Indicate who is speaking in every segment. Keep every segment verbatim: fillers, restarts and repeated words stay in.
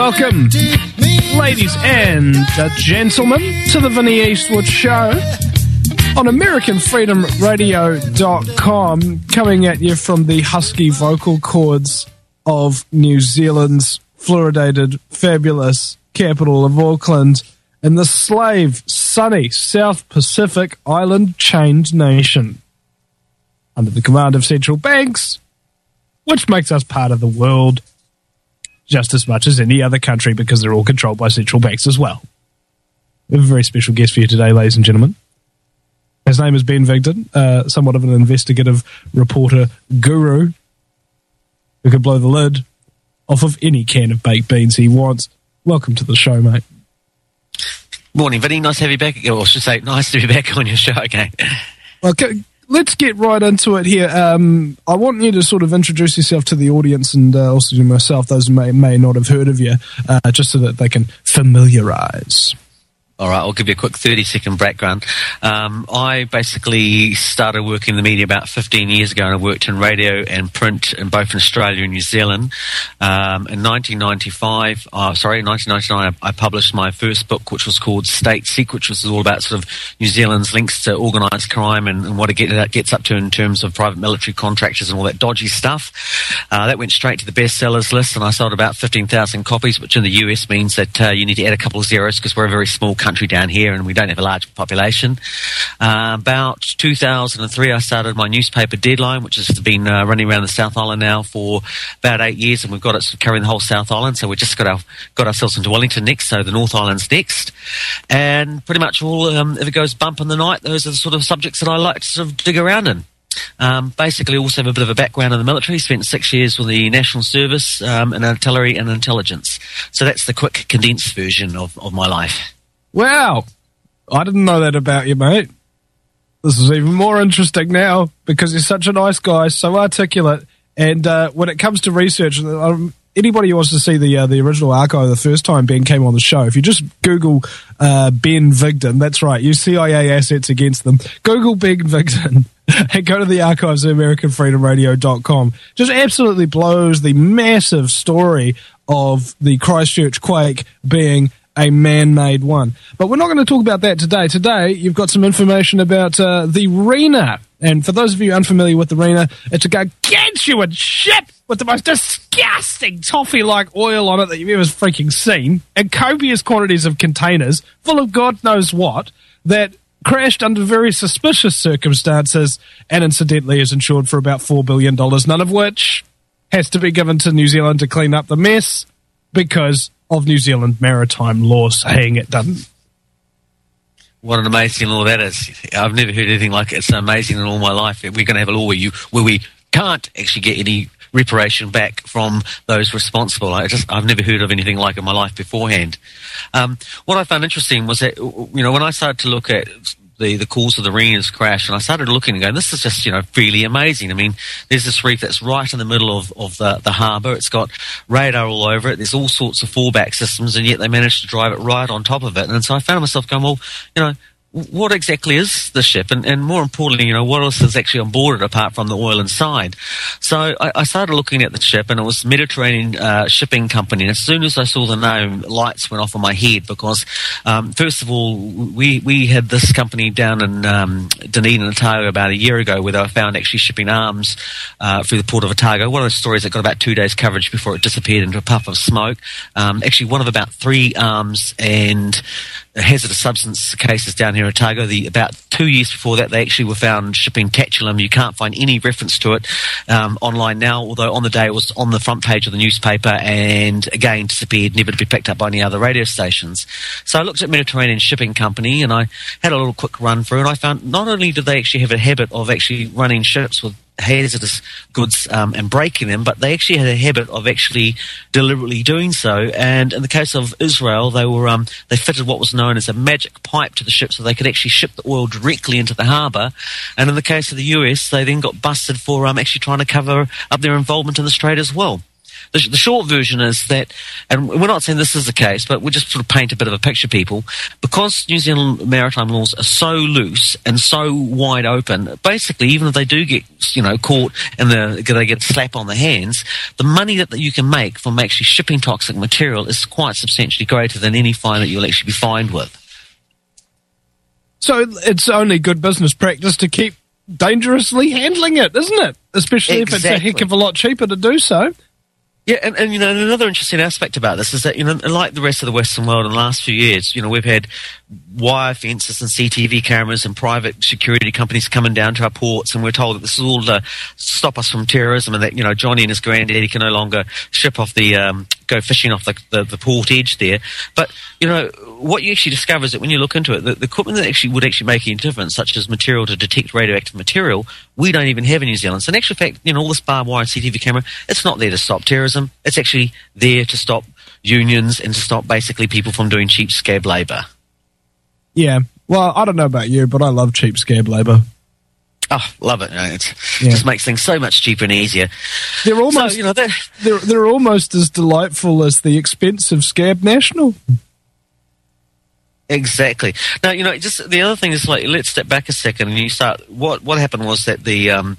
Speaker 1: Welcome, ladies and gentlemen, to the Vinnie Eastwood Show on American Freedom Radio dot com, coming at you from the husky vocal cords of New Zealand's fluoridated, fabulous capital of Auckland in the slave, sunny South Pacific island chained nation, under the command of central banks, which makes us part of the world just as much as any other country, because they're all controlled by central banks as well. We have a very special guest for you today, ladies and gentlemen. His name is Ben Vigden, uh, somewhat of an investigative reporter guru who could blow the lid off of any can of baked beans he wants. Welcome to the show, mate.
Speaker 2: Morning, Vinny. Nice to have you back. Or I should say, nice to be back on your show again.
Speaker 1: Okay. Let's get right into it here. Um, I want you to sort of introduce yourself to the audience, and uh, also to myself, those who may, may not have heard of you, uh, just so that they can familiarise.
Speaker 2: All right, I'll give you a quick thirty-second background. Um, I basically started working in the media about fifteen years ago, and I worked in radio and print in both Australia and New Zealand. Um, in nineteen ninety-five, uh, sorry, in nineteen ninety-nine, I, I published my first book, which was called State Secrets, which was all about sort of New Zealand's links to organised crime and, and what it get, gets up to in terms of private military contractors and all that dodgy stuff. Uh, that went straight to the bestsellers list, and I sold about fifteen thousand copies, which in the U S means that uh, you need to add a couple of zeros because we're a very small country down here and we don't have a large population. Uh, about two thousand three, I started my newspaper Deadline, which has been uh, running around the South Island now for about eight years, and we've got it sort of covering the whole South Island. So we just got our got ourselves into Wellington next, so the North Island's next, and pretty much all um, if it goes bump in the night, those are the sort of subjects that I like to sort of dig around in. Um, basically, also have a bit of a background in the military. Spent six years with the National Service um, in artillery and intelligence. So that's the quick condensed version of, of my life.
Speaker 1: Wow, I didn't know that about you, mate. This is even more interesting now because you're such a nice guy, so articulate. And uh, when it comes to research, um, anybody who wants to see the uh, the original archive the first time Ben came on the show, if you just Google uh, Ben Vigden, that's right, use C I A assets against them. Google Ben Vigden and go to the archives of American Freedom Radio dot com. Just absolutely blows the massive story of the Christchurch quake being a man-made one. But we're not going to talk about that today. Today, you've got some information about uh, the Rena. And for those of you unfamiliar with the Rena, it's a gargantuan ship with the most disgusting toffee-like oil on it that you've ever freaking seen, and copious quantities of containers full of God knows what that crashed under very suspicious circumstances and incidentally is insured for about four billion dollars, none of which has to be given to New Zealand to clean up the mess because of New Zealand maritime law saying it doesn't.
Speaker 2: What an amazing law that is. I've never heard anything like it. It's so amazing in all my life. We're going to have a law where, you, where we can't actually get any reparation back from those responsible. I just, I've never heard of anything like it in my life beforehand. Um, what I found interesting was that, you know, when I started to look at the, the cause of the Rena's crash, and I started looking and going, this is just, you know, really amazing. I mean, there's this reef that's right in the middle of, of the, the harbour. It's got radar all over it. There's all sorts of fallback systems, and yet they managed to drive it right on top of it. And so I found myself going, well, you know, what exactly is the ship? And, and more importantly, you know, what else is actually on board it apart from the oil inside? So I, I started looking at the ship, and it was Mediterranean uh, Shipping Company. And as soon as I saw the name, lights went off in my head because, um, first of all, we, we had this company down in um, Dunedin, Otago about a year ago where they were found actually shipping arms uh, through the port of Otago. One of those stories that got about two days coverage before it disappeared into a puff of smoke. Um, actually, one of about three arms and hazardous substance cases down here in Otago. The, about two years before that, they actually were found shipping Tatulum. You can't find any reference to it um, online now, although on the day it was on the front page of the newspaper and again disappeared, never to be picked up by any other radio stations. So I looked at Mediterranean Shipping Company and I had a little quick run through, and I found not only did they actually have a habit of actually running ships with hazardous goods um, and breaking them, but they actually had a habit of actually deliberately doing so. And in the case of Israel, they were um, they fitted what was known as a magic pipe to the ship so they could actually ship the oil directly into the harbour. And in the case of the U S, they then got busted for um, actually trying to cover up their involvement in the strait as well. the, the short version is that, and we're not saying this is the case, but we'll just sort of paint a bit of a picture, people. Because New Zealand maritime laws are so loose and so wide open, basically, even if they do get, you know, caught and the, they get a slap on the hands, the money that you can make from actually shipping toxic material is quite substantially greater than any fine that you'll actually be fined with.
Speaker 1: So it's only good business practice to keep dangerously handling it, isn't it? Especially
Speaker 2: Exactly.
Speaker 1: if it's a heck of a lot cheaper to do so.
Speaker 2: Yeah, and, and, you know, another interesting aspect about this is that, you know, like the rest of the Western world in the last few years, you know, we've had wire fences and C T V cameras and private security companies coming down to our ports, and we're told that this is all to stop us from terrorism, and that, you know, Johnny and his granddaddy can no longer ship off the, um, go fishing off the, the, the port edge there. But, you know, what you actually discover is that when you look into it, the, the equipment that actually would actually make any difference, such as material to detect radioactive material, we don't even have in New Zealand. So in actual fact, you know, all this barbed wire and C T V camera, it's not there to stop terrorism. It's actually there to stop unions and to stop basically people from doing cheap scab labour.
Speaker 1: Yeah. Well, I don't know about you, but I love cheap scab labour.
Speaker 2: Oh, love it. It
Speaker 1: Yeah.
Speaker 2: just makes things so much cheaper and easier.
Speaker 1: They're almost,
Speaker 2: so, you know, they're,
Speaker 1: they're, they're almost as delightful as the expensive Scab National.
Speaker 2: Exactly. Now, you know, just the other thing is, like, let's step back a second and you start. What what happened was that the um,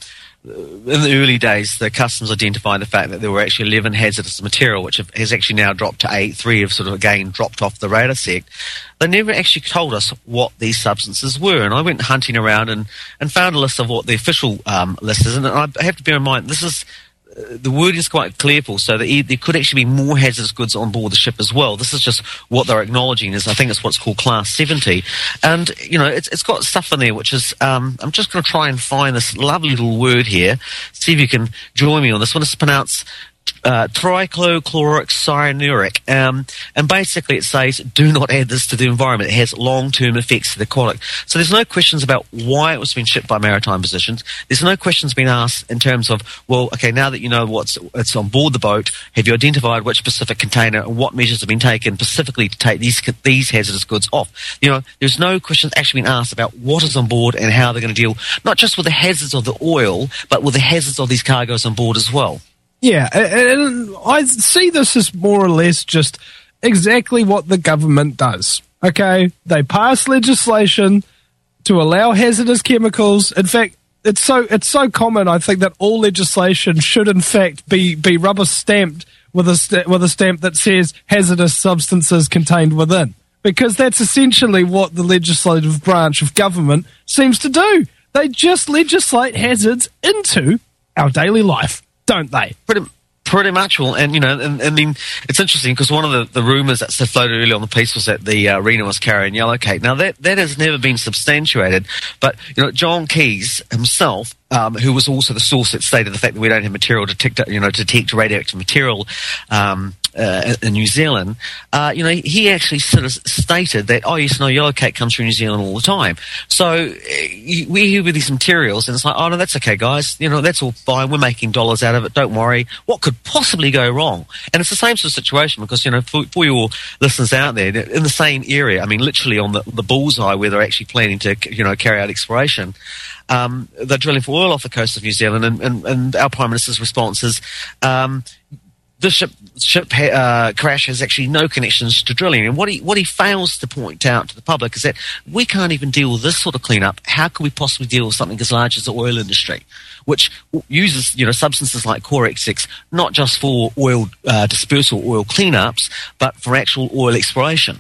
Speaker 2: in the early days, the customs identified the fact that there were actually eleven hazardous material, which have, has actually now dropped to eight. Three have sort of again dropped off the radar set. They never actually told us what these substances were, and I went hunting around and, and found a list of what the official um, list is. And I have to bear in mind, this is. The word is quite clear, Paul, so that there could actually be more hazardous goods on board the ship as well. This is just what they're acknowledging is, I think it's what's called Class seventy. And, you know, it's, it's got stuff in there which is, um, I'm just going to try and find this lovely little word here, see if you can join me on this one. It's pronounced uh, trichlorochloric cyanuric. Um, and basically it says, do not add this to the environment. It has long-term effects to the aquatic. So there's no questions about why it was being shipped by maritime positions. There's no questions being asked in terms of, well, okay, now that you know what's it's on board the boat, have you identified which specific container and what measures have been taken specifically to take these these hazardous goods off? You know, there's no questions actually being asked about what is on board and how they're going to deal, not just with the hazards of the oil, but with the hazards of these cargoes on board as well.
Speaker 1: Yeah, and I see this as more or less just exactly what the government does. Okay, they pass legislation to allow hazardous chemicals. In fact, it's so it's so common, I think, that all legislation should in fact be, be rubber stamped with a st- with a stamp that says hazardous substances contained within, because that's essentially what the legislative branch of government seems to do. They just legislate hazards into our daily life, don't they?
Speaker 2: Pretty, pretty much. Well, and you know, and, and then it's interesting because one of the, the rumours that floated earlier on the piece was that the uh, Rena was carrying yellow cake. Now that that has never been substantiated, but you know, John Keyes himself, um, who was also the source that stated the fact that we don't have material to detect, you know, to detect radioactive material. Um, Uh, in New Zealand, uh, you know, he actually sort of stated that, oh, yes, no, yellow cake comes from New Zealand all the time. So uh, we hear with these materials, and it's like, oh, no, that's okay, guys. You know, that's all fine. We're making dollars out of it. Don't worry. What could possibly go wrong? And it's the same sort of situation because, you know, for, for your listeners out there, in the same area, I mean, literally on the, the bullseye where they're actually planning to, you know, carry out exploration, um, they're drilling for oil off the coast of New Zealand, and, and, and our Prime Minister's response is, um, this ship, ship uh, crash has actually no connections to drilling. And what he what he fails to point out to the public is that we can't even deal with this sort of cleanup. How could we possibly deal with something as large as the oil industry, which uses, you know, substances like Corex six not just for oil uh, dispersal, oil cleanups, but for actual oil exploration?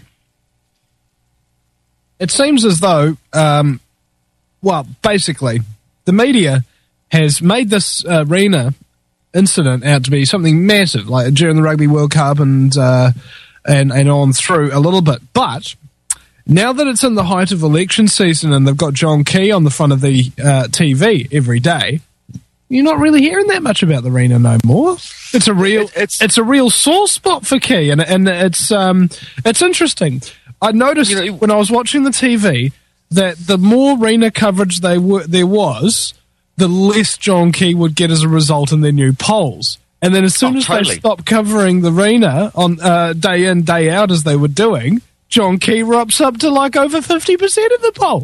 Speaker 1: It seems as though, um, well, basically, the media has made this uh, Rena incident out to be something massive, like during the Rugby World Cup and uh, and and on through a little bit. But now that it's in the height of election season and they've got John Key on the front of the uh, T V every day, you're not really hearing that much about the Rena no more. It's a real it, it's, it's a real sore spot for Key, and and it's um it's interesting. I noticed you know, when I was watching the T V that the more Rena coverage they were, there was, the less John Key would get as a result in their new polls. And then as soon
Speaker 2: oh,
Speaker 1: as
Speaker 2: totally.
Speaker 1: they stopped covering the Rena on uh, day in, day out as they were doing, John Key ropes up to like over fifty percent of the polls.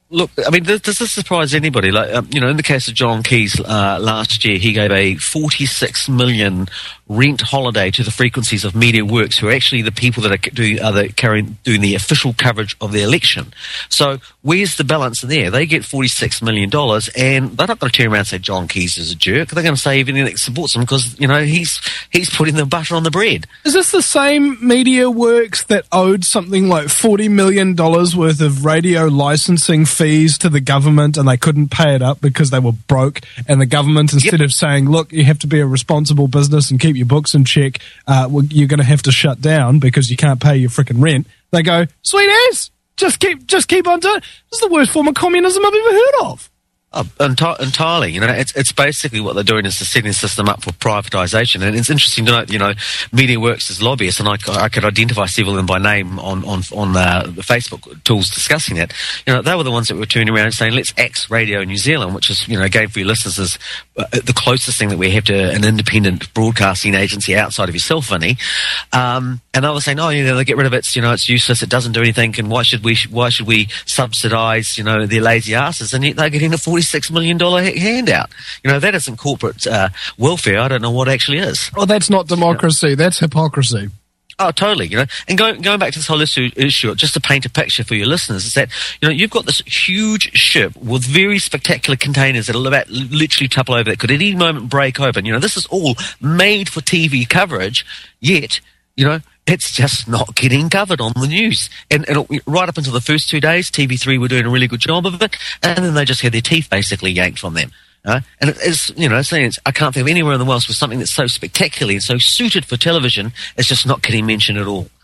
Speaker 2: Look, I mean, does, does this surprise anybody? Like, um, you know, in the case of John Keyes uh, last year, he gave a forty-six million rent holiday to the Frequencies of Media Works, who are actually the people that are doing, are the, carrying, doing the official coverage of the election. So where's the balance there? They get forty-six million dollars, and they're not going to turn around and say John Keyes is a jerk. They're going to say everything that supports him because, you know, he's he's putting the butter on the bread.
Speaker 1: Is this the same Media Works that owed something like forty million dollars worth of radio licensing fees to the government, and they couldn't pay it up because they were broke, and the government, instead
Speaker 2: Yep.
Speaker 1: of saying, look, you have to be a responsible business and keep your books in check, uh, well, you're going to have to shut down because you can't pay your frickin' rent, they go, sweet ass, just keep just keep on doing it. This is the worst form of communism I've ever heard of.
Speaker 2: Oh, enti- entirely. You know, it's it's basically what they're doing is they're setting the system up for privatisation. And it's interesting to note, you know, Media Works is lobbyists, and I, I could identify several of them by name on on on uh, the Facebook tools discussing it. You know, they were the ones that were turning around and saying, "Let's axe Radio New Zealand," which is, you know, again for your listeners, is uh, the closest thing that we have to an independent broadcasting agency outside of yourself, Vinny. Um, and they were saying, "Oh, you know, they get rid of it. You know, it's useless. It doesn't do anything. And why should we? Why should we subsidise, you know, their lazy asses?" And yet they're getting a forty. Six million dollar handout. You know, that isn't corporate uh, welfare. I don't know what actually is.
Speaker 1: Oh, that's not democracy. Yeah. That's hypocrisy.
Speaker 2: Oh, totally. You know, and going going back to this whole issue, issue, just to paint a picture for your listeners, is that, you know, you've got this huge ship with very spectacular containers that'll about literally topple over that could at any moment break open. You know, this is all made for T V coverage, yet, you know, it's just not getting covered on the news. And, and right up until the first two days, T V three were doing a really good job of it, and then they just had their teeth basically yanked from them. Uh, and it is, you know, saying it's, I can't think of anywhere in the world where something that's so spectacular and so suited for television is just not getting mentioned at all.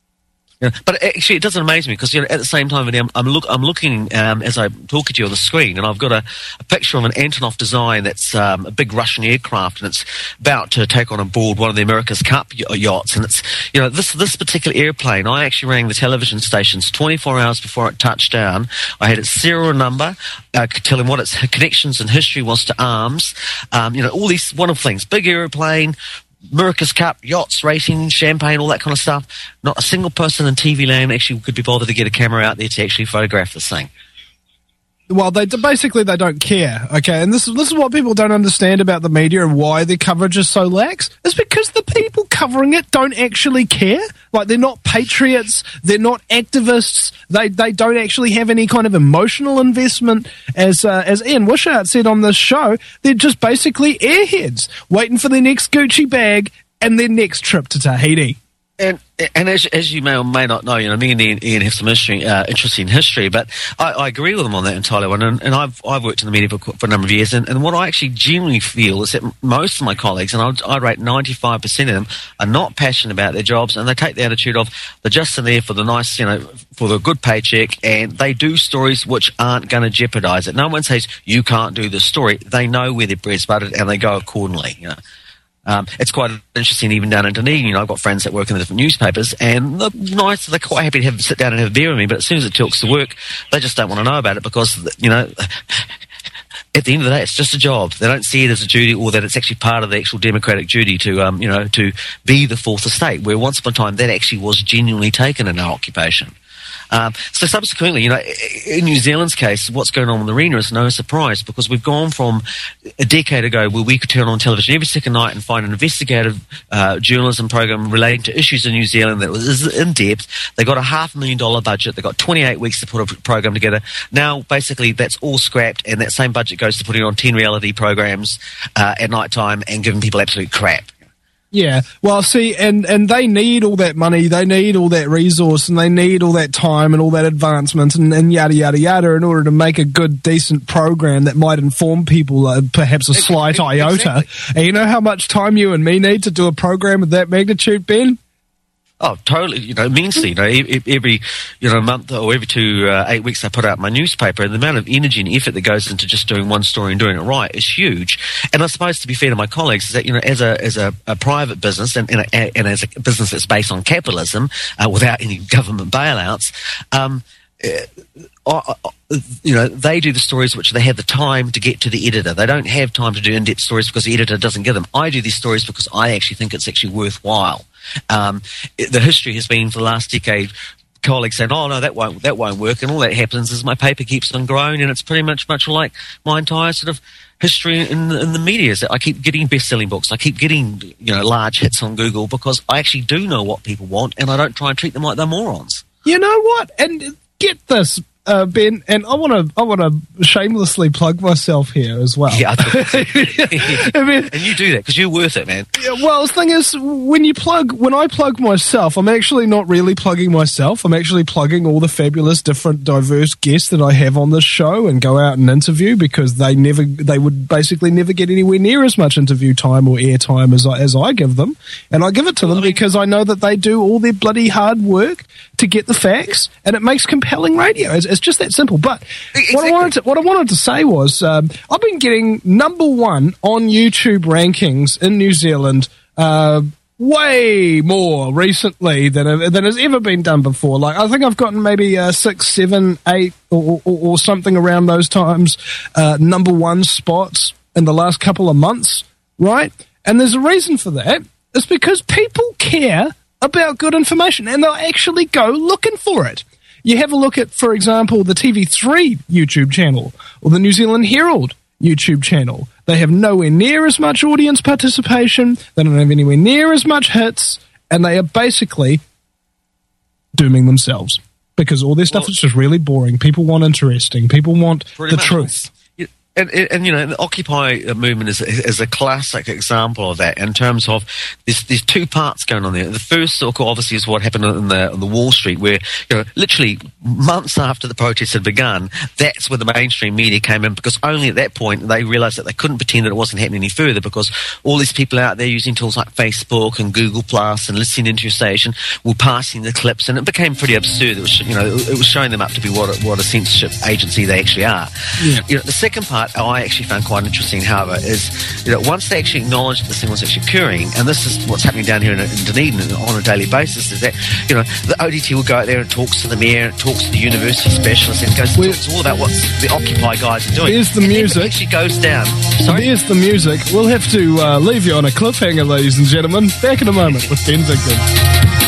Speaker 2: You know, but actually, it doesn't amaze me because, you know, at the same time, I'm, I'm, look, I'm looking um, as I'm talking to you on the screen, and I've got a, a picture of an Antonov design that's um, a big Russian aircraft, and it's about to take on board one of the America's Cup y- yachts. And it's, you know, this this particular airplane, I actually rang the television stations twenty-four hours before it touched down. I had its serial number, uh, could tell him what its connections and history was to arms. Um, you know, all these wonderful things. Big airplane, America's Cup, yachts, racing, champagne, all that kind of stuff. Not a single person in T V land actually could be bothered to get a camera out there to actually photograph this thing.
Speaker 1: Well, they basically they don't care, okay? And this is this is what people don't understand about the media and why their coverage is so lax. It's because the people covering it don't actually care. Like, they're not patriots, they're not activists. They they don't actually have any kind of emotional investment. As uh, as Ian Wishart said on this show, they're just basically airheads waiting for their next Gucci bag and their next trip to Tahiti.
Speaker 2: And and as as you may or may not know, you know, me and Ian, Ian have some history, uh, interesting history, but I, I agree with them on that entirely. And, and I've I've worked in the media for, for a number of years, and, and what I actually genuinely feel is that most of my colleagues, and I'd, I'd rate ninety-five percent of them, are not passionate about their jobs, and they take the attitude of they're just in there for the nice, you know, for the good paycheck, and they do stories which aren't going to jeopardise it. No one says you can't do this story. They know where their bread's buttered, and they go accordingly. You know. Um, it's quite interesting, even down in Dunedin. You know, I've got friends that work in the different newspapers, and they're nice. They're quite happy to have sit down and have a beer with me. But as soon as it talks to work, they just don't want to know about it because, you know, at the end of the day, it's just a job. They don't see it as a duty, or that it's actually part of the actual democratic duty to, um, you know, to be the fourth estate. Where once upon a time that actually was genuinely taken in our occupation. Um, so subsequently, you know, in New Zealand's case, what's going on in the arena is no surprise because we've gone from a decade ago where we could turn on television every second night and find an investigative uh, journalism program relating to issues in New Zealand that was in depth. They got a half million dollar budget. They got twenty-eight weeks to put a program together. Now, basically, that's all scrapped, and that same budget goes to putting on ten reality programs uh, at night time and giving people absolute crap.
Speaker 1: Yeah, well, see, and, and they need all that money, they need all that resource, and they need all that time and all that advancement and, and yada, yada, yada in order to make a good, decent program that might inform people uh, perhaps a slight iota.
Speaker 2: Exactly.
Speaker 1: And you know how much time you and me need to do a program of that magnitude, Ben?
Speaker 2: Oh, totally. You know, immensely. You know, every you know month or every two uh, eight weeks, I put out my newspaper, and the amount of energy and effort that goes into just doing one story and doing it right is huge. And I suppose, to be fair to my colleagues, is that, you know, as a as a, a private business and and, a, and as a business that's based on capitalism uh, without any government bailouts. Um, Uh, you know, they do the stories which they have the time to get to the editor. They don't have time to do in-depth stories because the editor doesn't give them. I do these stories because I actually think it's actually worthwhile. Um, the history has been for the last decade colleagues saying, "Oh no, that won't that won't work," and all that happens is my paper keeps on growing, and it's pretty much much like my entire sort of history in the, in the media. Is that I keep getting best-selling books, I keep getting you know large hits on Google because I actually do know what people want, and I don't try and treat them like they're morons.
Speaker 1: You know what? And get this. Uh, Ben, and I want to I want to shamelessly plug myself here as well.
Speaker 2: Yeah, I I mean, and you do that because you're worth it, man.
Speaker 1: Yeah, well, the thing is, when you plug, when I plug myself, I'm actually not really plugging myself. I'm actually plugging all the fabulous, different, diverse guests that I have on this show and go out and interview because they never, they would basically never get anywhere near as much interview time or air time as I, as I give them, and I give it to them because I know that they do all their bloody hard work to get the facts, and it makes compelling radio. It's, it's just that simple. But exactly. what I wanted to, what I wanted to say was, um, I've been getting number one on YouTube rankings in New Zealand uh, way more recently than than has ever been done before. Like I think I've gotten maybe uh, six, seven, eight, or, or, or something around those times. Uh, number one spots in the last couple of months, right? And there's a reason for that. It's because people care about good information, and they'll actually go looking for it. You have a look at, for example, the T V three YouTube channel or the New Zealand Herald YouTube channel. They have nowhere near as much audience participation, they don't have anywhere near as much hits, and they are basically dooming themselves because all their stuff well, is just really boring. People want interesting. People want the much. truth.
Speaker 2: And, and, and, you know, the Occupy movement is, is a classic example of that in terms of there's, there's two parts going on there. The first, obviously, is what happened in the, on the Wall Street, where, you know, literally months after the protests had begun, that's where the mainstream media came in, because only at that point they realized that they couldn't pretend that it wasn't happening any further, because all these people out there using tools like Facebook and Google Plus and listening into your station were passing the clips, and it became pretty absurd. It was, you know, it was showing them up to be what a, what a censorship agency they actually are. Yeah. You know, the second part I actually found quite interesting, however, is, you know, once they actually acknowledged that this thing was actually occurring, and this is what's happening down here in, in Dunedin on a daily basis, is that, you know, the O D T will go out there and talks to the mayor, and talks to the university specialist, and goes talks all about what the Occupy guys are doing.
Speaker 1: There's the
Speaker 2: and
Speaker 1: music.
Speaker 2: It actually goes down. Sorry?
Speaker 1: There's the music. We'll have to uh, leave you on a cliffhanger, ladies and gentlemen. Back in a moment with Ben Zigman.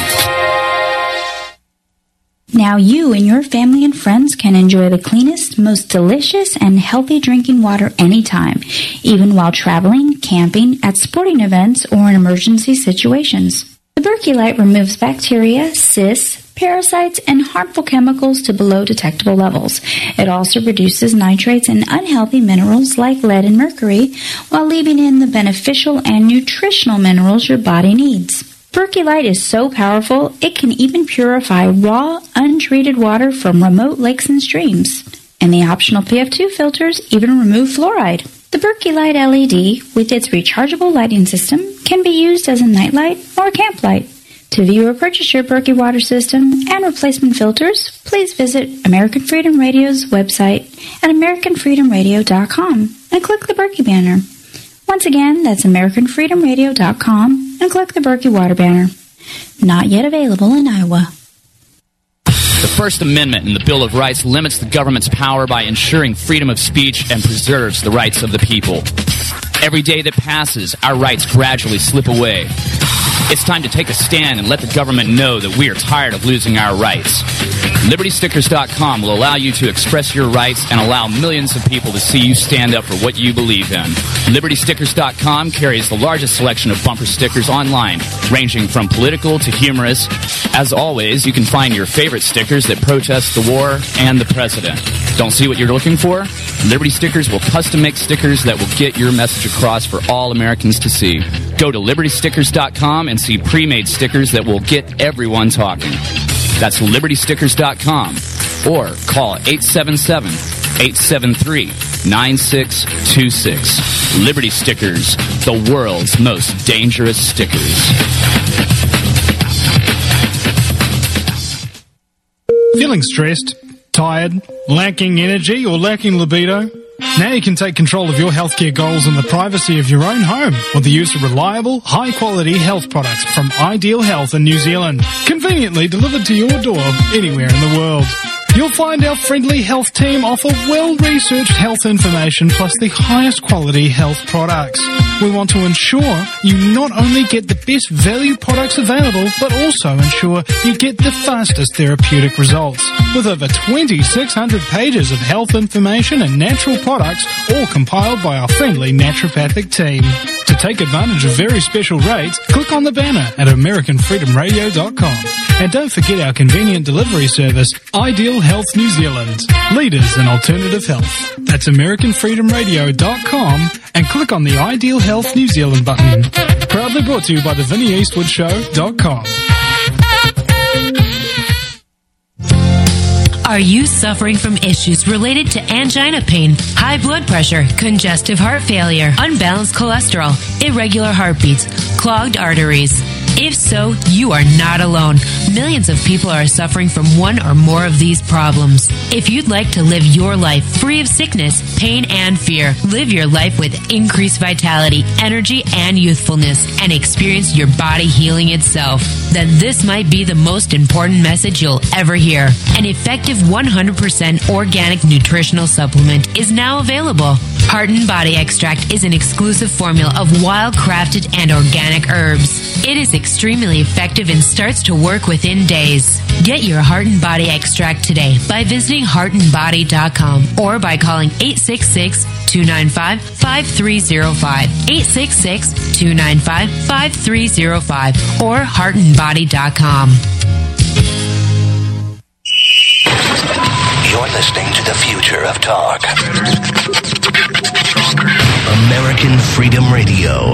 Speaker 3: Now you and your family and friends can enjoy the cleanest, most delicious, and healthy drinking water anytime, even while traveling, camping, at sporting events, or in emergency situations. The Berkey Light removes bacteria, cysts, parasites, and harmful chemicals to below detectable levels. It also reduces nitrates and unhealthy minerals like lead and mercury, while leaving in the beneficial and nutritional minerals your body needs. Berkey Light is so powerful, it can even purify raw, untreated water from remote lakes and streams. And the optional P F two filters even remove fluoride. The Berkey Light L E D, with its rechargeable lighting system, can be used as a nightlight or a camp light. To view or purchase your Berkey water system and replacement filters, please visit American Freedom Radio's website at american freedom radio dot com and click the Berkey banner. Once again, that's american freedom radio dot com and click the Berkey Water banner. Not yet available in Iowa.
Speaker 4: The First Amendment in the Bill of Rights limits the government's power by ensuring freedom of speech and preserves the rights of the people. Every day that passes, our rights gradually slip away. It's time to take a stand and let the government know that we are tired of losing our rights. Liberty Stickers dot com will allow you to express your rights and allow millions of people to see you stand up for what you believe in. Liberty Stickers dot com carries the largest selection of bumper stickers online, ranging from political to humorous. As always, you can find your favorite stickers that protest the war and the president. Don't see what you're looking for? Liberty Stickers will custom make stickers that will get your message across for all Americans to see. Go to Liberty Stickers dot com and see pre-made stickers that will get everyone talking. That's Liberty Stickers dot com or call eight seven seven, eight seven three, nine six two six. Liberty Stickers, the world's most dangerous stickers.
Speaker 1: Feeling stressed, tired, lacking energy, or lacking libido? Now you can take control of your healthcare goals in the privacy of your own home with the use of reliable, high-quality health products from Ideal Health in New Zealand, conveniently delivered to your door anywhere in the world. You'll find our friendly health team offer well-researched health information plus the highest quality health products. We want to ensure you not only get the best value products available, but also ensure you get the fastest therapeutic results. With over twenty-six hundred pages of health information and natural products, all compiled by our friendly naturopathic team. To take advantage of very special rates, click on the banner at American Freedom Radio dot com. And don't forget our convenient delivery service, Ideal Health New Zealand, leaders in alternative health. That's American Freedom Radio dot com and click on the Ideal Health New Zealand button. Proudly brought to you by the Vinnie Eastwood Show dot com.
Speaker 5: Are you suffering from issues related to angina pain, high blood pressure, congestive heart failure, unbalanced cholesterol, irregular heartbeats, clogged arteries? If so, you are not alone. Millions of people are suffering from one or more of these problems. If you'd like to live your life free of sickness, pain, and fear, live your life with increased vitality, energy, and youthfulness, and experience your body healing itself, then this might be the most important message you'll ever hear. An effective one hundred percent organic nutritional supplement is now available. Heart and Body Extract is an exclusive formula of wild-crafted and organic herbs. It is extremely effective and starts to work within days. Get your Heart and Body Extract today by visiting heart and body dot com or by calling eight six six, two nine five, five three zero five, eight six six, two nine five, five three zero five, or heart and body dot com.
Speaker 6: You're listening to the future of talk. American Freedom Radio.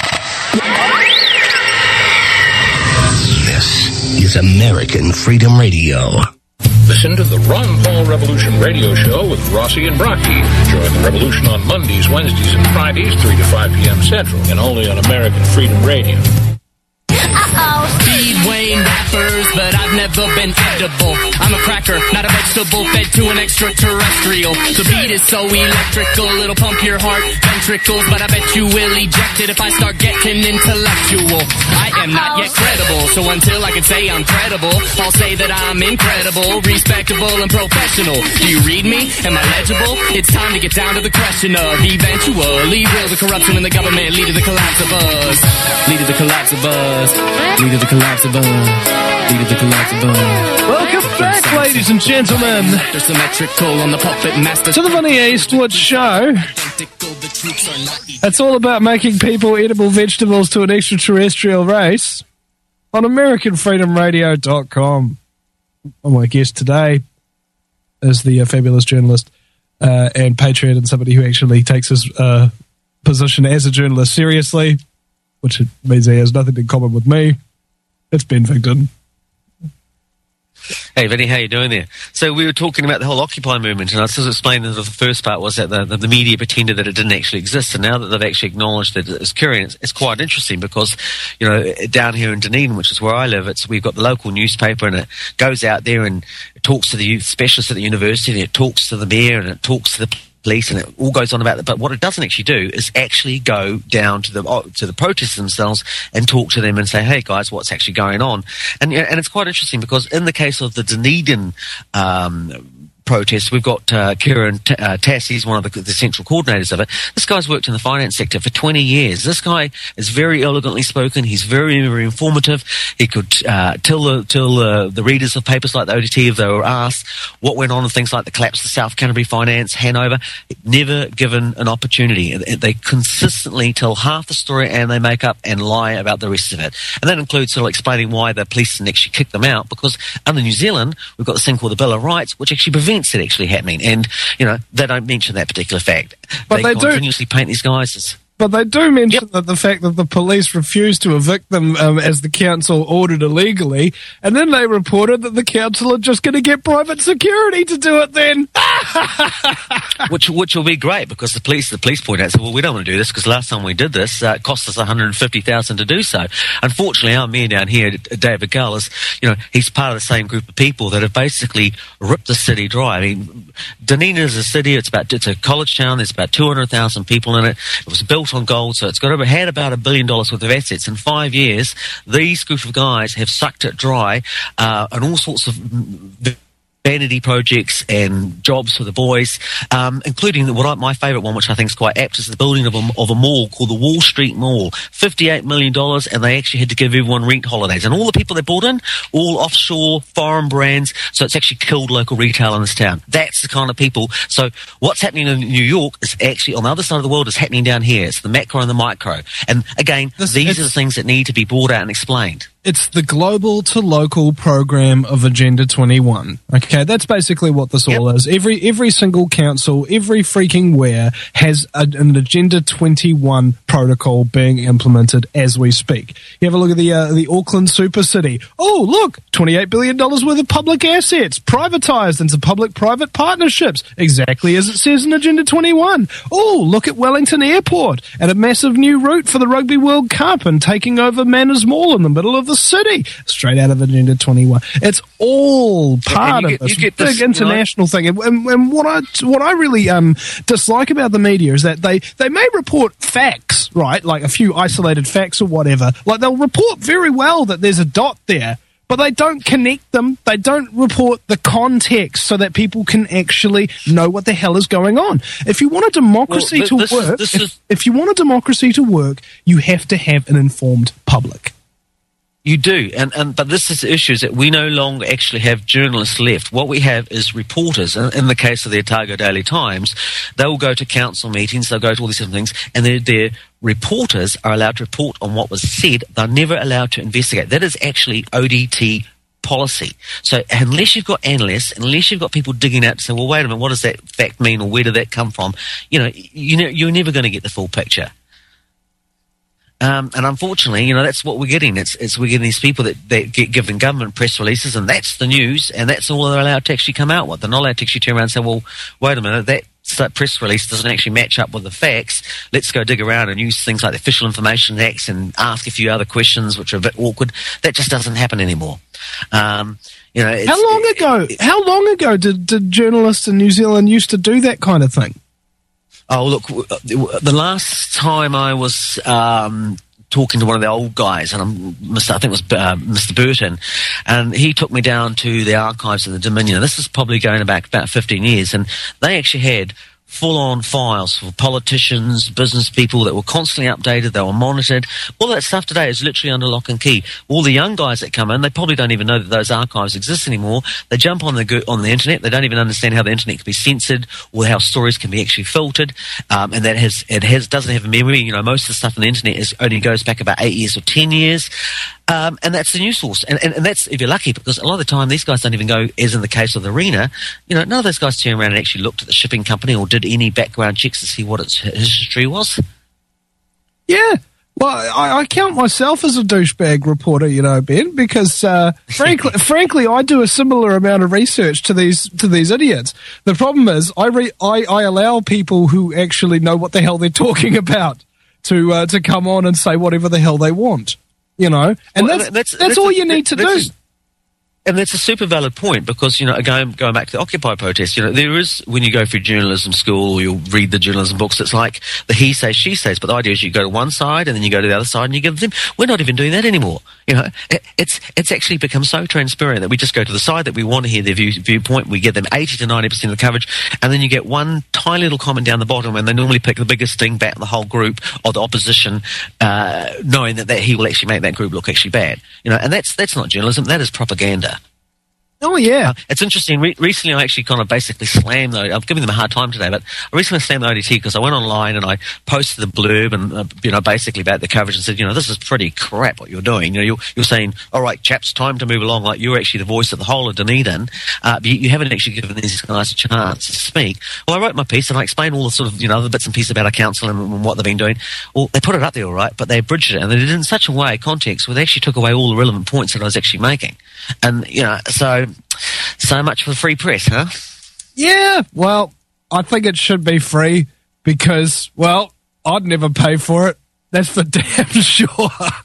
Speaker 6: This is American Freedom Radio.
Speaker 7: Listen to the Ron Paul Revolution Radio Show with Rossi and Brocky. Join the revolution on Mondays, Wednesdays, and Fridays, three to five p.m. Central, and only on American Freedom Radio.
Speaker 8: Uh-oh.
Speaker 4: Speedway rappers, but I've never been edible. I'm a cracker, not a vegetable, fed to an extraterrestrial. The beat is so electrical, it'll pump your heart ventricles, but I bet you will eject it if I start getting intellectual. I am not yet credible, so until I can say I'm credible, I'll say that I'm incredible, respectable, and professional. Do you read me? Am I legible? It's time to get down to the question of eventually will the corruption in the government lead to the collapse of us? Lead to the collapse of us. Lead to the collapse of us. Lead to the collapse of us.
Speaker 1: Welcome back, ladies and gentlemen,
Speaker 4: They're symmetrical on the puppet master.
Speaker 1: to the Vinnie Eastwood Show. It's all about making people edible vegetables to an extraterrestrial race on American Freedom Radio dot com. Oh, my guest today is the uh, fabulous journalist uh, and patriot and somebody who actually takes his uh, position as a journalist seriously, which means he has nothing in common with me. It's Ben Vigdon.
Speaker 2: Hey, Vinny, how you doing there? So we were talking about the whole Occupy movement, and I was just explaining that the first part was that the, the, the media pretended that it didn't actually exist, and now that they've actually acknowledged that it's occurring, it's, it's quite interesting because, you know, down here in Dunedin, which is where I live, it's we've got the local newspaper, and it goes out there and it talks to the youth specialists at the university, and it talks to the mayor, and it talks to the police, and it all goes on about that. But what it doesn't actually do is actually go down to the to the protesters themselves and talk to them and say, "Hey guys, what's actually going on?" And and it's quite interesting because in the case of the Dunedin um, protests, we've got uh, Kieran T- uh, Tass. He's one of the, the central coordinators of it. This guy's worked in the finance sector for twenty years. This guy is very elegantly spoken. He's very, very informative. He could uh, tell the tell uh, the readers of papers like the O D T if they were asked what went on in things like the collapse of South Canterbury Finance, Hanover. Never given an opportunity. They consistently tell half the story and they make up and lie about the rest of it. And that includes sort of explaining why the police didn't actually kick them out, because under New Zealand, we've got this thing called the Bill of Rights, which actually prevents it actually happening. And, you know, they don't mention that particular fact.
Speaker 1: But
Speaker 2: they,
Speaker 1: they do-
Speaker 2: continuously paint these guys as...
Speaker 1: But they do mention
Speaker 2: Yep.
Speaker 1: that the fact that the police refused to evict them um, as the council ordered illegally, and then they reported that the council are just going to get private security to do it then.
Speaker 2: which which will be great, because the police the police point out, well, we don't want to do this because last time we did this, uh, it cost us one hundred fifty thousand dollars to do so. Unfortunately, our mayor down here, David Gull, is, you know, he's part of the same group of people that have basically ripped the city dry. I mean, Dunedin is a city, it's about it's a college town, there's about two hundred thousand people in it. It was built on gold, so it's got over, had about a billion dollars worth of assets. In five years, these group of guys have sucked it dry, uh, and all sorts of vanity projects and jobs for the boys, um, including what I, my favourite one, which I think is quite apt, is the building of a, of a mall called the Wall Street Mall. fifty-eight million dollars, and they actually had to give everyone rent holidays. And all the people they brought in, all offshore, foreign brands, so it's actually killed local retail in this town. That's the kind of people. So what's happening in New York is actually, on the other side of the world, is happening down here. It's the macro and the micro. And again,
Speaker 1: This,
Speaker 2: these are the things that need to be brought out and explained.
Speaker 1: It's the global to local program of Agenda twenty-one. Okay, that's basically what this all
Speaker 2: Yep.
Speaker 1: is. Every every single council, every freaking where has a, an Agenda twenty-one protocol being implemented as we speak. You have a look at the uh, the Auckland Super City. Oh, look, twenty-eight billion dollars worth of public assets privatized into public-private partnerships, exactly as it says in Agenda twenty-one. Oh, look at Wellington Airport and a massive new route for the Rugby World Cup and taking over Manners Mall in the middle of the city, straight out of Agenda twenty-one. It's all part
Speaker 2: you
Speaker 1: of
Speaker 2: get-
Speaker 1: this
Speaker 2: you get
Speaker 1: big
Speaker 2: this, you know-
Speaker 1: international thing. And, and, and what I what I really um, dislike about the media is that they they may report facts, right, like a few isolated facts or whatever. Like they'll report very well that there's a dot there, but they don't connect them. They don't report the context so that people can actually know what the hell is going on. If you want a democracy
Speaker 2: Well,
Speaker 1: to
Speaker 2: th- this is-
Speaker 1: work,
Speaker 2: this
Speaker 1: if,
Speaker 2: is-
Speaker 1: if you want a democracy to work, you have to have an informed public.
Speaker 2: You do, and, and but this is the issue, is that we no longer actually have journalists left. What we have is reporters. In, in the case of the Otago Daily Times, they will go to council meetings, they'll go to all these different things, and their, their reporters are allowed to report on what was said. They're never allowed to investigate. That is actually O D T policy. So unless you've got analysts, unless you've got people digging out to say, well, wait a minute, what does that fact mean, or where did that come from? You know, you know you're never going to get the full picture. Um, and unfortunately, you know, that's what we're getting. It's, it's we're getting these people that, that get given government press releases, and that's the news, and that's all they're allowed to actually come out with. They're not allowed to actually turn around and say, well, wait a minute, that that press release doesn't actually match up with the facts. Let's go dig around and use things like the Official Information Acts and ask a few other questions which are a bit awkward. That just doesn't happen anymore. Um, you know, it's,
Speaker 1: How long
Speaker 2: it-
Speaker 1: ago?
Speaker 2: it-
Speaker 1: how long ago did, did journalists in New Zealand used to do that kind of thing?
Speaker 2: Oh, look, w- w- the last time I was um, talking to one of the old guys, and I'm, Mister I think it was uh, Mister Burton, and he took me down to the archives of the Dominion. And this is probably going back about fifteen years, and they actually had full-on files for politicians, business people that were constantly updated, they were monitored. All that stuff today is literally under lock and key. All the young guys that come in, they probably don't even know that those archives exist anymore. They jump on the go- on the internet, they don't even understand how the internet can be censored or how stories can be actually filtered, um, and that has it has doesn't have a memory. You know, most of the stuff on the internet is only goes back about eight years or ten years. Um, and that's the news source. And, and, and that's if you're lucky, because a lot of the time these guys don't even go, as in the case of the Arena, you know, none of those guys turn around and actually looked at the shipping company or did any background checks to see what its history was.
Speaker 1: Yeah. Well, I, I count myself as a douchebag reporter, you know, Ben, because uh, frankly, frankly, I do a similar amount of research to these to these idiots. The problem is, I re- I, I allow people who actually know what the hell they're talking about to uh, to come on and say whatever the hell they want. You know, and
Speaker 2: Well,
Speaker 1: that's,
Speaker 2: that's-
Speaker 1: that's
Speaker 2: that's
Speaker 1: all
Speaker 2: a-
Speaker 1: you need to do.
Speaker 2: that's- And that's a super valid point, because, you know, going, going back to the Occupy protest, you know, there is, when you go through journalism school or you'll read the journalism books, it's like the he says, she says, but the idea is you go to one side and then you go to the other side and you give them. We're not even doing that anymore. You know, it, it's, it's actually become so transparent that we just go to the side that we want to hear their view, viewpoint. We give them eighty to ninety percent of the coverage, and then you get one tiny little comment down the bottom, and they normally pick the biggest thing back the whole group or the opposition, uh, knowing that, that he will actually make that group look actually bad. You know, and that's, that's not journalism, that is propaganda.
Speaker 1: Oh yeah,
Speaker 2: Uh, it's interesting. Re- recently, I actually kind of basically slammed. The, I'm giving them a hard time today, but I recently slammed the O D T because I went online and I posted the blurb and uh, you know, basically about the coverage and said, you know, this is pretty crap what you're doing. You know, you're, you're saying, all right, chaps, time to move along. Like, you're actually the voice of the whole of Dunedin, uh, but you, you haven't actually given these guys a chance to speak. Well, I wrote my piece and I explained all the sort of, you know, other bits and pieces about our council and, and what they've been doing. Well, they put it up there, all right, but they abridged it, and they did it in such a way, context, where they actually took away all the relevant points that I was actually making. And, you know, so... So much for the free press, huh?
Speaker 1: yeah. Well, I think it should be free because, well, I'd never pay for it. That's for damn sure.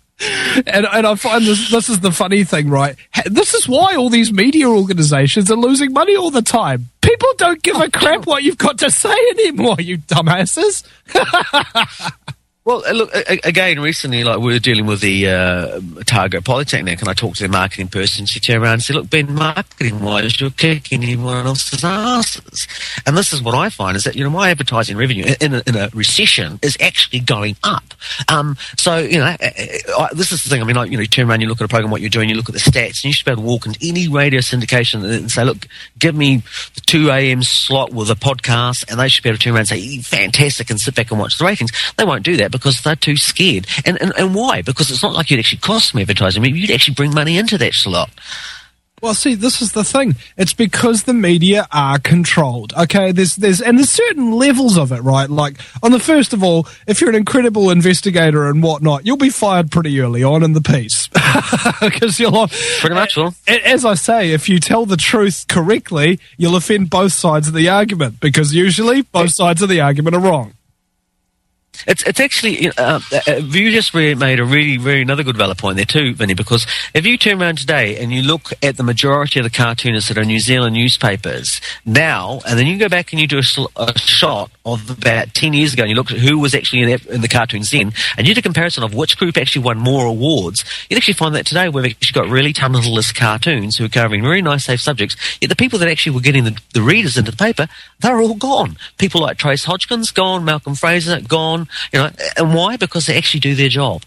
Speaker 1: And and I find this this is the funny thing, right? This is why all these media organizations are losing money all the time. People don't give a crap what you've got to say anymore, you dumbasses.
Speaker 2: Well, uh, look, a- again, recently, like, we were dealing with the uh, Target Polytechnic, and I talked to the marketing person. She turned around and said, look, Ben, marketing-wise, you're kicking everyone else's asses. And this is what I find, is that, you know, my advertising revenue in a, in a recession is actually going up. Um, so, you know, I, I, this is the thing. I mean, like, you know, you turn around, you look at a program, what you're doing, you look at the stats, and you should be able to walk into any radio syndication and say, look, give me the two a.m. slot with a podcast, and they should be able to turn around and say, fantastic, and sit back and watch the ratings. They won't do that because they're too scared. And, and and why? Because it's not like you'd actually cost them advertising. I mean, you'd actually bring money into that slot.
Speaker 1: Well, see, this is the thing. It's because the media are controlled. Okay, there's there's and there's certain levels of it, right? Like, on the first of all, if you're an incredible investigator and whatnot, you'll be fired pretty early on in the piece because you'll
Speaker 2: pretty much will.
Speaker 1: As I say, if you tell the truth correctly, you'll offend both sides of the argument because usually both sides of the argument are wrong.
Speaker 2: It's it's actually, uh, you just really made a really, really another good valid point there too, Vinny, because if you turn around today and you look at the majority of the cartoonists that are New Zealand newspapers now, and then you go back and you do a, sl- a shot of about ten years ago and you look at who was actually in, that, in the cartoons then, and you did a comparison of which group actually won more awards, you'd actually find that today we've actually got really talentless cartoons who are covering very nice, safe subjects, yet the people that actually were getting the, the readers into the paper, they're all gone. People like Trace Hodgkins, gone, Malcolm Fraser, gone. You know, and why? Because they actually do their job.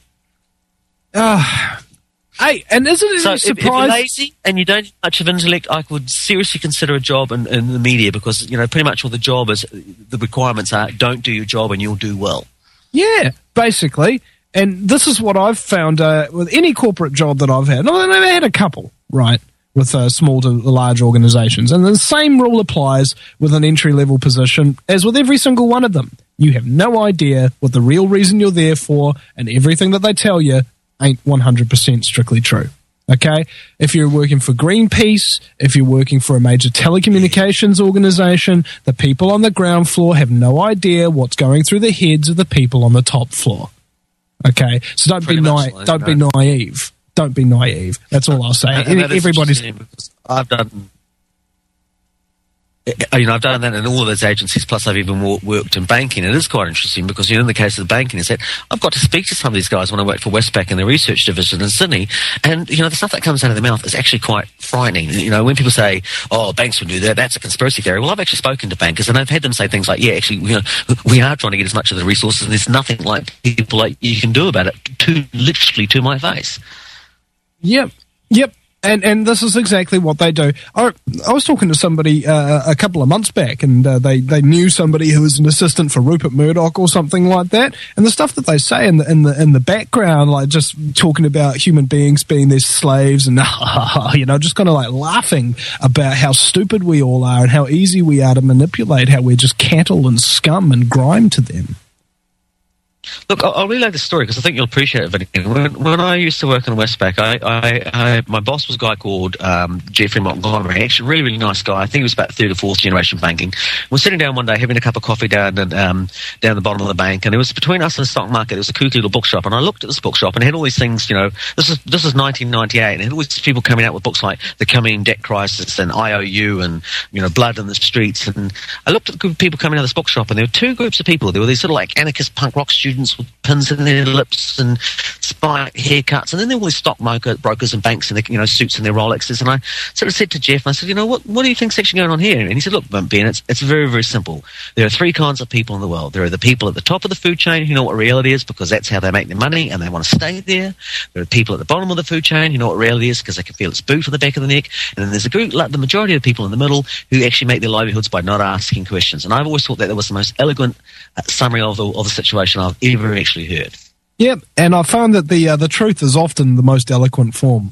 Speaker 1: Uh, hey, and isn't it
Speaker 2: so
Speaker 1: a surprise?
Speaker 2: If, if you're lazy and you don't have much of intellect, I would seriously consider a job in, in the media because, you know, pretty much all the job is, the requirements are don't do your job and you'll do well.
Speaker 1: Yeah, basically. And this is what I've found uh, with any corporate job that I've had. No, I've had a couple, right? With uh, small to large organisations. And the same rule applies with an entry-level position as with every single one of them. You have no idea what the real reason you're there for, and everything that they tell you ain't one hundred percent strictly true. Okay? If you're working for Greenpeace, if you're working for a major telecommunications organisation, the people on the ground floor have no idea what's going through the heads of the people on the top floor. Okay? So don't
Speaker 2: Pretty
Speaker 1: be
Speaker 2: much,
Speaker 1: na- don't be naive. Don't be naive. That's all I'll say.
Speaker 2: And, and
Speaker 1: Everybody's.
Speaker 2: I've done, you know, I've done that in all of those agencies. Plus, I've even worked in banking. It is quite interesting because, you know, in the case of the banking, is that I've got to speak to some of these guys when I worked for Westpac in the research division in Sydney, and you know, the stuff that comes out of their mouth is actually quite frightening. You know, when people say, "Oh, banks would do that," that's a conspiracy theory. Well, I've actually spoken to bankers, and I've had them say things like, "Yeah, actually, you know, we are trying to get as much of the resources, and there's nothing like people like you can do about it." To literally to my face.
Speaker 1: Yep, yep, and and this is exactly what they do. I, I was talking to somebody uh, a couple of months back, and uh, they they knew somebody who was an assistant for Rupert Murdoch or something like that. And the stuff that they say in the in the in the background, like just talking about human beings being their slaves, and you know, just kind of like laughing about how stupid we all are and how easy we are to manipulate, how we're just cattle and scum and grime to them.
Speaker 2: Look, I'll, I'll relay the story because I think you'll appreciate it, Vinny. When, when I used to work in Westpac, I, I, I, my boss was a guy called um, Jeffrey Montgomery, actually a really, really nice guy. I think he was about third or fourth generation banking. We're sitting down one day having a cup of coffee down and, um, down the bottom of the bank, and it was between us and the stock market. It was a kooky little bookshop, and I looked at this bookshop and it had all these things, you know, this is this is nineteen ninety-eight, and it had all these people coming out with books like The Coming Debt Crisis and I O U and, you know, Blood in the Streets. And I looked at the group of people coming out of this bookshop, and there were two groups of people. There were these sort of like anarchist punk rock students with pins in their lips and spike haircuts, and then there were all these stock brokers and banks in their, you know, suits and their Rolexes. And I sort of said to Jeff, and I said, you know, what what do you think's actually going on here? And he said, look, Ben, it's it's very, very simple. There are three kinds of people in the world. There are the people at the top of the food chain who know what reality is because that's how they make their money and they want to stay there. There are people at the bottom of the food chain who know what reality is because they can feel its boot on the back of the neck. And then there's a group, like the majority of the people in the middle, who actually make their livelihoods by not asking questions. And I've always thought that that was the most eloquent uh, summary of the, of the situation I've ever actually heard.
Speaker 1: Yep, and I found that the uh, the truth is often the most eloquent form.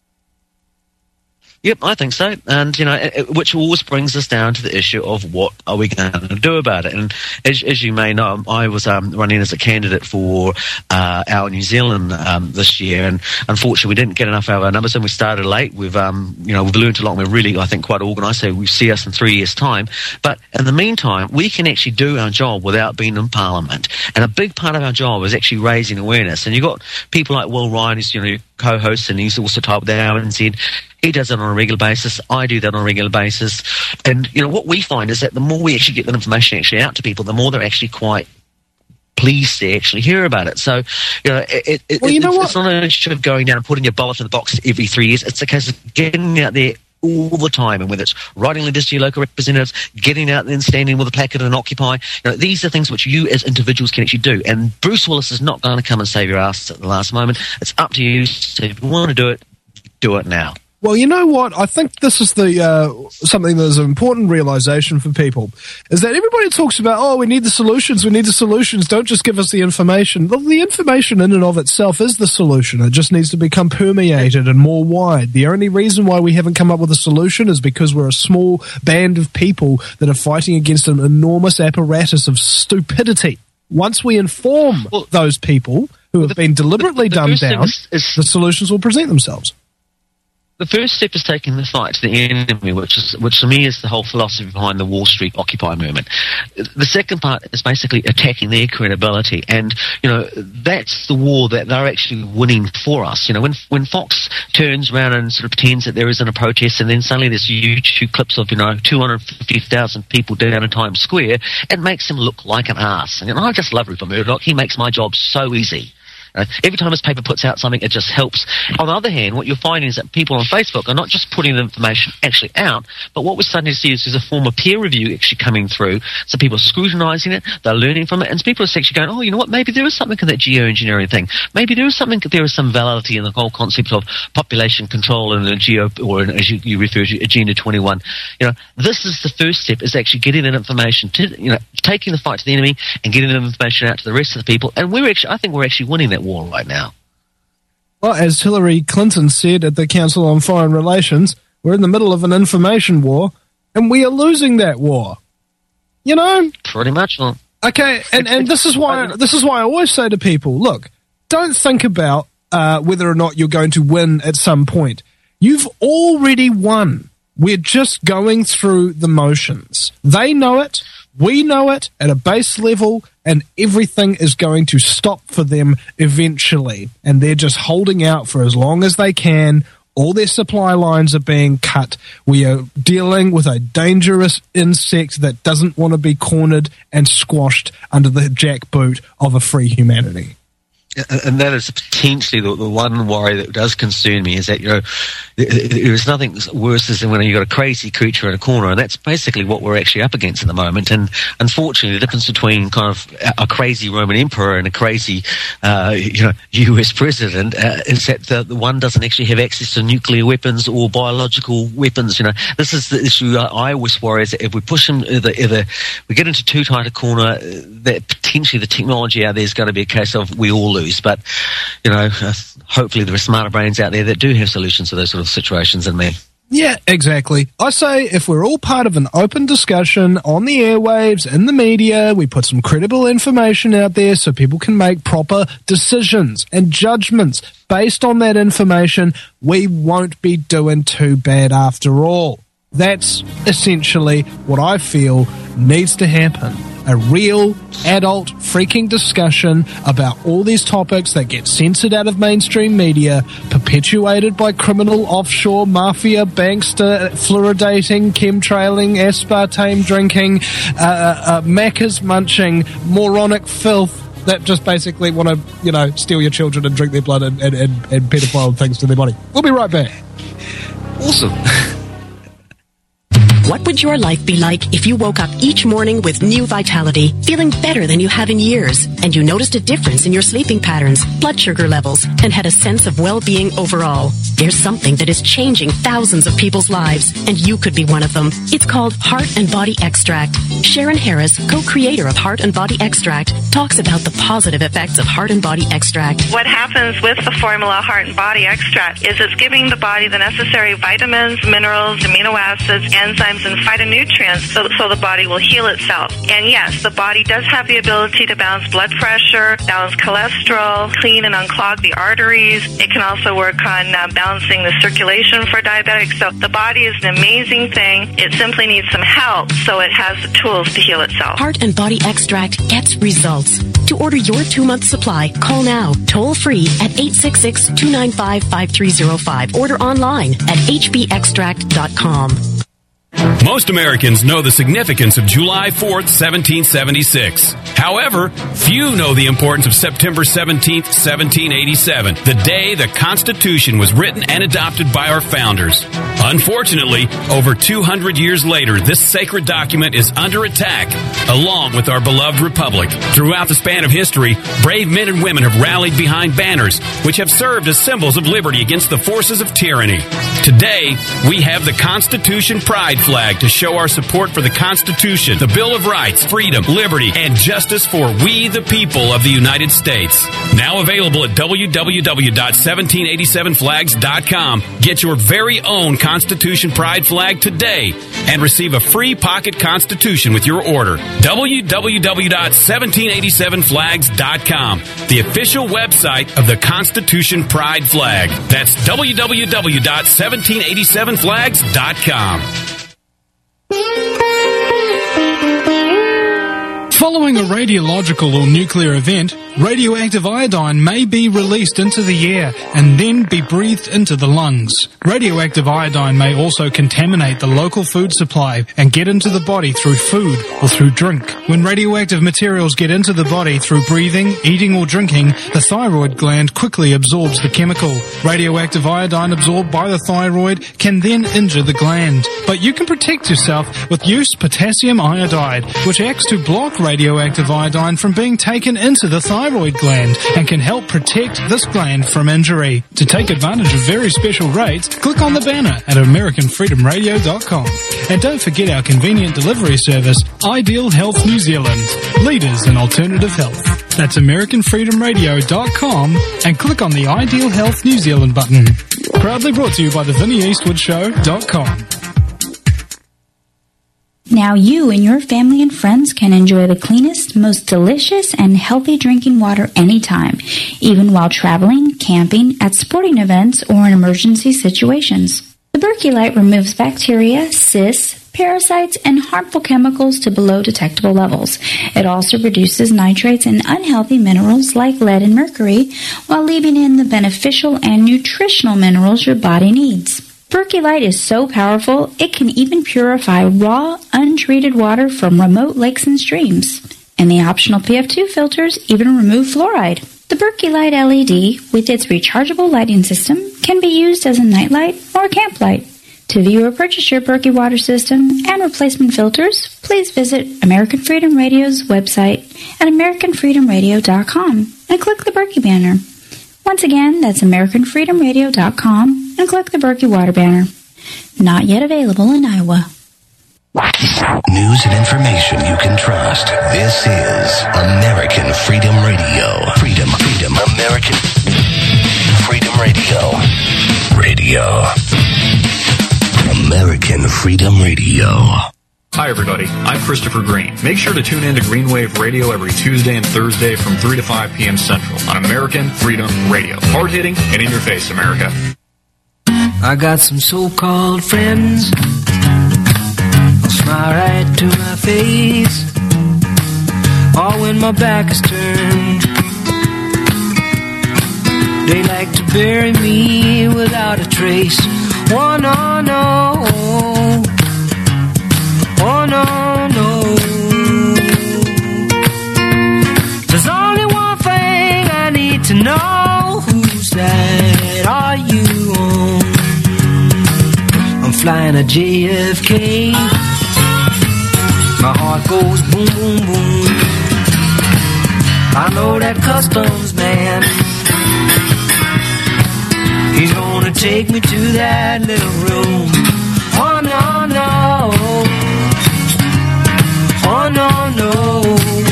Speaker 2: Yep, I think so. And, you know, it, it, which always brings us down to the issue of what are we going to do about it. And as, as you may know, I was um, running as a candidate for uh, our New Zealand um, this year, and unfortunately we didn't get enough of our numbers, and we started late. We've, um, you know, we've learned a lot, and we're really, I think, quite organised, so we see us in three years' time. But in the meantime, we can actually do our job without being in Parliament. And a big part of our job is actually raising awareness. And you've got people like Will Ryan, who's, you know, co-host, and he's also typed down and said, he does it on a regular basis. I do that on a regular basis. And, you know, what we find is that the more we actually get that information actually out to people, the more they're actually quite pleased to actually hear about it. So, you know, it, it,
Speaker 1: well, you
Speaker 2: it,
Speaker 1: know
Speaker 2: it's,
Speaker 1: what?
Speaker 2: it's not an issue of going down and putting your ballot in the box every three years. It's a case of getting out there all the time, and whether it's writing letters to your local representatives, getting out there and standing with a placard and Occupy, you know, these are things which you as individuals can actually do. And Bruce Willis is not going to come and save your ass at the last moment. It's up to you. So if you want to do it, do it now.
Speaker 1: Well, you know what? I think this is the uh, something that is an important realization for people, is that everybody talks about, oh, we need the solutions, we need the solutions, don't just give us the information. Well, the information in and of itself is the solution. It just needs to become permeated and more wide. The only reason why we haven't come up with a solution is because we're a small band of people that are fighting against an enormous apparatus of stupidity. Once we inform
Speaker 2: well,
Speaker 1: those people who have
Speaker 2: the,
Speaker 1: been deliberately
Speaker 2: the, the
Speaker 1: dumbed down,
Speaker 2: is, is,
Speaker 1: the solutions will present themselves.
Speaker 2: The first step is taking the fight to the enemy, which is, which to me is the whole philosophy behind the Wall Street Occupy movement. The second part is basically attacking their credibility, and you know that's the war that they're actually winning for us. You know, when when Fox turns around and sort of pretends that there isn't a protest, and then suddenly there's YouTube clips of you know two hundred fifty thousand people down in Times Square, it makes him look like an ass. And you know, I just love Rupert Murdoch. He makes my job so easy. Uh, every time his paper puts out something, it just helps. On the other hand, what you're finding is that people on Facebook are not just putting the information actually out, but what we're starting to see is there's a form of peer review actually coming through. So people are scrutinising it, they're learning from it, and people are actually going, oh, you know what, maybe there is something in that geoengineering thing. Maybe there is something, there is some validity in the whole concept of population control and the geo, or as you, you refer to, Agenda twenty-one. You know, this is the first step, is actually getting that information to, you know, taking the fight to the enemy and getting the information out to the rest of the people. And we're actually, I think we're actually winning that war right now.
Speaker 1: Well, as Hillary Clinton said at the Council on Foreign Relations, we're in the middle of an information war, and we are losing that war. You know?
Speaker 2: Pretty much. Well,
Speaker 1: okay, and, and this is why this is why I always say to people, look, don't think about uh, whether or not you're going to win at some point. You've already won. We're just going through the motions. They know it. We know it at a base level, and everything is going to stop for them eventually. And they're just holding out for as long as they can. All their supply lines are being cut. We are dealing with a dangerous insect that doesn't want to be cornered and squashed under the jackboot of a free humanity.
Speaker 2: And that is potentially the, the one worry that does concern me, is that, you know, there is nothing worse than when you've got a crazy creature in a corner, and that's basically what we're actually up against at the moment. And unfortunately, the difference between kind of a crazy Roman emperor and a crazy, uh, you know, U S president uh, is that the, the one doesn't actually have access to nuclear weapons or biological weapons. You know, this is the issue I, I always worry, is that if we push them, either, either we get into too tight a corner, that potentially the technology out there is going to be a case of we all lose. But, you know, uh, hopefully there are smarter brains out there that do have solutions to those sort of situations than me.
Speaker 1: Yeah, exactly. I say if we're all part of an open discussion on the airwaves, in the media, we put some credible information out there so people can make proper decisions and judgments based on that information, we won't be doing too bad after all. That's essentially what I feel needs to happen. A real adult freaking discussion about all these topics that get censored out of mainstream media, perpetuated by criminal offshore mafia, bankster, fluoridating, chemtrailing, aspartame drinking, uh, uh, macca's munching, moronic filth that just basically want to, you know, steal your children and drink their blood and, and, and, and pedophile things to their body. We'll be right back.
Speaker 2: Awesome.
Speaker 9: What would your life be like if you woke up each morning with new vitality, feeling better than you have in years, and you noticed a difference in your sleeping patterns, blood sugar levels, and had a sense of well-being overall? There's something that is changing thousands of people's lives, and you could be one of them. It's called Heart and Body Extract. Sharon Harris, co-creator of Heart and Body Extract, talks about the positive effects of Heart and Body Extract.
Speaker 10: What happens with the formula Heart and Body Extract is it's giving the body the necessary vitamins, minerals, amino acids, enzymes, and phytonutrients so, so the body will heal itself. And yes, the body does have the ability to balance blood pressure, balance cholesterol, clean and unclog the arteries. It can also work on uh, balancing the circulation for diabetics. So the body is an amazing thing. It simply needs some help so it has the tools to heal itself.
Speaker 9: Heart and Body Extract gets results. To order your two-month supply, call now, toll-free at eight six six, two nine five, five three zero five. Order online at h b extract dot com.
Speaker 11: Most Americans know the significance of July fourth, seventeen seventy-six. However, few know the importance of September seventeenth, seventeen eighty-seven, the day the Constitution was written and adopted by our founders. Unfortunately, over two hundred years later, this sacred document is under attack, along with our beloved republic. Throughout the span of history, brave men and women have rallied behind banners, which have served as symbols of liberty against the forces of tyranny. Today, we have the Constitution Pride flag to show our support for the Constitution, the Bill of Rights, freedom, liberty, and justice for we the people of the United States. Now available at w w w dot seventeen eighty-seven flags dot com. Get your very own Constitution Pride flag today and receive a free pocket Constitution with your order. w w w dot seventeen eighty-seven flags dot com, the official website of the Constitution Pride flag. That's w w w dot seventeen eighty-seven flags dot com.
Speaker 12: Following a radiological or nuclear event, radioactive iodine may be released into the air and then be breathed into the lungs. Radioactive iodine may also contaminate the local food supply and get into the body through food or through drink. When radioactive materials get into the body through breathing, eating or drinking, the thyroid gland quickly absorbs the chemical. Radioactive iodine absorbed by the thyroid can then injure the gland. But you can protect yourself with use potassium iodide, which acts to block radioactive iodine from being taken into the thyroid gland and can help protect this gland from injury. To take advantage of very special rates, click on the banner at american freedom radio dot com. And don't forget our convenient delivery service, Ideal Health New Zealand, leaders in alternative health. That's american freedom radio dot com and click on the Ideal Health New Zealand button. Proudly brought to you by the vinnie eastwood show dot com.
Speaker 3: Now you and your family and friends can enjoy the cleanest, most delicious, and healthy drinking water anytime, even while traveling, camping, at sporting events, or in emergency situations. The Berkey Light removes bacteria, cysts, parasites, and harmful chemicals to below detectable levels. It also reduces nitrates and unhealthy minerals like lead and mercury, while leaving in the beneficial and nutritional minerals your body needs. Berkey Light is so powerful, it can even purify raw, untreated water from remote lakes and streams. And the optional P F two filters even remove fluoride. The Berkey Light L E D, with its rechargeable lighting system, can be used as a nightlight or a camp light. To view or purchase your Berkey water system and replacement filters, please visit American Freedom Radio's website at american freedom radio dot com and click the Berkey banner. Once again, that's american freedom radio dot com and click the Berkey water banner. Not yet available in Iowa.
Speaker 6: News and information you can trust. This is American Freedom Radio. Freedom, freedom, American Freedom Radio. Radio. American Freedom Radio.
Speaker 13: Hi, everybody. I'm Christopher Green. Make sure to tune in to Greenwave Radio every Tuesday and Thursday from three to five p.m. Central on American Freedom Radio. Hard-hitting and in your face, America.
Speaker 14: I got some so-called friends. They'll smile right to my face, all when my back is turned. They like to bury me without a trace. Oh, no, no. Oh, no, no. There's only one thing I need to know. Whose side are you on? I'm flying a J F K. My heart goes boom, boom, boom. I know that customs man, he's gonna take me to that little room. Oh, no, no. Oh, no, no.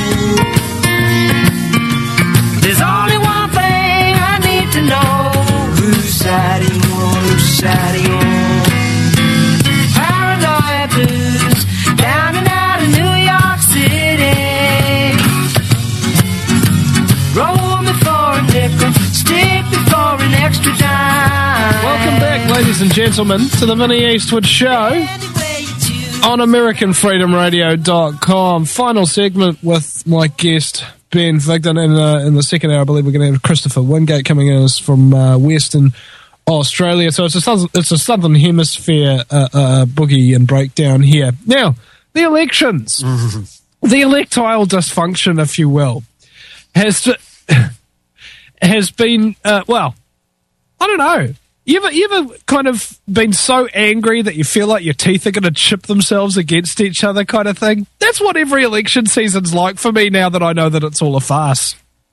Speaker 14: There's only one thing I need to know. Whose side are you on? Whose side are you on? Paranoid blues, down and out of New York City. Roll me for a nickel, stick me for an extra dime.
Speaker 1: Welcome back, ladies and gentlemen, to the Vinnie Eastwood Show on american freedom radio dot com. Final segment with my guest, Ben Vigdon. In, uh, in the second hour, I believe we're going to have Christopher Wingate coming in from uh, Western Oh, Australia. So it's a southern, it's a southern hemisphere uh, uh, boogie and breakdown here. Now, the elections, the electoral dysfunction, if you will, has to, has been uh, well. I don't know. You ever, you ever kind of been so angry that you feel like your teeth are going to chip themselves against each other, kind of thing? That's what every election season's like for me now that I know that it's all a farce.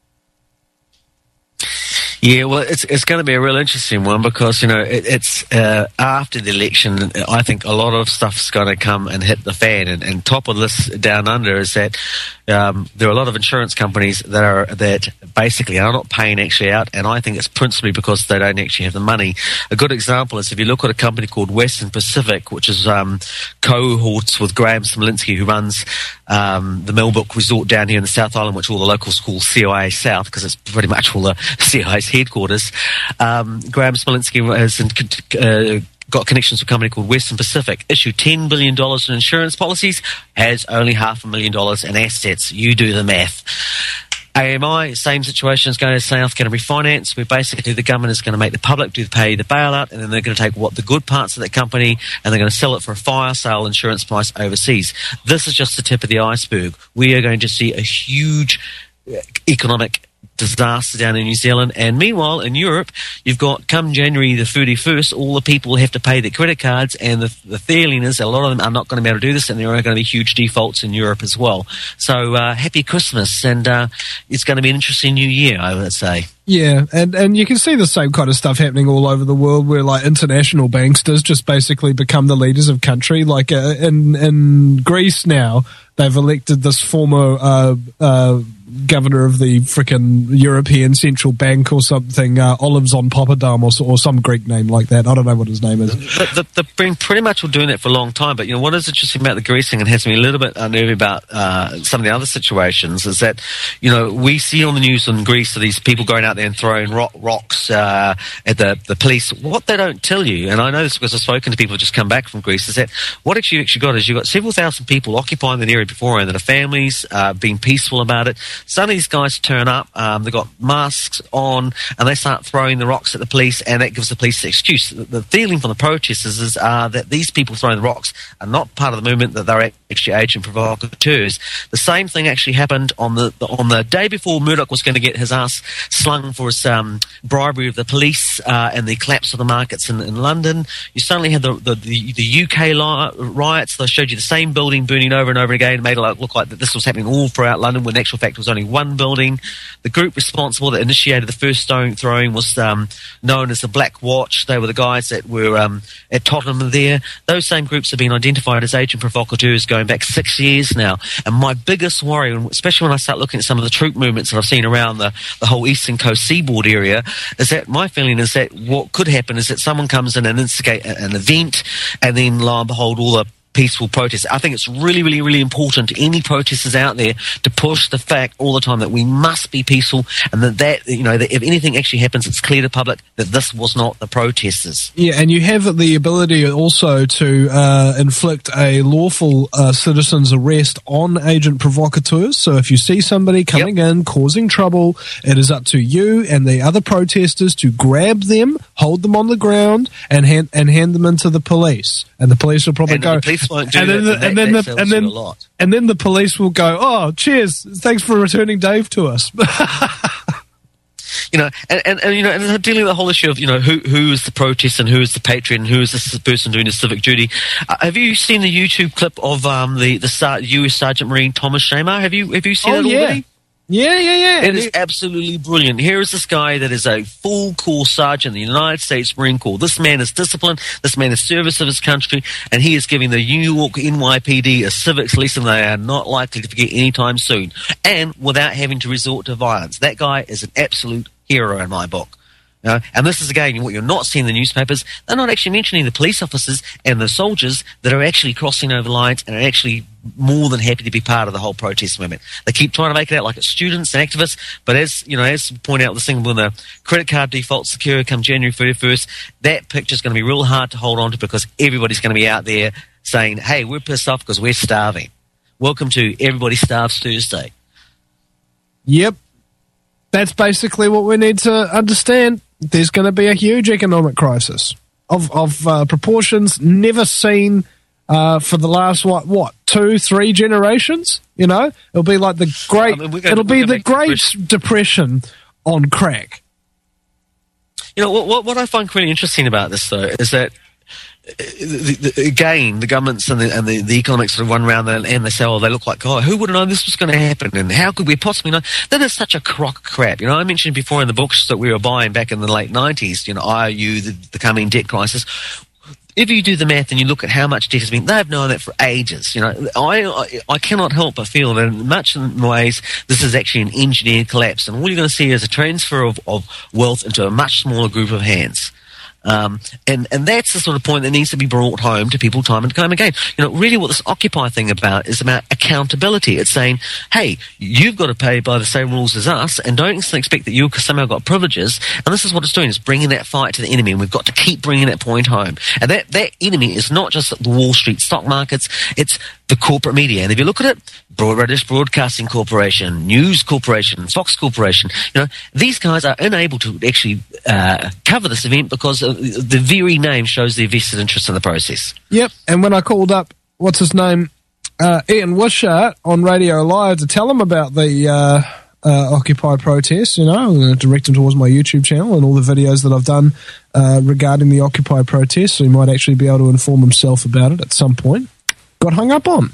Speaker 2: Yeah, well, it's it's going to be a real interesting one because, you know, it, it's uh, after the election, I think a lot of stuff's going to come and hit the fan. And, and top of this down under is that um, there are a lot of insurance companies that are that basically are not paying actually out, and I think it's principally because they don't actually have the money. A good example is if you look at a company called Western Pacific, which is um, cohorts with Graham Smolinski, who runs um, the Millbrook Resort down here in the South Island, which all the locals call C I A South because it's pretty much all the C I A's headquarters. Um, Graham Smolinski has uh, got connections to a company called Western Pacific, issued ten billion dollars in insurance policies, has only half a million dollars in assets. You do the math. A M I, same situation is going to South, going to refinance, where basically the government is going to make the public do pay the bailout, and then they're going to take what the good parts of that company and they're going to sell it for a fire sale insurance price overseas. This is just the tip of the iceberg. We are going to see a huge economic disaster down in New Zealand, and meanwhile in Europe you've got come January the thirty-first all the people have to pay their credit cards, and the, the feeling is a lot of them are not going to be able to do this, and there are going to be huge defaults in Europe as well. So uh, happy Christmas, and uh, it's going to be an interesting new year, I would say.
Speaker 1: Yeah, and, and you can see the same kind of stuff happening all over the world where, like, international banksters just basically become the leaders of country. Like, uh, in in Greece now, they've elected this former uh, uh, governor of the frickin' European Central Bank or something, uh, Olives on Papadam or, or some Greek name like that. I don't know what his name is.
Speaker 2: The, the, they've been pretty much all doing that for a long time, but, you know, what is interesting about the Greece thing and has me a little bit unnerved about uh, some of the other situations is that, you know, we see on the news in Greece these people going out there and throwing rock, rocks uh, at the, the police. What they don't tell you, and I know this because I've spoken to people who just come back from Greece, is that what actually, actually got is you've got several thousand people occupying the area beforehand that are families, uh, being peaceful about it. Some of these guys turn up, um, they've got masks on, and they start throwing the rocks at the police, and that gives the police the excuse. The, the feeling from the protesters is uh, that these people throwing the rocks are not part of the movement, that they're actually agent provocateurs. The same thing actually happened on the, the on the day before Murdoch was going to get his ass slung for his um, bribery of the police uh, and the collapse of the markets in, in London. You suddenly had the, the, the, the U K li- riots. They showed you the same building burning over and over again, and made it look like that this was happening all throughout London, when in actual fact it was only one building. The group responsible that initiated the first stone throwing was um, known as the Black Watch. They were the guys that were um, at Tottenham there. Those same groups have been identified as agent provocateurs going back six years now. And my biggest worry, especially when I start looking at some of the troop movements that I've seen around the, the whole Eastern Coast seaboard area, is that my feeling is that what could happen is that someone comes in and instigate an event, and then lo and behold, all the peaceful protests. I think it's really, really, really important to any protesters out there to push the fact all the time that we must be peaceful, and that, that you know, that if anything actually happens, it's clear to the public that this was not the protesters.
Speaker 1: Yeah, and you have the ability also to uh, inflict a lawful uh, citizen's arrest on agent provocateurs. So if you see somebody coming yep. in, causing trouble, it is up to you and the other protesters to grab them, hold them on the ground, and hand, and hand them into the police. And the police will probably
Speaker 2: and
Speaker 1: go...
Speaker 2: The won't do
Speaker 1: and then,
Speaker 2: that,
Speaker 1: the, and, then
Speaker 2: that,
Speaker 1: the,
Speaker 2: that
Speaker 1: and, then,
Speaker 2: a lot.
Speaker 1: and then the police will go, oh, cheers, thanks for returning Dave to us.
Speaker 2: You know, and, and, and you know, and dealing with the whole issue of, you know, who who is the protest and who is the patriot and who is this person doing his civic duty. Uh, have you seen the YouTube clip of um, the the Star- U S Sergeant Marine Thomas Shamar? Have you have you seen
Speaker 1: oh,
Speaker 2: it
Speaker 1: yeah.
Speaker 2: already?
Speaker 1: Yeah, yeah, yeah.
Speaker 2: It is absolutely brilliant. Here is this guy that is a full course sergeant in the United States Marine Corps. This man is disciplined. This man is service of his country, and he is giving the New York N Y P D a civics lesson they are not likely to forget anytime soon, and without having to resort to violence. That guy is an absolute hero in my book. Uh, and this is, again, what you're not seeing in the newspapers. They're not actually mentioning the police officers and the soldiers that are actually crossing over lines and are actually more than happy to be part of the whole protest movement. They keep trying to make it out like it's students and activists, but as you know, as you point out, this thing when the credit card defaults occur come January thirty-first, that picture's going to be real hard to hold on to, because everybody's going to be out there saying, hey, we're pissed off because we're starving. Welcome to Everybody Starves Thursday.
Speaker 1: Yep. That's basically what we need to understand. there's going to be a huge economic crisis of of uh, proportions never seen uh, for the last what what two three generations. You know, it'll be like the great. I mean, gonna, it'll be the Great Depression on crack.
Speaker 2: You know what, what? What I find really interesting about this, though, is that the, the, again, the governments and the, and the, the economics sort of run around and, and they say, "Oh, they look like God. Who would have known this was going to happen? And how could we possibly know?" That is such a crock of crap. You know, I mentioned before in the books that we were buying back in the late nineties. You know, I O U, the, the coming debt crisis. If you do the math and you look at how much debt has been, they've known that for ages. You know, I, I I cannot help but feel that in much in ways this is actually an engineered collapse, and all you're going to see is a transfer of, of wealth into a much smaller group of hands. Um, and, and that's the sort of point that needs to be brought home to people time and time again. You know, really what this Occupy thing about is about accountability. It's saying, hey, you've got to pay by the same rules as us, and don't expect that you've somehow got privileges. And this is what it's doing, is bringing that fight to the enemy, and we've got to keep bringing that point home. And that, that enemy is not just the Wall Street stock markets, it's the corporate media. And if you look at it, British Broadcasting Corporation, News Corporation, Fox Corporation, you know, these guys are unable to actually uh, cover this event because of the very name shows their vested interest in the process.
Speaker 1: Yep, and when I called up, what's his name, uh, Ian Wishart on Radio Live to tell him about the uh, uh, Occupy protests, you know, I'm going to direct him towards my YouTube channel and all the videos that I've done uh, regarding the Occupy protests, so he might actually be able to inform himself about it at some point. Got hung up on.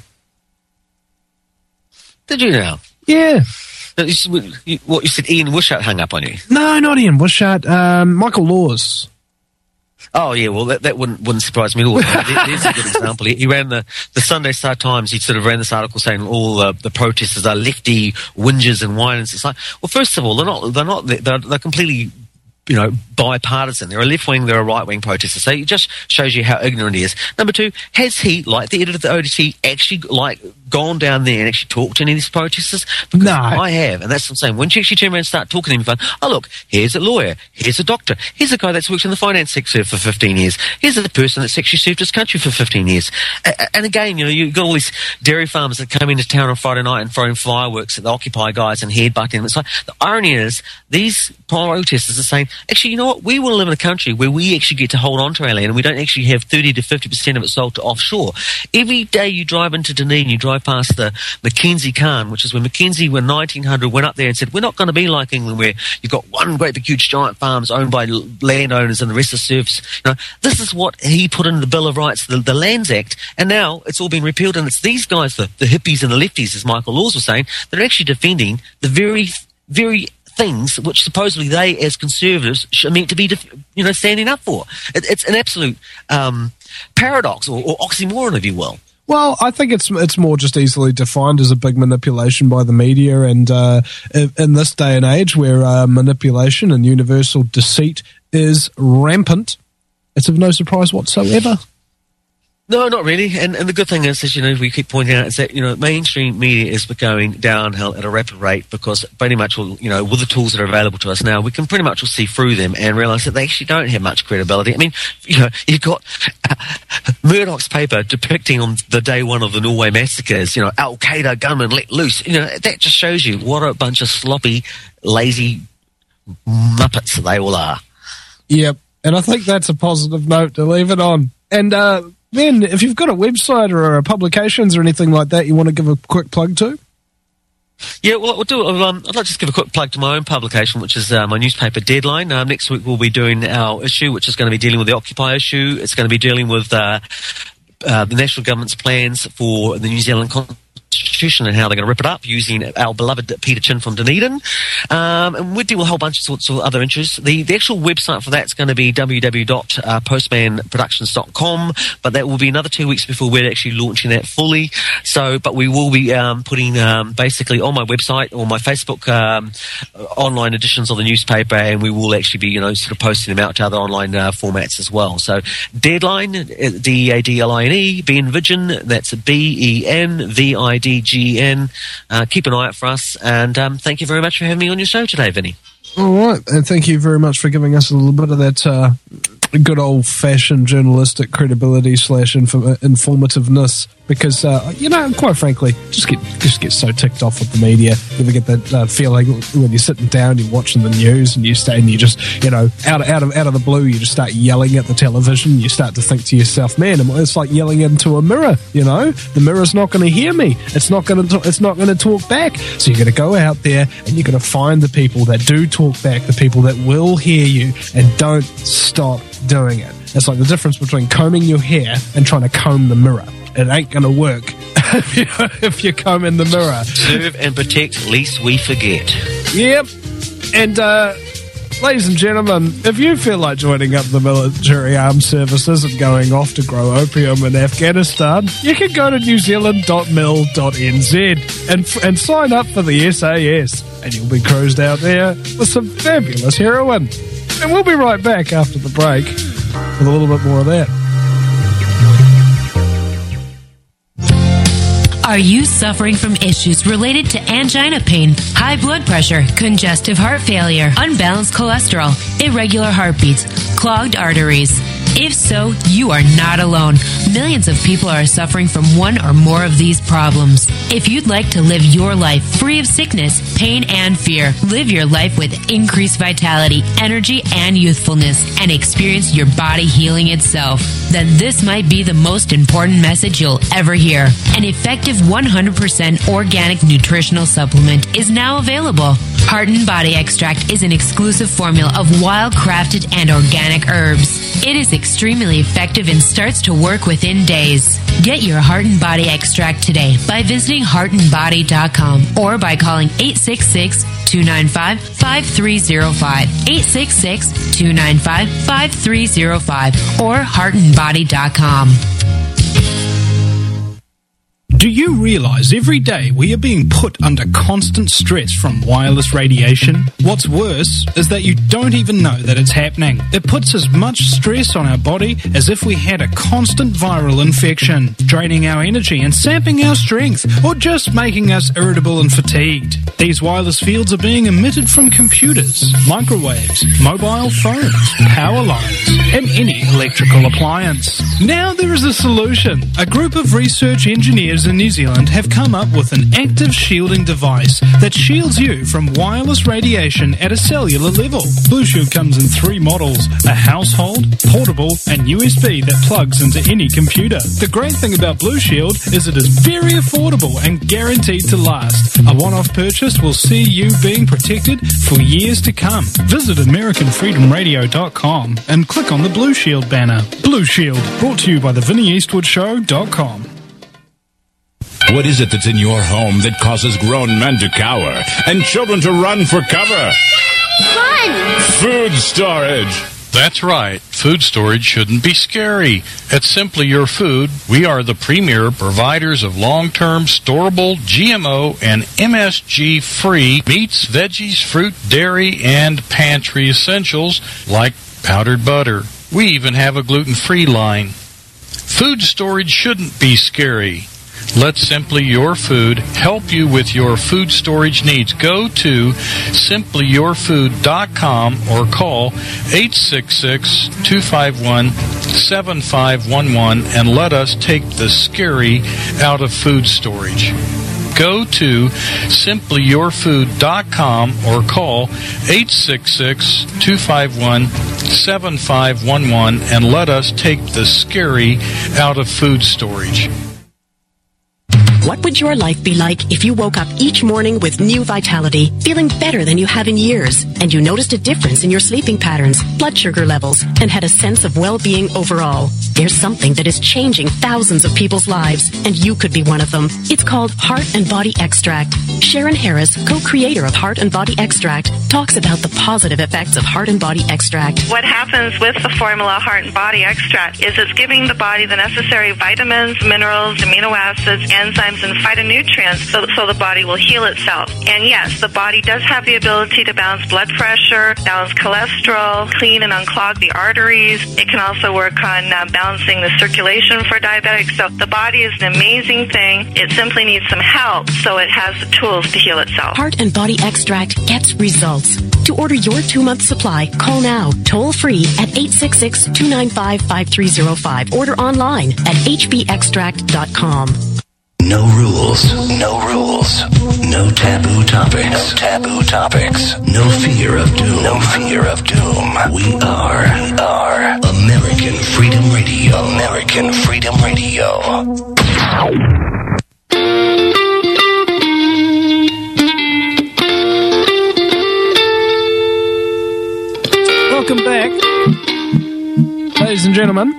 Speaker 2: Did you now?
Speaker 1: Yeah.
Speaker 2: You, what, you said Ian Wishart hung up on you?
Speaker 1: No, not Ian Wishart. Um, Michael Laws.
Speaker 2: Oh, yeah, well, that, that wouldn't wouldn't surprise me at all. There, there's a good example. He, he ran the, the Sunday Star Times. He sort of ran this article saying all the, the protesters are lefty whingers and whiners. It's like, well, first of all, they're not, they're not, they're, they're completely, you know, bipartisan. They're a left-wing, they're a right-wing protester. So it just shows you how ignorant he is. Number two, has he, like the editor of the O D T, actually, like, gone down there and actually talked to any of these protesters? Because
Speaker 1: no.
Speaker 2: I have, and that's what I'm saying. When you actually turn around and start talking to him, you find, oh, look, here's a lawyer, here's a doctor, here's a guy that's worked in the finance sector for fifteen years, here's a person that's actually served his country for fifteen years. A- and again, you know, you've got all these dairy farmers that come into town on Friday night and throwing fireworks at the Occupy guys and headbutting them. It's like, the irony is, these protesters are saying, actually, you know what, we want to live in a country where we actually get to hold on to our land and we don't actually have thirty to fifty percent of it sold to offshore. Every day you drive into Dunedin, you drive past the Mackenzie Khan, which is when Mackenzie, when nineteen hundred, went up there and said, we're not going to be like England where you've got one great big huge giant farms owned by landowners and the rest of serfs. You know, this is what he put in the Bill of Rights, the, the Lands Act, and now it's all been repealed, and it's these guys, the, the hippies and the lefties, as Michael Laws was saying, that are actually defending the very, very things which supposedly they, as conservatives, are meant to be, you know, standing up for. It, it's an absolute um, paradox or, or oxymoron, if you will.
Speaker 1: Well, I think it's it's more just easily defined as a big manipulation by the media, and uh, in, in this day and age where uh, manipulation and universal deceit is rampant, it's of no surprise whatsoever.
Speaker 2: No, not really. And and the good thing is, as you know, we keep pointing out, is that, you know, mainstream media is going downhill at a rapid rate because pretty much, all, you know, with the tools that are available to us now, we can pretty much all see through them and realise that they actually don't have much credibility. I mean, you know, you've got uh, Murdoch's paper depicting on the day one of the Norway massacres, you know, Al Qaeda gunmen let loose. You know, that just shows you what a bunch of sloppy, lazy muppets they all are.
Speaker 1: Yep, and I think that's a positive note to leave it on. And uh, Ben, if you've got a website or a publications or anything like that you want to give a quick plug to?
Speaker 2: Yeah, well, we'll do. Um, I'd like to just give a quick plug to my own publication, which is uh, my newspaper Deadline. Um, next week we'll be doing our issue, which is going to be dealing with the Occupy issue. It's going to be dealing with uh, uh, the national government's plans for the New Zealand Constitution and how they're going to rip it up using our beloved Peter Chin from Dunedin. Um, and we deal with a whole bunch of sorts of other issues. The, the actual website for that is going to be w w w dot postman productions dot com, but that will be another two weeks before we're actually launching that fully. So, but we will be um, putting um, basically on my website or my Facebook um, online editions of the newspaper, and we will actually be, you know, sort of posting them out to other online uh, formats as well. So, Deadline, D E A D L I N E, Ben Vidgen, that's B E N V I D G N. Uh, keep an eye out for us, and um, thank you very much for having me on your show today, Vinny.
Speaker 1: All right, and thank you very much for giving us a little bit of that uh, good old-fashioned journalistic credibility slash inf- informativeness. because, uh, you know, quite frankly, just get just get so ticked off with the media. You ever get that uh, feeling when you're sitting down, you're watching the news, and you stay and you just, you know, out of, out of out of the blue, you just start yelling at the television. You start to think to yourself, man, it's like yelling into a mirror. You know, the mirror's not going to hear me. It's not going to. It's not going to talk back. So you're going to go out there and you're going to find the people that do talk back, the people that will hear you, and don't stop doing it. It's like the difference between combing your hair and trying to comb the mirror. It ain't going to work if, you, if you comb in the mirror.
Speaker 2: Serve and protect, lest we forget.
Speaker 1: Yep. And, uh, ladies and gentlemen, if you feel like joining up the military armed services and going off to grow opium in Afghanistan, you can go to new zealand dot mil dot n z and, and sign up for the S A S. And you'll be cruised out there with some fabulous heroin. And we'll be right back after the break with a little bit more of that.
Speaker 5: Are you suffering from issues related to angina pain, high blood pressure, congestive heart failure, unbalanced cholesterol, irregular heartbeats, clogged arteries? If so, you are not alone. Millions of people are suffering from one or more of these problems. If you'd like to live your life free of sickness, pain, and fear, live your life with increased vitality, energy, and youthfulness, and experience your body healing itself, then this might be the most important message you'll ever hear. An effective one hundred percent organic nutritional supplement is now available. Heart and Body Extract is an exclusive formula of wild-crafted and organic herbs. It is extremely effective and starts to work within days. Get your Heart and Body Extract today by visiting heart and body dot com or by calling eight six six, two nine five, five three zero five, eight six six, two nine five, five three zero five, or heart and body dot com.
Speaker 12: Do you realize every day we are being put under constant stress from wireless radiation? What's worse is that you don't even know that it's happening. It puts as much stress on our body as if we had a constant viral infection, draining our energy and sapping our strength, or just making us irritable and fatigued. These wireless fields are being emitted from computers, microwaves, mobile phones, power lines, and any electrical appliance. Now there is a solution. A group of research engineers in New Zealand have come up with an active shielding device that shields you from wireless radiation at a cellular level. Blue Shield comes in three models: a household, portable, and U S B that plugs into any computer. The great thing about Blue Shield is it is very affordable and guaranteed to last. A one-off purchase will see you being protected for years to come. Visit American Freedom Radio dot com and click on the Blue Shield banner. Blue Shield, brought to you by the Vinnie Eastwood Show dot com.
Speaker 15: What is it that's in your home that causes grown men to cower and children to run for cover?
Speaker 8: Fun!
Speaker 15: Food storage.
Speaker 7: That's right. Food storage shouldn't be scary. At Simply Your Food, we are the premier providers of long-term, storable, G M O, and M S G-free meats, veggies, fruit, dairy, and pantry essentials like powdered butter. We even have a gluten-free line. Food storage shouldn't be scary. Let Simply Your Food help you with your food storage needs. Go to simply your food dot com or call eight six six, two five one, seven five one one and let us take the scary out of food storage. Go to simply your food dot com or call eight six six, two five one, seven five one one and let us take the scary out of food storage.
Speaker 9: What would your life be like if you woke up each morning with new vitality, feeling better than you have in years, and you noticed a difference in your sleeping patterns, blood sugar levels, and had a sense of well-being overall? There's something that is changing thousands of people's lives, and you could be one of them. It's called Heart and Body Extract. Sharon Harris, co-creator of Heart and Body Extract, talks about the positive effects of Heart and Body Extract.
Speaker 10: What happens with the formula Heart and Body Extract is it's giving the body the necessary vitamins, minerals, amino acids, enzymes, enzymes, and phytonutrients so, so the body will heal itself. And yes, the body does have the ability to balance blood pressure, balance cholesterol, clean and unclog the arteries. It can also work on uh, balancing the circulation for diabetics. So the body is an amazing thing. It simply needs some help so it has the tools to heal itself.
Speaker 9: Heart and Body Extract gets results. To order your two-month supply, call now, toll-free at eight six six, two nine five, five three zero five. Order online at h b extract dot com.
Speaker 6: No rules, no rules, no taboo topics, no taboo topics, no fear of doom, no fear of doom. We are, we are American Freedom Radio, American Freedom Radio.
Speaker 1: Welcome back, ladies and gentlemen,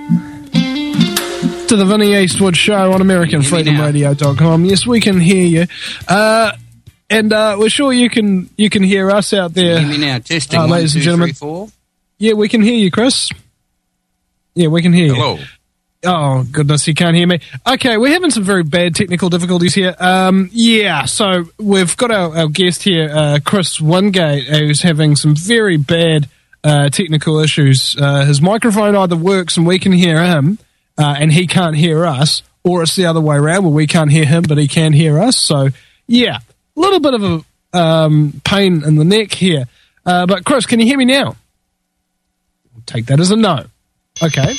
Speaker 1: to the Vinnie Eastwood Show on American Freedom Radio dot com. Yes, we can hear you. Uh, and uh, we're sure you can you can hear us out there.
Speaker 16: Hear me now. Testing.
Speaker 1: Uh,
Speaker 16: One,
Speaker 1: ladies
Speaker 16: two,
Speaker 1: and gentlemen.
Speaker 16: three, four.
Speaker 1: Yeah, we can hear you, Chris. Yeah, we can hear you.
Speaker 16: Hello.
Speaker 1: Oh, goodness, you can't hear me. Okay, we're having some very bad technical difficulties here. Um, yeah, so we've got our, our guest here, uh, Chris Wingate, who's having some very bad uh, technical issues. Uh, his microphone either works and we can hear him, uh, and he can't hear us, or it's the other way around where we can't hear him, but he can hear us. So, yeah, a little bit of a um, pain in the neck here. Uh, but, Chris, can you hear me now? We'll take that as a no. Okay.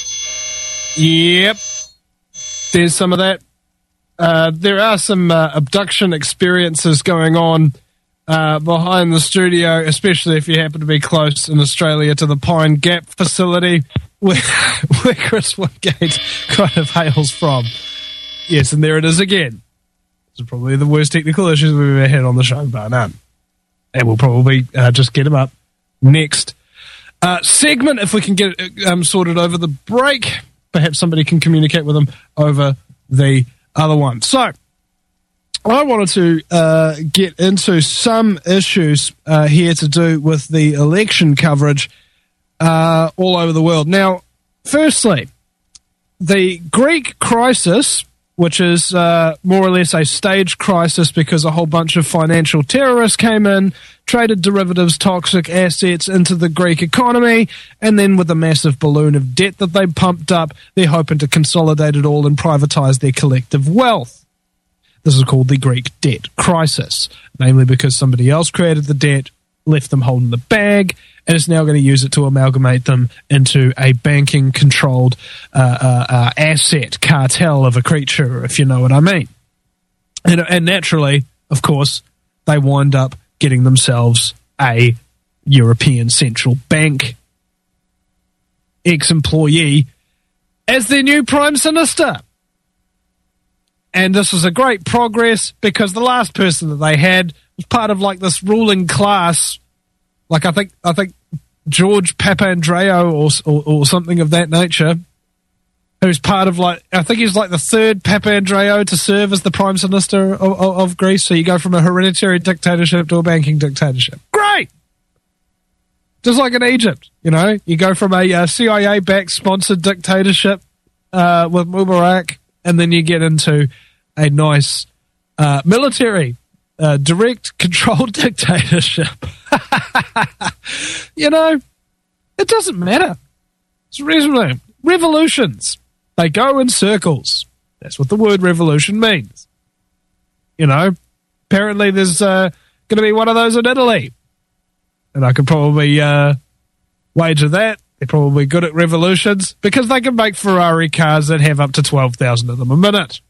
Speaker 1: Yep. There's some of that. Uh, there are some uh, abduction experiences going on uh, behind the studio, especially if you happen to be close in Australia to the Pine Gap facility where, where Chris Wingate kind of hails from. Yes, and there it is again. This is probably the worst technical issues we've ever had on the show, bar none. And we'll probably uh, just get him up next uh, segment if we can get it um, sorted over the break. Perhaps somebody can communicate with them over the other one. So, I wanted to uh, get into some issues uh, here to do with the election coverage uh, all over the world. Now, firstly, the Greek crisis, which is uh, more or less a staged crisis because a whole bunch of financial terrorists came in, traded derivatives, toxic assets into the Greek economy, and then with a massive balloon of debt that they pumped up, they're hoping to consolidate it all and privatize their collective wealth. This is called the Greek debt crisis, namely because somebody else created the debt, left them holding the bag, and is now going to use it to amalgamate them into a banking-controlled uh, uh, uh, asset cartel of a creature, if you know what I mean. And, and naturally, of course, they wind up getting themselves a European Central Bank ex-employee as their new Prime Minister. And this was a great progress because the last person that they had was part of like this ruling class, like I think I think George Papandreou or, or or something of that nature, who's part of like, I think he's like the third Papandreou to serve as the Prime Minister of, of, of Greece. So you go from a hereditary dictatorship to a banking dictatorship. Great! Just like in Egypt, you know, you go from a uh, C I A-backed sponsored dictatorship uh, with Mubarak, and then you get into a nice uh, military uh, direct controlled dictatorship. You know, it doesn't matter. It's reasonable. Revolutions, they go in circles. That's what the word revolution means. You know, apparently there's uh, going to be one of those in Italy. And I could probably uh, wager that. They're probably good at revolutions because they can make Ferrari cars that have up to twelve thousand of them a minute.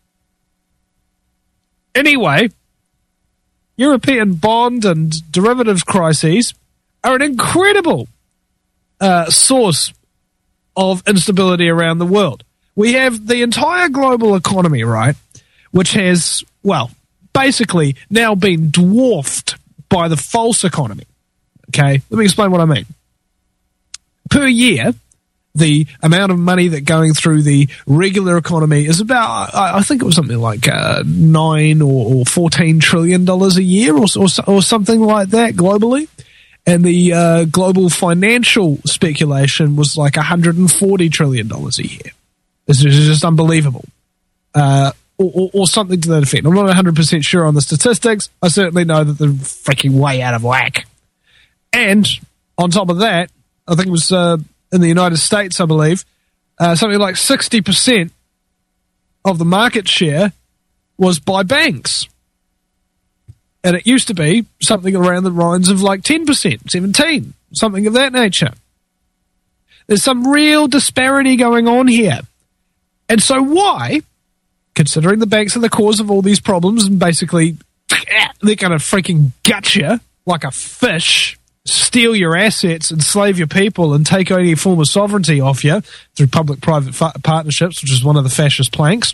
Speaker 1: Anyway, European bond and derivatives crises are an incredible uh, source of instability around the world. We have the entire global economy, right, which has, well, basically now been dwarfed by the false economy. Okay, let me explain what I mean. Per year, the amount of money that going through the regular economy is about, I think it was something like uh, nine or fourteen trillion dollars a year, or, or or something like that globally, and the uh, global financial speculation was like one hundred forty trillion dollars a year. This is just unbelievable. Uh, Or, or, or something to that effect. I'm not one hundred percent sure on the statistics. I certainly know that they're freaking way out of whack. And on top of that, I think it was uh, in the United States, I believe, uh, something like sixty percent of the market share was by banks. And it used to be something around the lines of like ten percent, seventeen, something of that nature. There's some real disparity going on here. And so why, considering the banks are the cause of all these problems and basically they're going to freaking gut you like a fish, steal your assets, enslave your people and take any form of sovereignty off you through public-private fa- partnerships, which is one of the fascist planks,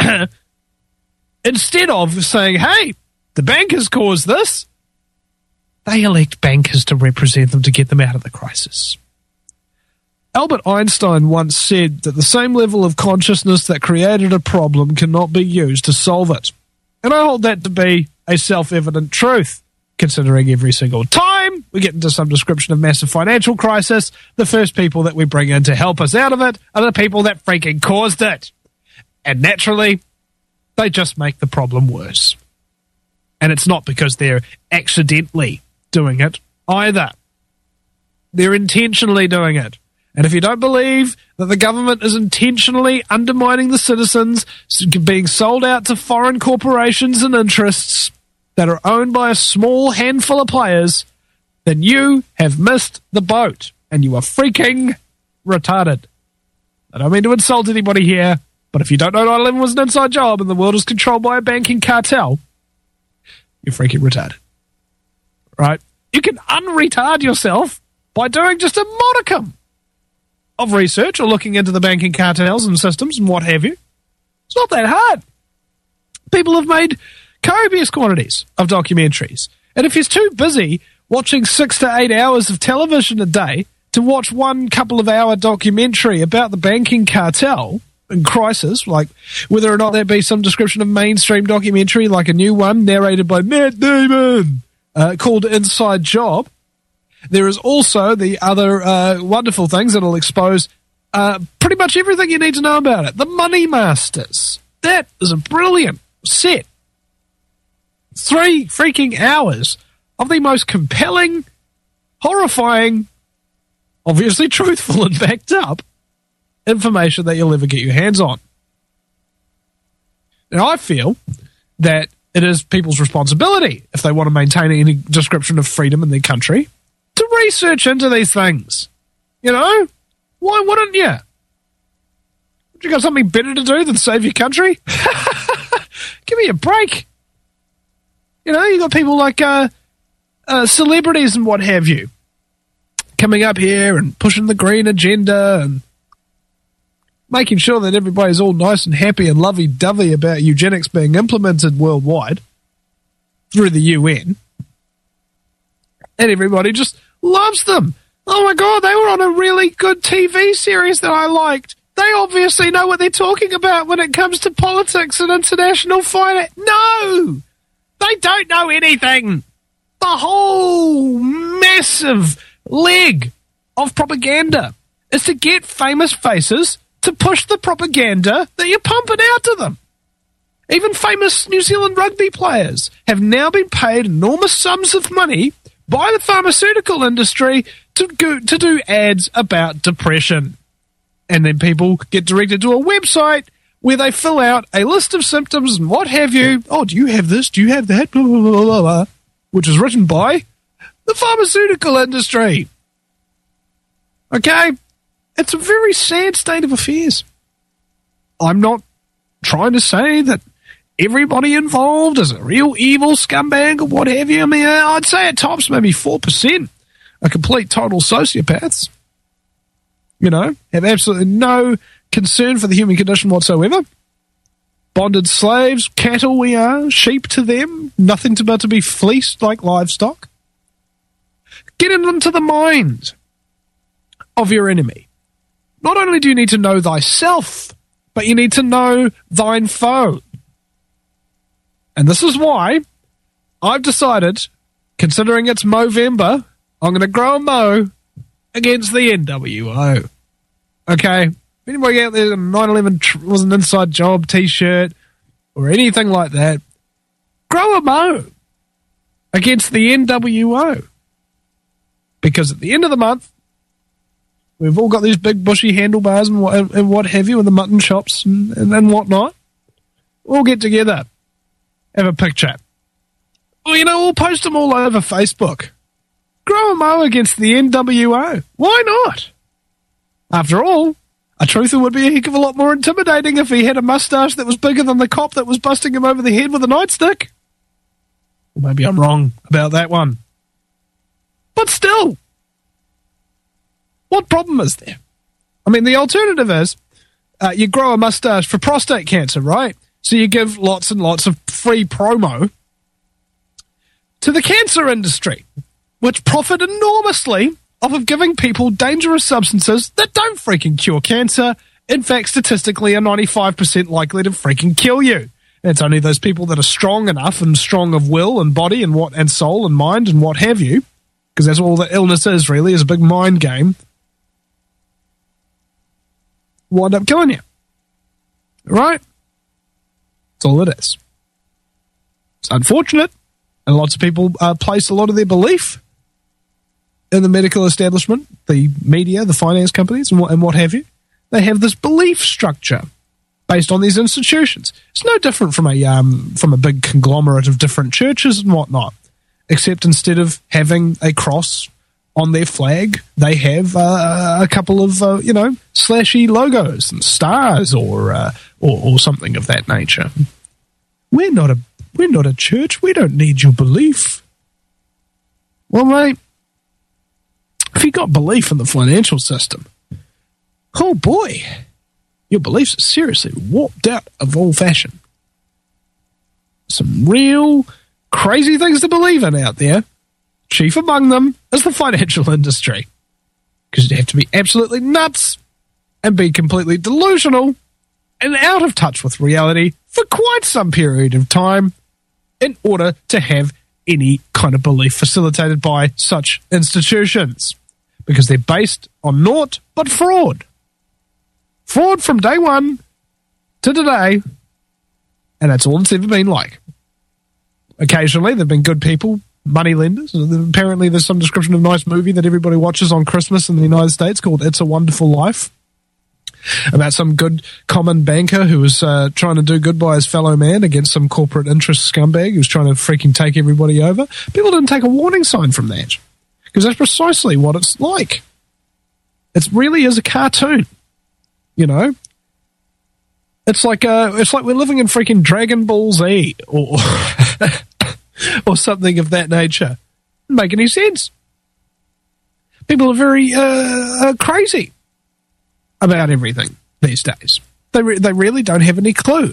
Speaker 1: instead of saying, hey, the bankers caused this, they elect bankers to represent them to get them out of the crisis. Albert Einstein once said that the same level of consciousness that created a problem cannot be used to solve it. And I hold that to be a self-evident truth, considering every single time we get into some description of massive financial crisis, the first people that we bring in to help us out of it are the people that freaking caused it. And naturally, they just make the problem worse. And it's not because they're accidentally doing it either. They're intentionally doing it. And if you don't believe that the government is intentionally undermining the citizens, being sold out to foreign corporations and interests that are owned by a small handful of players, then you have missed the boat and you are freaking retarded. I don't mean to insult anybody here, but if you don't know nine eleven was an inside job and the world is controlled by a banking cartel, you're freaking retarded. Right? You can unretard yourself by doing just a modicum of research or looking into the banking cartels and systems and what have you. It's not that hard. People have made copious quantities of documentaries. And if you're too busy watching six to eight hours of television a day to watch one couple of hour documentary about the banking cartel and crisis, like whether or not there be some description of mainstream documentary, like a new one narrated by Matt Damon uh, called Inside Job, there is also the other uh, wonderful things that will expose uh, pretty much everything you need to know about it. The Money Masters. That is a brilliant set. Three freaking hours of the most compelling, horrifying, obviously truthful and backed up information that you'll ever get your hands on. Now, I feel that it is people's responsibility, if they want to maintain any description of freedom in their country, to research into these things. You know? Why wouldn't you? You got something better to do than save your country? Give me a break. You know, you got people like uh, uh, celebrities and what have you coming up here and pushing the green agenda and making sure that everybody's all nice and happy and lovey-dovey about eugenics being implemented worldwide through the U N. And everybody just loves them. Oh my God, they were on a really good T V series that I liked. They obviously know what they're talking about when it comes to politics and international finance. No! They don't know anything. The whole massive leg of propaganda is to get famous faces to push the propaganda that you're pumping out to them. Even famous New Zealand rugby players have now been paid enormous sums of money by the pharmaceutical industry to go, to do ads about depression. And then people get directed to a website where they fill out a list of symptoms and what have you. Oh, do you have this? Do you have that? Blah, blah, blah, blah, blah. Which is written by the pharmaceutical industry. Okay? It's a very sad state of affairs. I'm not trying to say that everybody involved is a real evil scumbag or what have you. I mean, I'd say at tops maybe four percent are complete total sociopaths. You know, have absolutely no concern for the human condition whatsoever. Bonded slaves, cattle we are, sheep to them, nothing to but to be fleeced like livestock. Get into the mind of your enemy. Not only do you need to know thyself, but you need to know thine foe. And this is why I've decided, considering it's Movember, I'm going to grow a mo against the N W O. Okay? If anybody out there, nine eleven was an inside job t-shirt, or anything like that, grow a mow against the N W O. Because at the end of the month, we've all got these big bushy handlebars and what, and what have you, in the mutton shops and, and, and whatnot. We'll get together, have a picture. Well, you know, we'll post them all over Facebook. Grow a mow against the N W O. Why not? After all, a truther would be a heck of a lot more intimidating if he had a mustache that was bigger than the cop that was busting him over the head with a nightstick. Well, maybe I'm wrong about that one. But still, what problem is there? I mean, the alternative is uh, you grow a mustache for prostate cancer, right? So you give lots and lots of free promo to the cancer industry, which profit enormously off of giving people dangerous substances that don't freaking cure cancer. In fact, statistically, are ninety-five percent likely to freaking kill you. And it's only those people that are strong enough and strong of will and body and what and soul and mind and what have you, because that's all the illness is, really, is a big mind game, wind up killing you. Right? That's all it is. It's unfortunate, and lots of people uh, place a lot of their belief in the medical establishment, the media, the finance companies, and what, and what have you. They have this belief structure based on these institutions. It's no different from a um, from a big conglomerate of different churches and whatnot, except instead of having a cross on their flag, they have uh, a couple of uh, you know slashy logos and stars or, uh, or or something of that nature. We're not a we're not a church. We don't need your belief. Well, mate, if you got belief in the financial system, oh boy, your beliefs are seriously warped out of all fashion. Some real crazy things to believe in out there. Chief among them is the financial industry. Because you have to be absolutely nuts and be completely delusional and out of touch with reality for quite some period of time in order to have any kind of belief facilitated by such institutions. Because they're based on naught but fraud. Fraud from day one to today, and that's all it's ever been like. Occasionally, there have been good people, money lenders. Apparently, there's some description of a nice movie that everybody watches on Christmas in the United States called It's a Wonderful Life, about some good common banker who was uh, trying to do good by his fellow man against some corporate interest scumbag who was trying to freaking take everybody over. People didn't take a warning sign from that, because that's precisely what it's like. It really is a cartoon. You know, it's like uh, it's like we're living in freaking Dragon Ball Z or or something of that nature. Doesn't make any sense. People are very uh, uh, crazy about everything these days. They re- they really don't have any clue.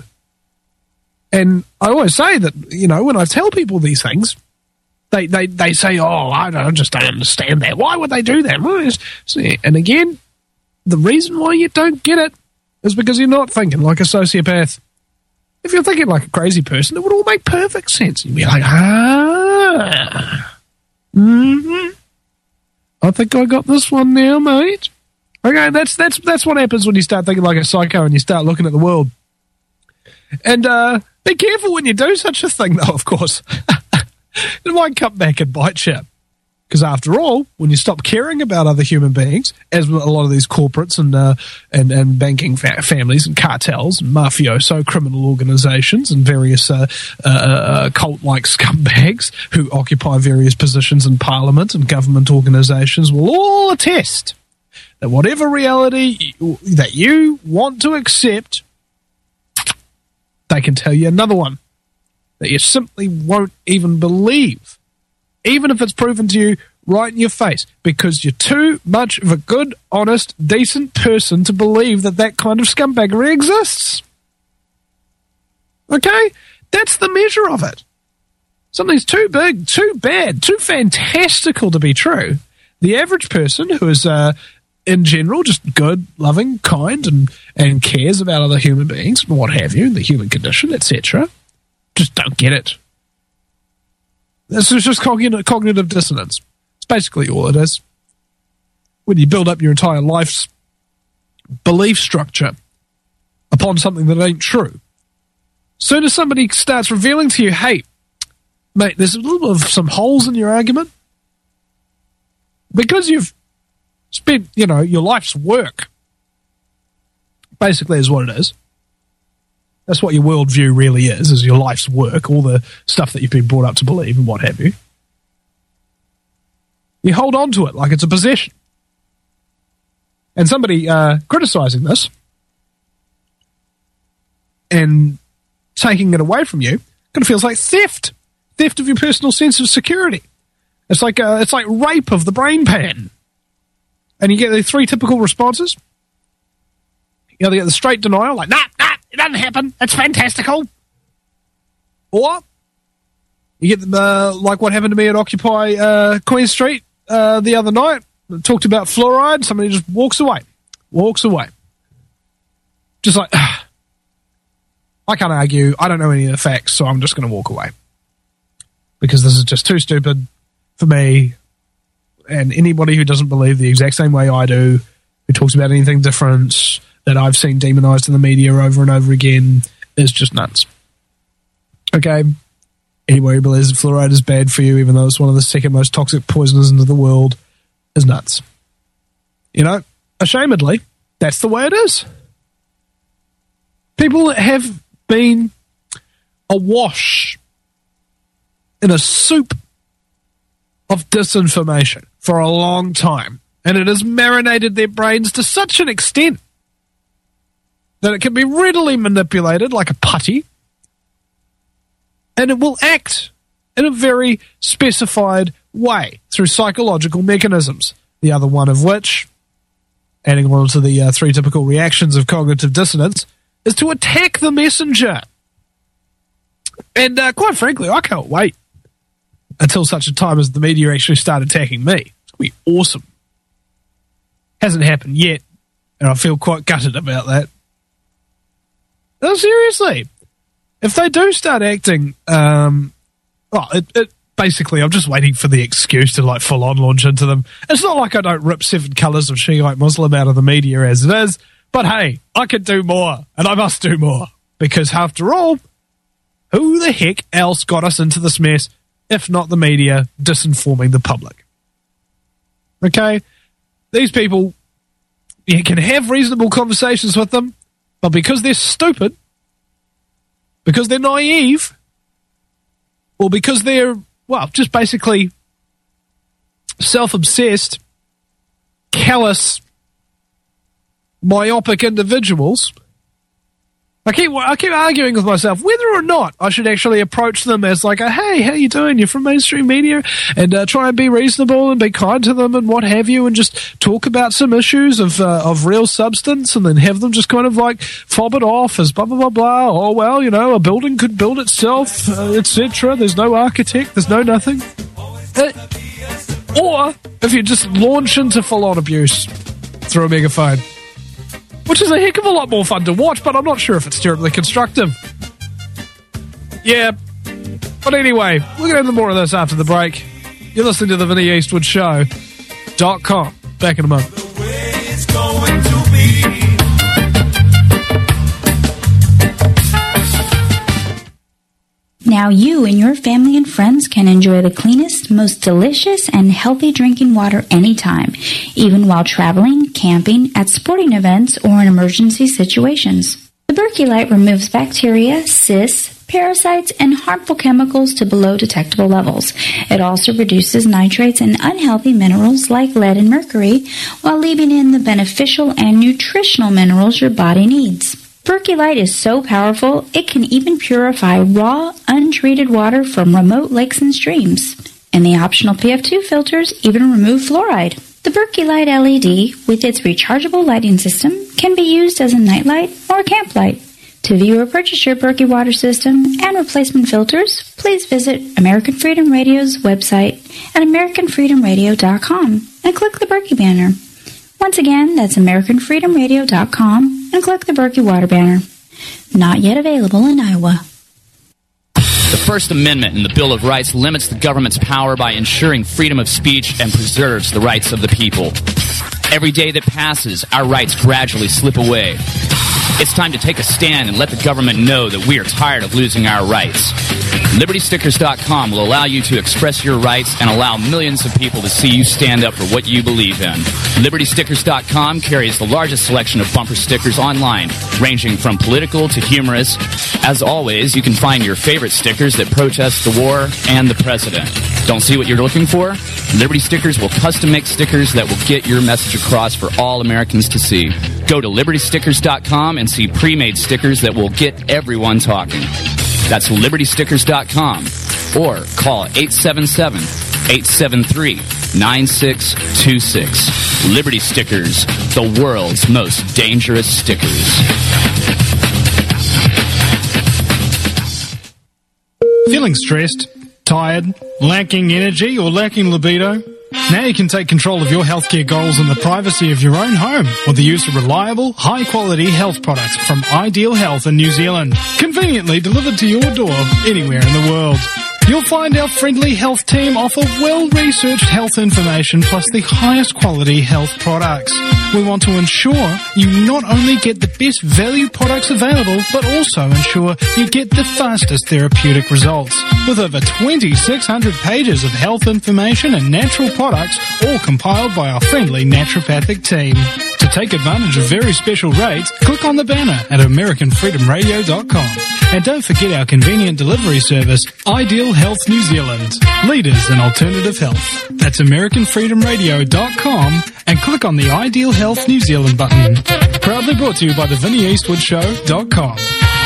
Speaker 1: And I always say that, you know, when I tell people these things, they they, they say, "Oh, I, don't, I just don't understand that. Why would they do that?" Well, and again, the reason why you don't get it is because you're not thinking like a sociopath. If you're thinking like a crazy person, it would all make perfect sense. You'd be like, ah, mm-hmm. I think I got this one now, mate. Okay, that's that's that's what happens when you start thinking like a psycho and you start looking at the world. And uh, be careful when you do such a thing, though, of course. It might come back and bite you. Because after all, when you stop caring about other human beings, as a lot of these corporates and uh, and, and banking fa- families and cartels and mafioso criminal organizations and various uh, uh, uh, cult-like scumbags who occupy various positions in parliament and government organizations will all attest that whatever reality that you want to accept, they can tell you another one that you simply won't even believe. Even if it's proven to you right in your face, because you're too much of a good, honest, decent person to believe that that kind of scumbaggery exists. Okay? That's the measure of it. Something's too big, too bad, too fantastical to be true. The average person who is, uh, in general, just good, loving, kind, and, and cares about other human beings, what have you, the human condition, et cetera, just don't get it. This is just cognitive, cognitive dissonance. It's basically all it is. When you build up your entire life's belief structure upon something that ain't true, soon as somebody starts revealing to you, hey, mate, there's a little bit of some holes in your argument, because you've spent, you know, your life's work, basically is what it is. That's what your worldview really is, is your life's work, all the stuff that you've been brought up to believe and what have you. You hold on to it like it's a possession. And somebody uh, criticizing this and taking it away from you kind of feels like theft. Theft of your personal sense of security. It's like uh, it's like rape of the brain pan. And you get the three typical responses. You either get the straight denial, like, nah, nah, it doesn't happen. It's fantastical. Or you get the, uh, like what happened to me at Occupy uh, Queen Street uh, the other night. Talked about fluoride. Somebody just walks away. Walks away. Just like, I can't argue. I don't know any of the facts, so I'm just going to walk away. Because this is just too stupid for me. And anybody who doesn't believe the exact same way I do, who talks about anything different, that I've seen demonized in the media over and over again, is just nuts. Okay? Anybody who believes that fluoride is bad for you, even though it's one of the second most toxic poisons into the world, is nuts. You know, ashamedly, that's the way it is. People have been awash in a soup of disinformation for a long time, and it has marinated their brains to such an extent that it can be readily manipulated like a putty, and it will act in a very specified way through psychological mechanisms, the other one of which, adding on to the uh, three typical reactions of cognitive dissonance, is to attack the messenger. And uh, quite frankly, I can't wait until such a time as the media actually start attacking me. It's going to be awesome. Hasn't happened yet, and I feel quite gutted about that. No, seriously. If they do start acting, um, well, it, it basically, I'm just waiting for the excuse to like full on launch into them. It's not like I don't rip seven colours of Shiite Muslim out of the media as it is, but hey, I could do more, and I must do more, because after all, who the heck else got us into this mess if not the media disinforming the public? Okay? These people, you can have reasonable conversations with them, but because they're stupid, because they're naive, or because they're, well, just basically self-obsessed, callous, myopic individuals, I keep I keep arguing with myself whether or not I should actually approach them as like, a, hey, how you doing? You're from mainstream media, and uh, try and be reasonable and be kind to them and what have you, and just talk about some issues of uh, of real substance, and then have them just kind of like fob it off as blah blah blah blah. Oh well, you know, a building could build itself, uh, et cetera. There's no architect. There's no nothing. Uh, or if you just launch into full on abuse through a megaphone, which is a heck of a lot more fun to watch, but I'm not sure if it's terribly constructive. Yeah. But anyway, we'll get into more of this after the break. You're listening to the Vinny Eastwood Show dot com. Back in a moment.
Speaker 16: The way it's going to be.
Speaker 3: Now you and your family and friends can enjoy the cleanest, most delicious, and healthy drinking water anytime, even while traveling, camping, at sporting events, or in emergency situations. The Berkey Light removes bacteria, cysts, parasites, and harmful chemicals to below detectable levels. It also reduces nitrates and unhealthy minerals like lead and mercury, while leaving in the beneficial and nutritional minerals your body needs. Berkey Light is so powerful, it can even purify raw, untreated water from remote lakes and streams. And the optional P F two filters even remove fluoride. The Berkey Light L E D, with its rechargeable lighting system, can be used as a nightlight or a camp light. To view or purchase your Berkey water system and replacement filters, please visit American Freedom Radio's website at american freedom radio dot com and click the Berkey banner. Once again, that's american freedom radio dot com and click the Berkey Water banner. Not yet available in Iowa.
Speaker 4: The First Amendment in the Bill of Rights limits the government's power by ensuring freedom of speech and preserves the rights of the people. Every day that passes, our rights gradually slip away. It's time to take a stand and let the government know that we are tired of losing our rights. Liberty Stickers dot com will allow you to express your rights and allow millions of people to see you stand up for what you believe in. Liberty Stickers dot com carries the largest selection of bumper stickers online, ranging from political to humorous. As always, you can find your favorite stickers that protest the war and the president. Don't see what you're looking for? Liberty Stickers will custom make stickers that will get your message across for all Americans to see. Go to Liberty Stickers dot com and see pre-made stickers that will get everyone talking. That's Liberty Stickers dot com or call eight seven seven, eight seven three, nine six two six. Liberty Stickers, the world's most dangerous stickers.
Speaker 12: Feeling stressed, tired, lacking energy, or lacking libido? Now you can take control of your healthcare goals in the privacy of your own home with the use of reliable, high-quality health products from Ideal Health in New Zealand. Conveniently delivered to your door anywhere in the world. You'll find our friendly health team offer well-researched health information plus the highest quality health products. We want to ensure you not only get the best value products available, but also ensure you get the fastest therapeutic results. With over twenty-six hundred pages of health information and natural products, all compiled by our friendly naturopathic team. To take advantage of very special rates, click on the banner at American Freedom Radio dot com. And don't forget our convenient delivery service, Ideal Health New Zealand, leaders in alternative health. That's American Freedom Radio dot com and click on the Ideal Health New Zealand button. Proudly brought to you by the Vinnie Eastwood Show dot com.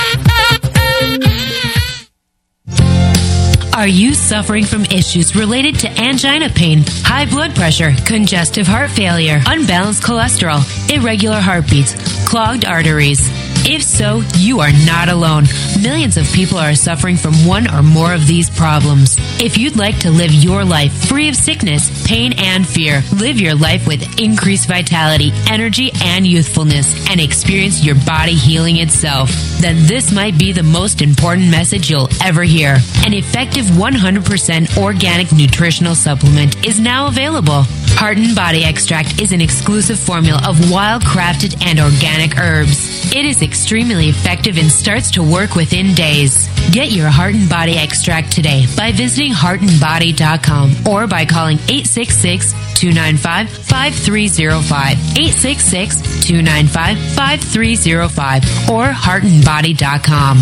Speaker 5: Are you suffering from issues related to angina pain, high blood pressure, congestive heart failure, unbalanced cholesterol, irregular heartbeats, clogged arteries? If so, you are not alone. Millions of people are suffering from one or more of these problems. If you'd like to live your life free of sickness, pain, and fear, live your life with increased vitality, energy, and youthfulness, and experience your body healing itself, then this might be the most important message you'll ever hear. An effective one hundred percent organic nutritional supplement is now available. Heart and Body Extract is an exclusive formula of wild-crafted and organic herbs. It is extremely effective and starts to work within days. Get your Heart and Body Extract today by visiting heart and body dot com or by calling eight six six, two nine five, five three zero five, eight six six, two nine five, five three zero five, or heart and body dot com.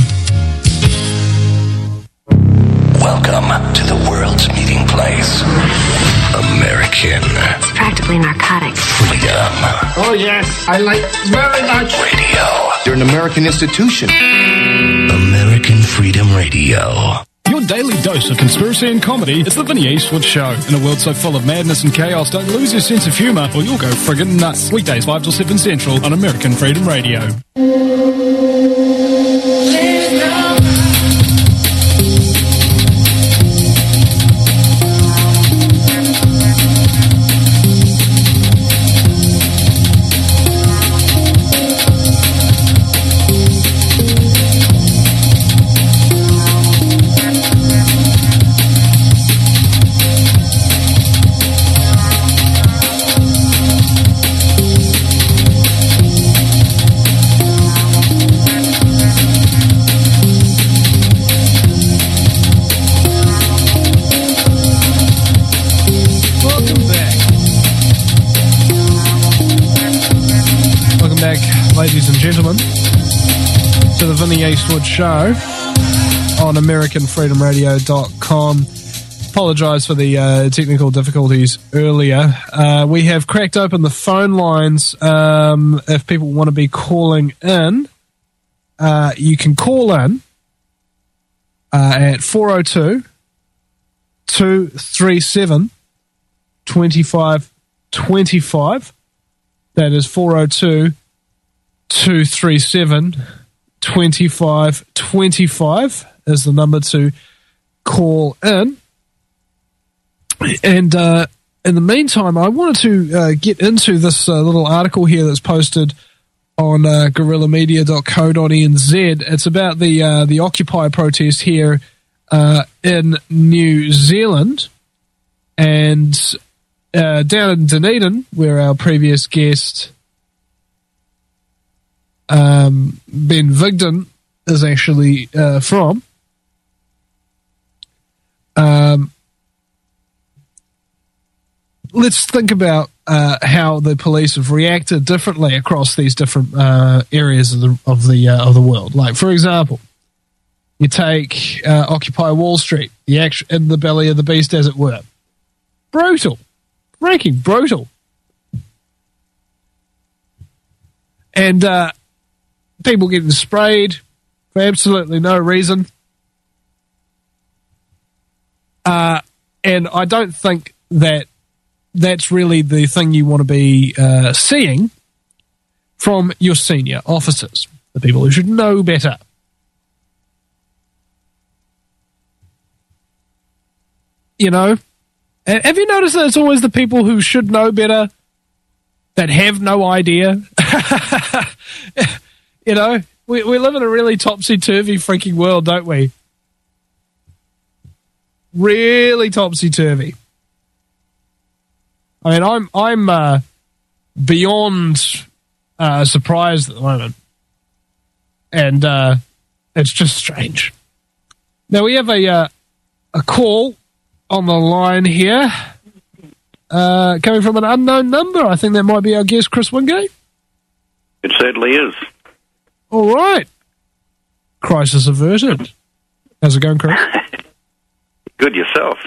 Speaker 6: Welcome to the world's meeting place. American.
Speaker 17: It's practically narcotic.
Speaker 6: Freedom.
Speaker 17: Oh, yes. I like very much.
Speaker 6: Radio.
Speaker 18: You're an American institution.
Speaker 6: American Freedom Radio.
Speaker 12: Your daily dose of conspiracy and comedy is the Vinnie Eastwood Show. In a world so full of madness and chaos, don't lose your sense of humour or you'll go friggin' nuts. Weekdays five till seven Central on American Freedom Radio. Ladies and gentlemen, to the Vinnie Eastwood Show on American Freedom Radio dot com. Apologise for the uh, technical difficulties earlier. Uh, we have cracked open the phone lines. Um, if people want to be calling in, uh, you can call in uh, at four oh two, two three seven, two five two five. That is four oh two, two three seven, two five two five is the number to call in. And uh, in the meantime, I wanted to uh, get into this uh, little article here that's posted on uh, guerrilla media dot co dot n z. It's about the uh, the Occupy protest here uh, in New Zealand. And uh, down in Dunedin, where our previous guest
Speaker 1: um, Ben Vigden is actually uh, from. Um, let's think about uh, how the police have reacted differently across these different uh, areas of the of the uh, of the world. Like, for example, you take uh, Occupy Wall Street, the action in the belly of the beast, as it were. Brutal, freaking brutal, and uh, people getting sprayed for absolutely no reason. Uh, and I don't think that that's really the thing you want to be uh, seeing from your senior officers, the people who should know better. You know? And have you noticed that it's always the people who should know better that have no idea? You know? We, we live in a really topsy-turvy freaking world, don't we? Really topsy-turvy. I mean, I'm I'm uh, beyond uh, surprised at the moment, and uh, it's just strange. Now we have a uh, a call on the line here, uh, coming from an unknown number. I think that might be our guest, Chris Wingate.
Speaker 18: It certainly is.
Speaker 1: All right, crisis averted. How's it going, Chris?
Speaker 18: Good yourself.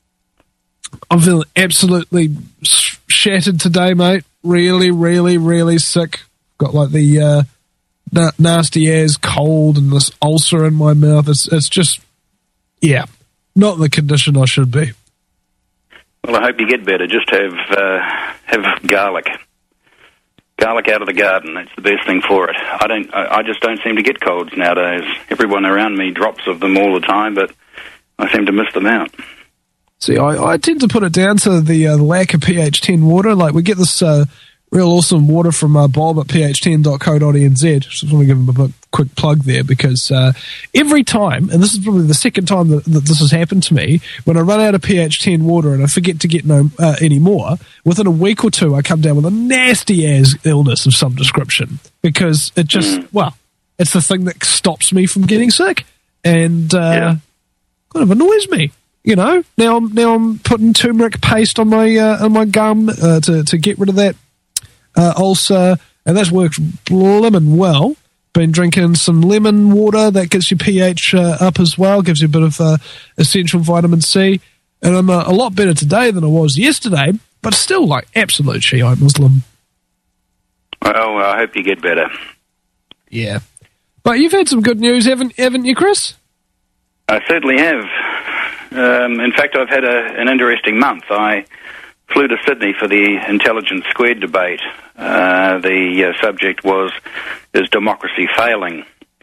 Speaker 1: I'm feeling absolutely sh- shattered today, mate. Really, really, really sick. Got like the uh, na- nasty ass cold and this ulcer in my mouth. It's it's just, yeah, not the condition I should be.
Speaker 18: Well, I hope you get better. Just have uh, have garlic. Garlic out of the garden. That's the best thing for it. I don't. I, I just don't seem to get colds nowadays. Everyone around me drops of them all the time, but I seem to miss them out.
Speaker 1: See, I, I tend to put it down to the, uh, the lack of P H ten water. Like, we get this uh, real awesome water from uh, Bob at p h ten dot co dot n z. Just want to give him a quick plug there, because uh, every time, and this is probably the second time that, that this has happened to me, when I run out of P H ten water and I forget to get no uh, any more, within a week or two I come down with a nasty-ass illness of some description, because it just, well, it's the thing that stops me from getting sick, and uh, yeah. kind of annoys me. You know, now I'm now I'm putting turmeric paste on my uh, on my gum uh, to to get rid of that uh, ulcer, and that's worked blimmin' well. Been drinking some lemon water that gets your pH uh, up as well, gives you a bit of uh, essential vitamin C, and I'm uh, a lot better today than I was yesterday, but still like absolute Shiite Muslim.
Speaker 18: Well, I hope you get better.
Speaker 1: Yeah, but you've had some good news, haven't haven't you, Chris?
Speaker 18: I certainly have. Um, in fact, I've had a, an interesting month. I flew to Sydney for the Intelligence Squared debate. Uh, the uh, subject was, is democracy failing?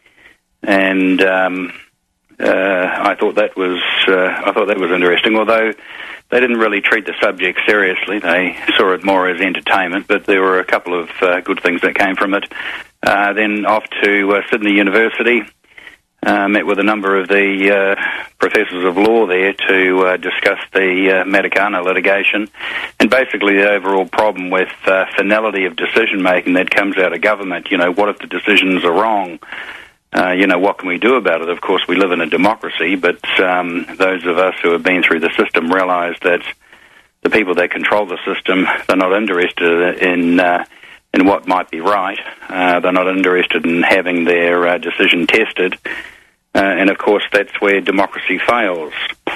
Speaker 18: And um, uh, I thought that was uh, I thought that was interesting. Although they didn't really treat the subject seriously, they saw it more as entertainment. But there were a couple of uh, good things that came from it. Uh, then off to uh, Sydney University. Uh, met with a number of the uh, professors of law there to uh, discuss the uh, Matakana litigation, and basically the overall problem with uh, finality of decision-making that comes out of government. You know, what if the decisions are wrong? Uh, you know, what can we do about it? Of course, we live in a democracy, but um, those of us who have been through the system realise that the people that control the system, they're not interested in uh, in what might be right. Uh, they're not interested in having their uh, decision tested. Uh, and, of course, that's where democracy fails.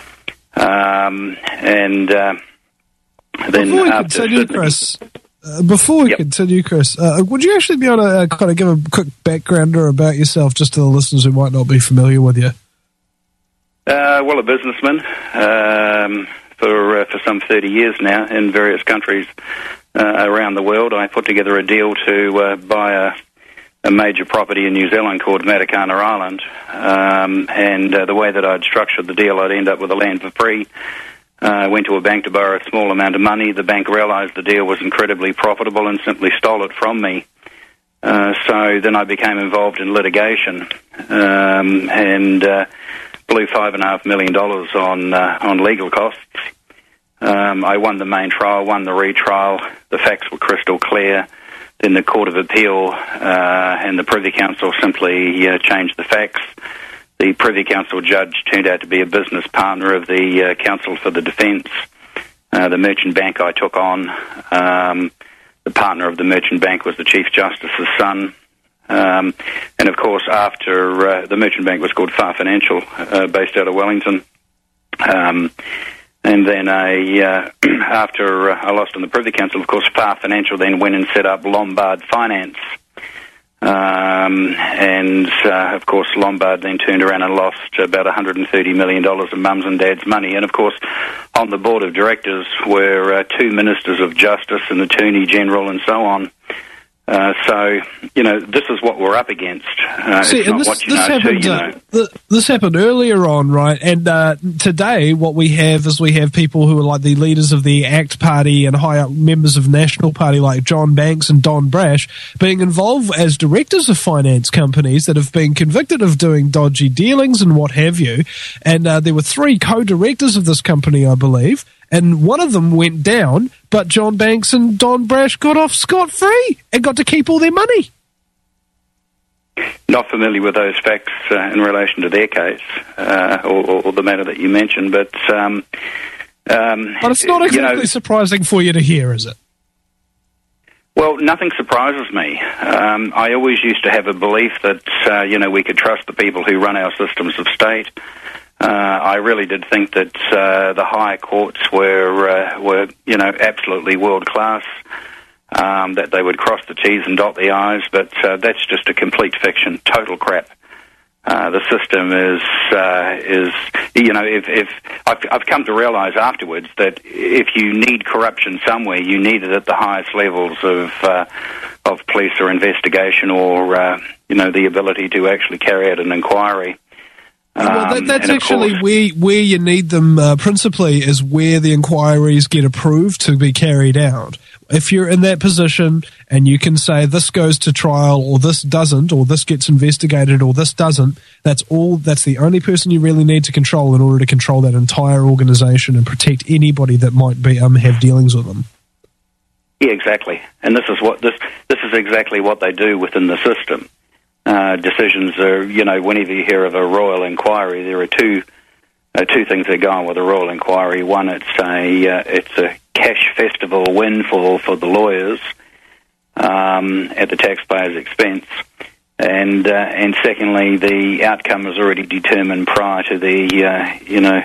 Speaker 18: Um, and uh, then
Speaker 1: before we
Speaker 18: after
Speaker 1: continue,
Speaker 18: Sydney,
Speaker 1: Chris, uh, before we
Speaker 18: yep. continue,
Speaker 1: Chris, uh, would you actually be able to uh, kind of give a quick backgrounder about yourself, just to the listeners who might not be familiar with you?
Speaker 18: Uh, well, a businessman um, for uh, for some thirty years now in various countries uh, around the world. I put together a deal to uh, buy a a major property in New Zealand called Matakana Island, um, and uh, the way that I'd structured the deal, I'd end up with the land for free. I uh, went to a bank to borrow a small amount of money. The bank realised the deal was incredibly profitable and simply stole it from me. Uh, so then I became involved in litigation um, and uh, blew five and a half million dollars on uh, on legal costs. Um, I won the main trial, won the retrial. The facts were crystal clear. then the Court of Appeal uh, and the Privy Council simply uh, changed the facts. The Privy Council judge turned out to be a business partner of the uh, Counsel for the Defence. Uh, the Merchant Bank I took on, um, the partner of the Merchant Bank was the Chief Justice's son. Um, and of course, after uh, the Merchant Bank was called Far Financial, uh, based out of Wellington. Um, and then a, uh, after uh, I lost on the Privy Council, of course, Far Financial then went and set up Lombard Finance. Um, and, uh, of course, Lombard then turned around and lost about one hundred thirty million dollars of mums and dads' money. And, of course, on the board of directors were uh, two ministers of justice, an attorney general, and so on. Uh, so, you know, this is what we're up against. Uh,
Speaker 1: See,
Speaker 18: it's
Speaker 1: and
Speaker 18: not
Speaker 1: this,
Speaker 18: what you
Speaker 1: this
Speaker 18: know,
Speaker 1: happened.
Speaker 18: too, you
Speaker 1: Uh,
Speaker 18: know.
Speaker 1: th- this happened earlier on, right? And uh, today, what we have is we have people who are like the leaders of the ACT Party and high up members of National Party, like John Banks and Don Brash, being involved as directors of finance companies that have been convicted of doing dodgy dealings and what have you. And uh, there were three co-directors of this company, I believe. And one of them went down, but John Banks and Don Brash got off scot-free and got to keep all their money.
Speaker 18: Not familiar with those facts uh, in relation to their case uh, or, or the matter that you mentioned, but... Um, um,
Speaker 1: But it's not exactly
Speaker 18: you know,
Speaker 1: surprising for you to hear, is it?
Speaker 18: Well, nothing surprises me. Um, I always used to have a belief that, uh, you know, we could trust the people who run our systems of state. Uh, I really did think that uh, the higher courts were, uh, were, you know, absolutely world class. Um, that they would cross the T's and dot the I's, but uh, that's just a complete fiction, total crap. Uh, the system is, uh, is you know, if, if I've, I've come to realise afterwards that if you need corruption somewhere, you need it at the highest levels of uh, of police or investigation, or uh, you know, the ability to actually carry out an inquiry.
Speaker 1: Well, that,
Speaker 18: Um,
Speaker 1: that's
Speaker 18: and of
Speaker 1: actually
Speaker 18: course-
Speaker 1: where where you need them uh, principally is where the inquiries get approved to be carried out. If you're in that position and you can say this goes to trial or this doesn't, or this gets investigated or this doesn't, that's all. That's the only person you really need to control in order to control that entire organisation and protect anybody that might be um have dealings with them.
Speaker 18: Yeah, exactly. And this is what this this is exactly what they do within the system. Uh, decisions are, you know, whenever you hear of a royal inquiry, there are two uh, two things that go on with a royal inquiry. One, it's a uh, it's a cash festival win for for the lawyers um, at the taxpayer's expense, and uh, and secondly, the outcome is already determined prior to the uh, you know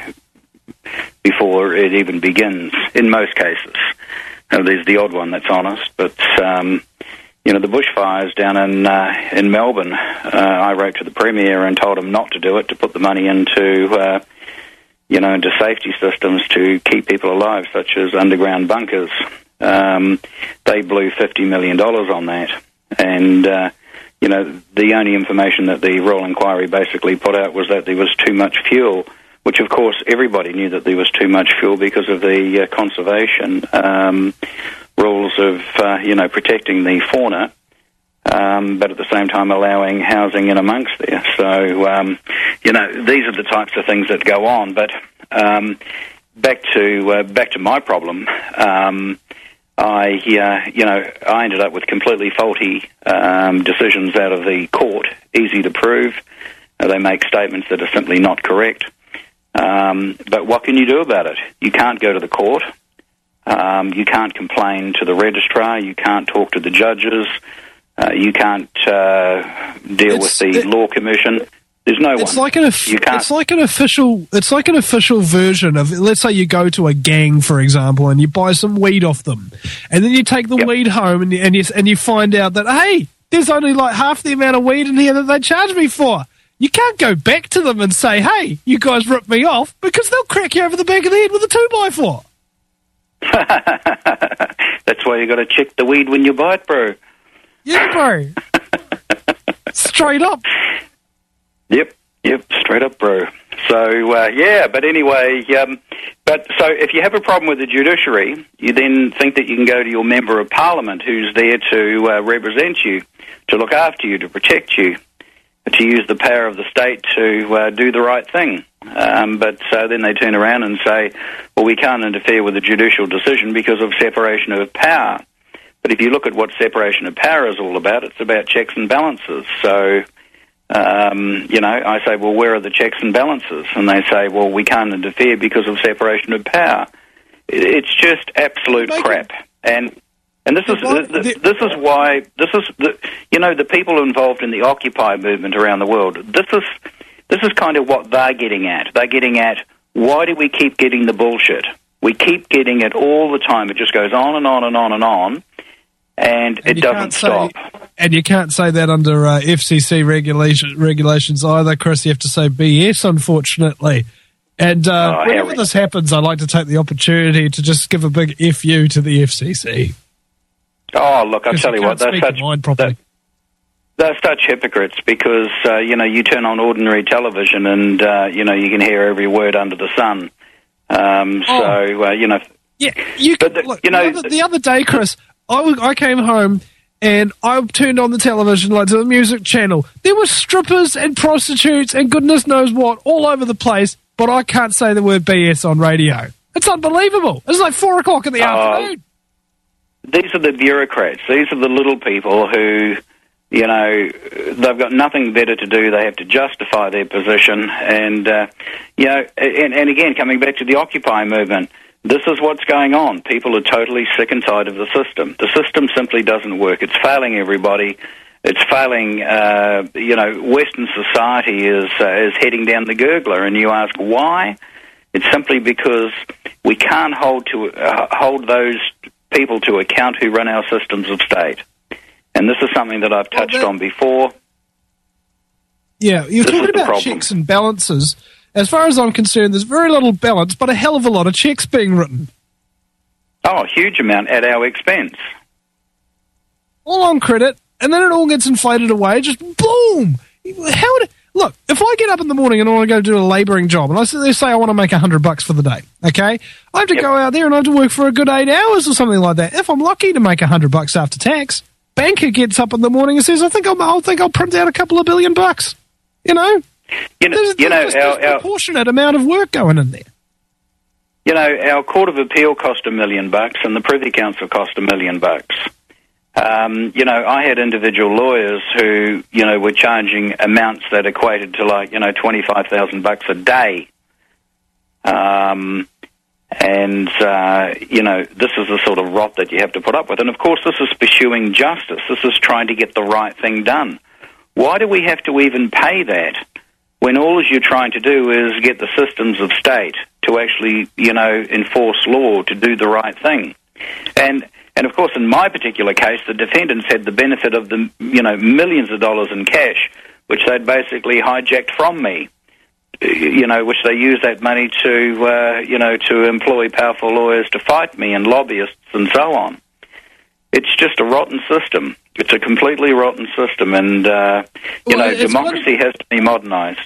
Speaker 18: before it even begins. In most cases, uh, there's the odd one that's honest, but. Um, You know, the bushfires down in uh, in Melbourne, uh, I wrote to the Premier and told him not to do it, to put the money into, uh, you know, into safety systems to keep people alive, such as underground bunkers. Um, they blew fifty million dollars on that. And, uh, you know, the only information that the Royal Inquiry basically put out was that there was too much fuel, which, of course, everybody knew that there was too much fuel because of the uh, conservation um rules of, uh, you know, protecting the fauna, um, but at the same time allowing housing in amongst there. So, um, you know, these are the types of things that go on. But um, back to uh, back to my problem, um, I, uh, you know, I ended up with completely faulty um, decisions out of the court, easy to prove. Uh, they make statements that are simply not correct. Um, but what can you do about it? You can't go to the court. Um, you can't complain to the registrar. You can't talk to the judges. Uh, you can't uh, deal
Speaker 1: It's-
Speaker 18: with the
Speaker 1: it-
Speaker 18: law commission. There's no
Speaker 1: It's
Speaker 18: one.
Speaker 1: like an of-
Speaker 18: you can't.
Speaker 1: it's like an official it's like an official version of, let's say you go to a gang, for example, and you buy some weed off them, and then you take the weed home and you, and you and you find out that, hey, there's only like half the amount of weed in here that they charged me for. You can't go back to them and say, hey, you guys ripped me off, because they'll crack you over the back of the head with a two by four.
Speaker 18: That's why you got to check the weed when you buy it, bro.
Speaker 1: Yeah, bro. Straight up.
Speaker 18: Yep, yep, straight up, bro. So, uh, yeah, but anyway, um, but so if you have a problem with the judiciary, you then think that you can go to your member of parliament who's there to uh, represent you, to look after you, to protect you, to use the power of the state to uh, do the right thing. Um, but uh, then they turn around and say, well, we can't interfere with the judicial decision because of separation of power. But if you look at what separation of power is all about, it's about checks and balances. So, um, you know, I say, well, where are the checks and balances? And they say, well, we can't interfere because of separation of power. It's just absolute crap. And and this is this is why this is the, you know, the people involved in the Occupy movement around the world. This is this is kind of what they're getting at. They're getting at, why do we keep getting the bullshit? We keep getting it all the time. It just goes on and on and on and on, and, and it doesn't stop.
Speaker 1: Say, and you can't say that under uh, F C C regulation, regulations either, Chris. You have to say B S, unfortunately. And uh,
Speaker 18: oh,
Speaker 1: whenever this happens, I like to take the opportunity to just give a big F you to the F C C.
Speaker 18: Oh, look, I'll tell you, you what, they're such,
Speaker 1: they're,
Speaker 18: they're such hypocrites because, uh, you know, you turn on ordinary television and, uh, you know, you can hear every word under the sun. Um, so, oh. uh, you know...
Speaker 1: Yeah, you, can,
Speaker 18: the,
Speaker 1: look,
Speaker 18: you know...
Speaker 1: The other, the other day, Chris, I, was, I came home and I turned on the television, like to the music channel. There were strippers and prostitutes and goodness knows what all over the place, but I can't say the word B S on radio. It's unbelievable. It's like four o'clock in the uh, afternoon.
Speaker 18: These are the bureaucrats. These are the little people who, you know, they've got nothing better to do. They have to justify their position. And, uh, you know, and, and again, coming back to the Occupy movement, this is what's going on. People are totally sick and tired of the system. The system simply doesn't work. It's failing everybody. It's failing, uh, you know, Western society is uh, is heading down the gurgler. And you ask why? It's simply because we can't hold to uh, hold those people to account who run our systems of state. And this is something that I've touched well, on before.
Speaker 1: Yeah, you're this talking about checks and balances. As far as I'm concerned, there's very little balance, but a hell of a lot of checks being written.
Speaker 18: Oh, a huge amount at our expense.
Speaker 1: All on credit, and then it all gets inflated away, just boom! How would it, look, if I get up in the morning and I want to go do a labouring job, and I say, say I want to make a hundred bucks for the day, okay? I have to yep. go out there and I have to work for a good eight hours or something like that. If I'm lucky to make a hundred bucks after tax, banker gets up in the morning and says, I think I'll, I'll think I'll print out a couple of billion bucks. You know?
Speaker 18: You know,
Speaker 1: there's,
Speaker 18: you know
Speaker 1: there's
Speaker 18: our,
Speaker 1: a proportionate amount of work going in there.
Speaker 18: You know, our Court of Appeal cost a million bucks and the Privy Council cost a million bucks. Um, you know, I had individual lawyers who, you know, were charging amounts that equated to like, you know, twenty-five thousand bucks a day. Um, and, uh, you know, this is the sort of rot that you have to put up with. And, of course, this is pursuing justice. This is trying to get the right thing done. Why do we have to even pay that when all you're trying to do is get the systems of state to actually, you know, enforce law, to do the right thing? And... And, of course, in my particular case, the defendants had the benefit of the, you know, millions of dollars in cash, which they'd basically hijacked from me, you know, which they used that money to, uh, you know, to employ powerful lawyers to fight me and lobbyists and so on. It's just a rotten system. It's a completely rotten system, and, uh, you well, know, democracy has to be modernised.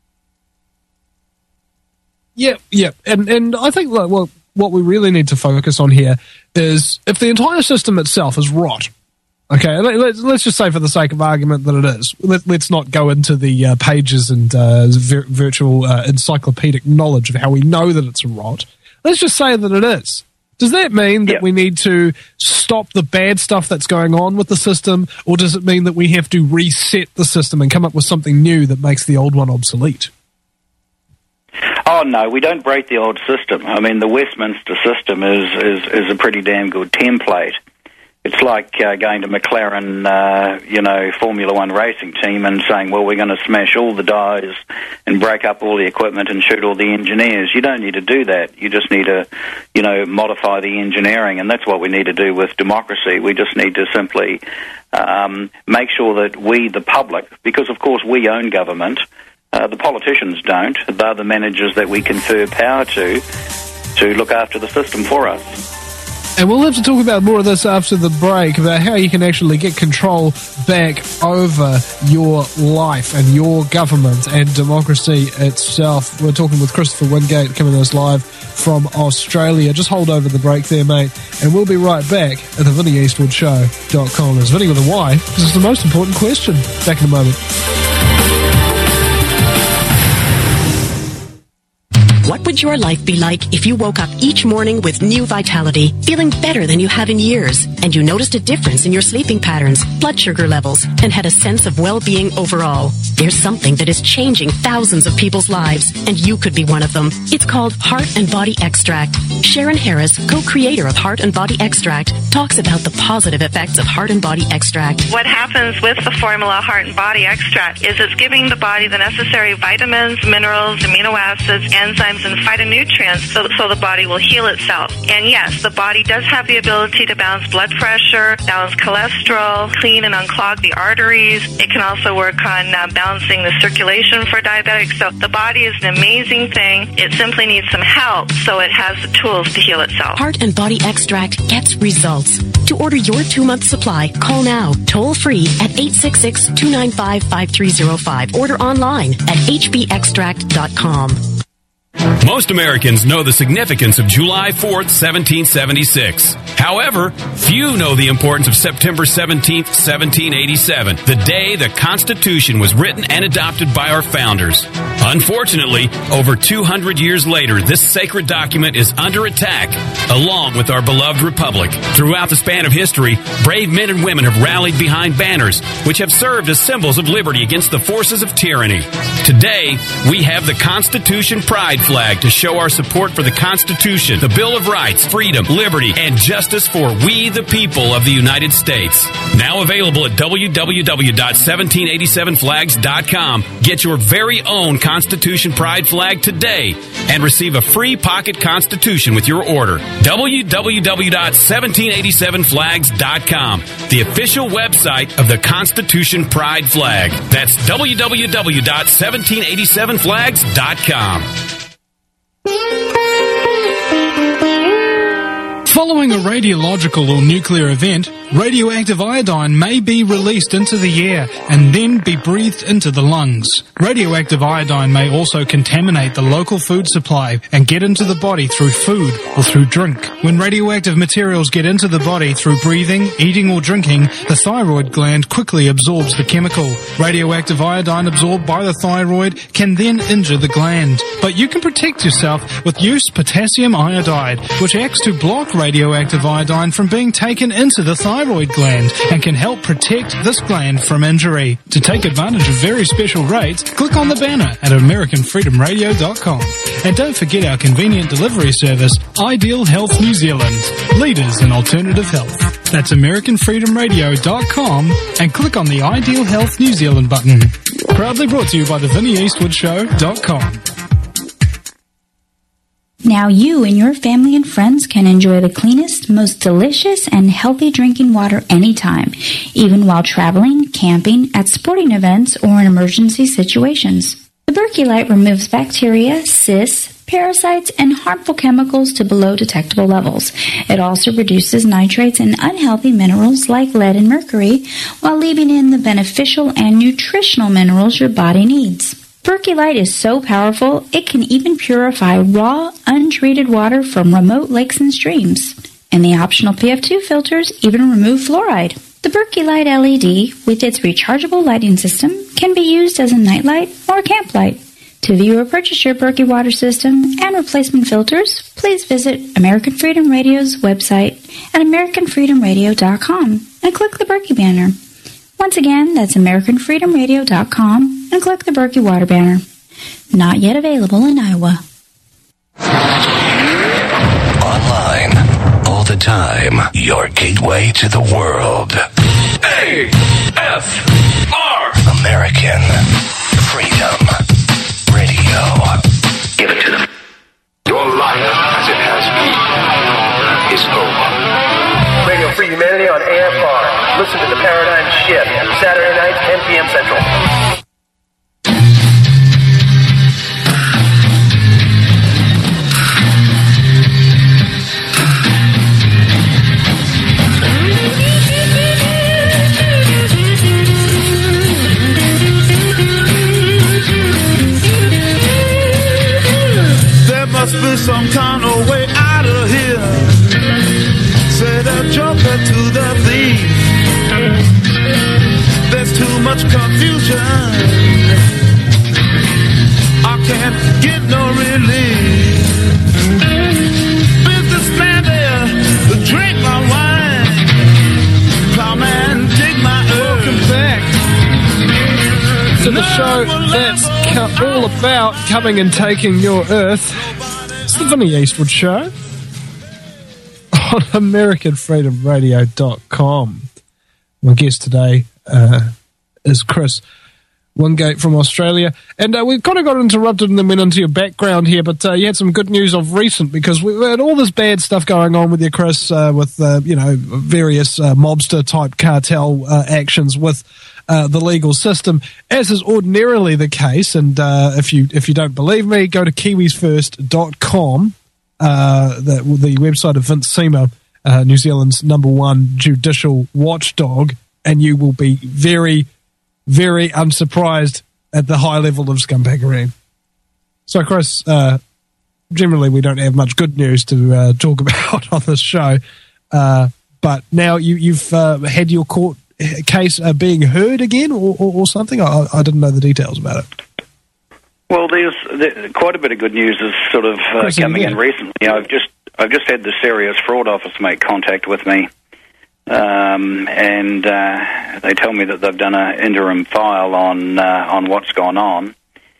Speaker 1: Yeah, yeah, and, and I think, like, well, what we really need to focus on here is if the entire system itself is rot, okay, let, let's just say for the sake of argument that it is. Let, let's not go into the uh, pages and uh, vir- virtual uh, encyclopedic knowledge of how we know that it's a rot. Let's just say that it is. Does that mean that yep. we need to stop the bad stuff that's going on with the system, or does it mean that we have to reset the system and come up with something new that makes the old one obsolete?
Speaker 18: Oh, no, we don't break the old system. I mean, the Westminster system is, is, is a pretty damn good template. It's like uh, going to McLaren, uh, you know, Formula One racing team and saying, well, we're going to smash all the dies and break up all the equipment and shoot all the engineers. You don't need to do that. You just need to, you know, modify the engineering, and that's what we need to do with democracy. We just need to simply um, make sure that we, the public, because, of course, we own government, Uh, the politicians don't. They're the managers that we confer power to, to look after the system for us.
Speaker 1: And we'll have to talk about more of this after the break, about how you can actually get control back over your life and your government and democracy itself. We're talking with Christopher Wingate, coming to us live from Australia. Just hold over the break there, mate, and we'll be right back at the Vinnie Eastwood Show dot com. It's Vinnie with a Y, because it's the most important question. Back in a moment.
Speaker 9: What would your life be like if you woke up each morning with new vitality, feeling better than you have in years, and you noticed a difference in your sleeping patterns, blood sugar levels, and had a sense of well-being overall? There's something that is changing thousands of people's lives, and you could be one of them. It's called Heart and Body Extract. Sharon Harris, co-creator of Heart and Body Extract, talks about the positive effects of Heart and Body Extract.
Speaker 10: What happens with the formula Heart and Body Extract is it's giving the body the necessary vitamins, minerals, amino acids, enzymes, and phytonutrients so, so the body will heal itself. And yes, the body does have the ability to balance blood pressure, balance cholesterol, clean and unclog the arteries. It can also work on uh, balancing the circulation for diabetics. So the body is an amazing thing. It simply needs some help so it has the tools to heal itself.
Speaker 9: Heart and Body Extract gets results. To order your two-month supply, call now, toll-free at eight six six, two nine five, five three zero five. Order online at h b extract dot com.
Speaker 11: Most Americans know the significance of July fourth, seventeen seventy-six. However, few know the importance of September seventeenth, seventeen eighty-seven, the day the Constitution was written and adopted by our founders. Unfortunately, over two hundred years later, this sacred document is under attack, along with our beloved republic. Throughout the span of history, brave men and women have rallied behind banners, which have served as symbols of liberty against the forces of tyranny. Today, we have the Constitution Pride flag to show our support for the Constitution, the Bill of Rights, freedom, liberty, and justice for we the people of the United States. Now available at w w w dot seventeen eighty-seven flags dot com. Get your very own Constitution Pride flag today and receive a free pocket Constitution with your order. w w w dot seventeen eighty-seven flags dot com, the official website of the Constitution Pride flag. That's w w w dot seventeen eighty-seven flags dot com.
Speaker 12: Following a radiological or nuclear event, radioactive iodine may be released into the air and then be breathed into the lungs. Radioactive iodine may also contaminate the local food supply and get into the body through food or through drink. When radioactive materials get into the body through breathing, eating or drinking, the thyroid gland quickly absorbs the chemical. Radioactive iodine absorbed by the thyroid can then injure the gland. But you can protect yourself with Use Potassium Iodide, which acts to block radioactive iodine from being taken into the thyroid gland and can help protect this gland from injury. To take advantage of very special rates, click on the banner at american freedom radio dot com. And don't forget our convenient delivery service, Ideal Health New Zealand, leaders in alternative health. That's american freedom radio dot com and click on the Ideal Health New Zealand button. Proudly brought to you by the vinnie eastwood show dot com.
Speaker 3: Now you and your family and friends can enjoy the cleanest, most delicious, and healthy drinking water anytime, even while traveling, camping, at sporting events, or in emergency situations. The Berkey Light removes bacteria, cysts, parasites, and harmful chemicals to below detectable levels. It also reduces nitrates and unhealthy minerals like lead and mercury, while leaving in the beneficial and nutritional minerals your body needs. Berkey Light is so powerful, it can even purify raw, untreated water from remote lakes and streams. And the optional P F two filters even remove fluoride. The Berkey Light L E D, with its rechargeable lighting system, can be used as a nightlight or camp light. To view or purchase your Berkey water system and replacement filters, please visit American Freedom Radio's website at american freedom radio dot com and click the Berkey banner. Once again, that's american freedom radio dot com and click the Berkey Water banner. Not yet available in Iowa.
Speaker 6: Online, all the time, your gateway to the world. A F R American Freedom Radio. Give it to them. Your life, as it has been, is over.
Speaker 19: Radio Free Humanity on A F R. Listen to The Paradigm Shift, Saturday nights, ten p.m. Central.
Speaker 16: There must be some kind of way out of here. Say the joker to the thief. There's too much confusion. I can't get no relief. Businessman there to drink my wine. Plowman, take my earth.
Speaker 1: Welcome back to the show that's co- all about coming and taking your earth. It's the Vinnie Eastwood Show on American Freedom Radio dot com. My guest today uh, is Chris Wingate from Australia. And uh, we kind of got interrupted and then went into your background here, but uh, you had some good news of recent, because we had all this bad stuff going on with you, Chris, uh, with, uh, you know, various uh, mobster-type cartel uh, actions with uh, the legal system, as is ordinarily the case. And uh, if you if you don't believe me, go to kiwis first dot com, uh, the, the website of Vince Seymour, uh, New Zealand's number one judicial watchdog, and you will be very... very unsurprised at the high level of scumbaggery. So, Chris, uh, generally we don't have much good news to uh, talk about on this show, uh, but now you, you've uh, had your court case uh, being heard again, or, or, or something? I, I didn't know the details about it.
Speaker 18: Well, there's there, quite a bit of good news is sort of uh,
Speaker 1: Chris,
Speaker 18: coming
Speaker 1: yeah.
Speaker 18: in recently. I've just I've just had the Serious Fraud Office make contact with me. Um, and uh, they tell me that they've done an interim file on uh, on what's gone on.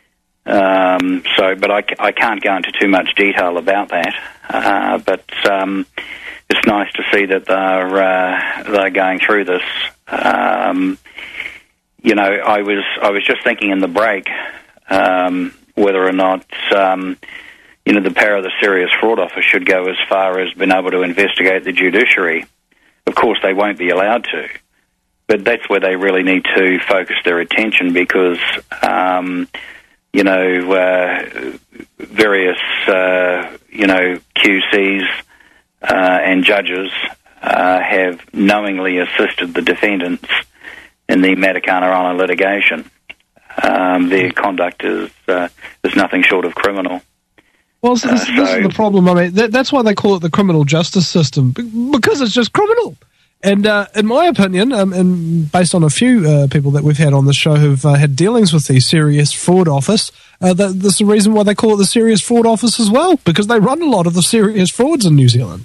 Speaker 18: Um, so, but I, I can't go into too much detail about that. Uh, but um, it's nice to see that they're uh, they're going through this. Um, you know, I was I was just thinking in the break um, whether or not um, you know the power of the Serious Fraud Office should go as far as being able to investigate the judiciary. Of course, they won't be allowed to, but that's where they really need to focus their attention, because, um, you know, uh, various, uh, you know, Q Cs uh, and judges uh, have knowingly assisted the defendants in the Matakana Island litigation. Um, their conduct is uh, is nothing short of criminal.
Speaker 1: Well, so this,
Speaker 18: uh,
Speaker 1: this
Speaker 18: so,
Speaker 1: is the problem. I mean, that, that's why they call it the criminal justice system, because it's just criminal. And uh, in my opinion, um, and based on a few uh, people that we've had on the show who've uh, had dealings with the Serious Fraud Office, uh, that, that's the reason why they call it the Serious Fraud Office as well, because they run a lot of the serious frauds in New Zealand.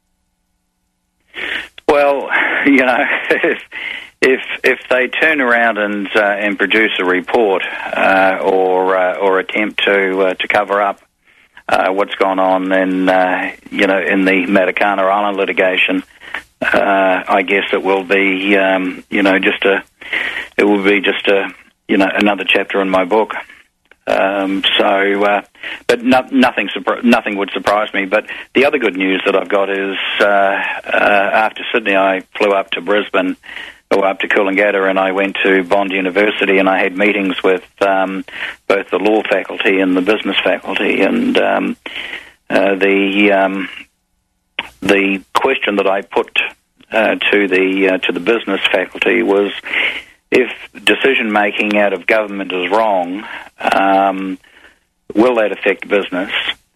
Speaker 18: Well, you know, if if, if they turn around and uh, and produce a report uh, or uh, or attempt to uh, to cover up Uh, what's gone on in, uh, you know, in the Matakana Island litigation, uh, I guess it will be, um, you know, just a, it will be just a, you know, another chapter in my book. Um, so, uh, but no, nothing, surpri- nothing would surprise me. But the other good news that I've got is, uh, uh, after Sydney, I flew up to Brisbane, or up to Coolangatta, and I went to Bond University, and I had meetings with um, both the law faculty and the business faculty. And um, uh, the um, the question that I put uh, to the uh, to the business faculty was, if decision making out of government is wrong, um, will that affect business?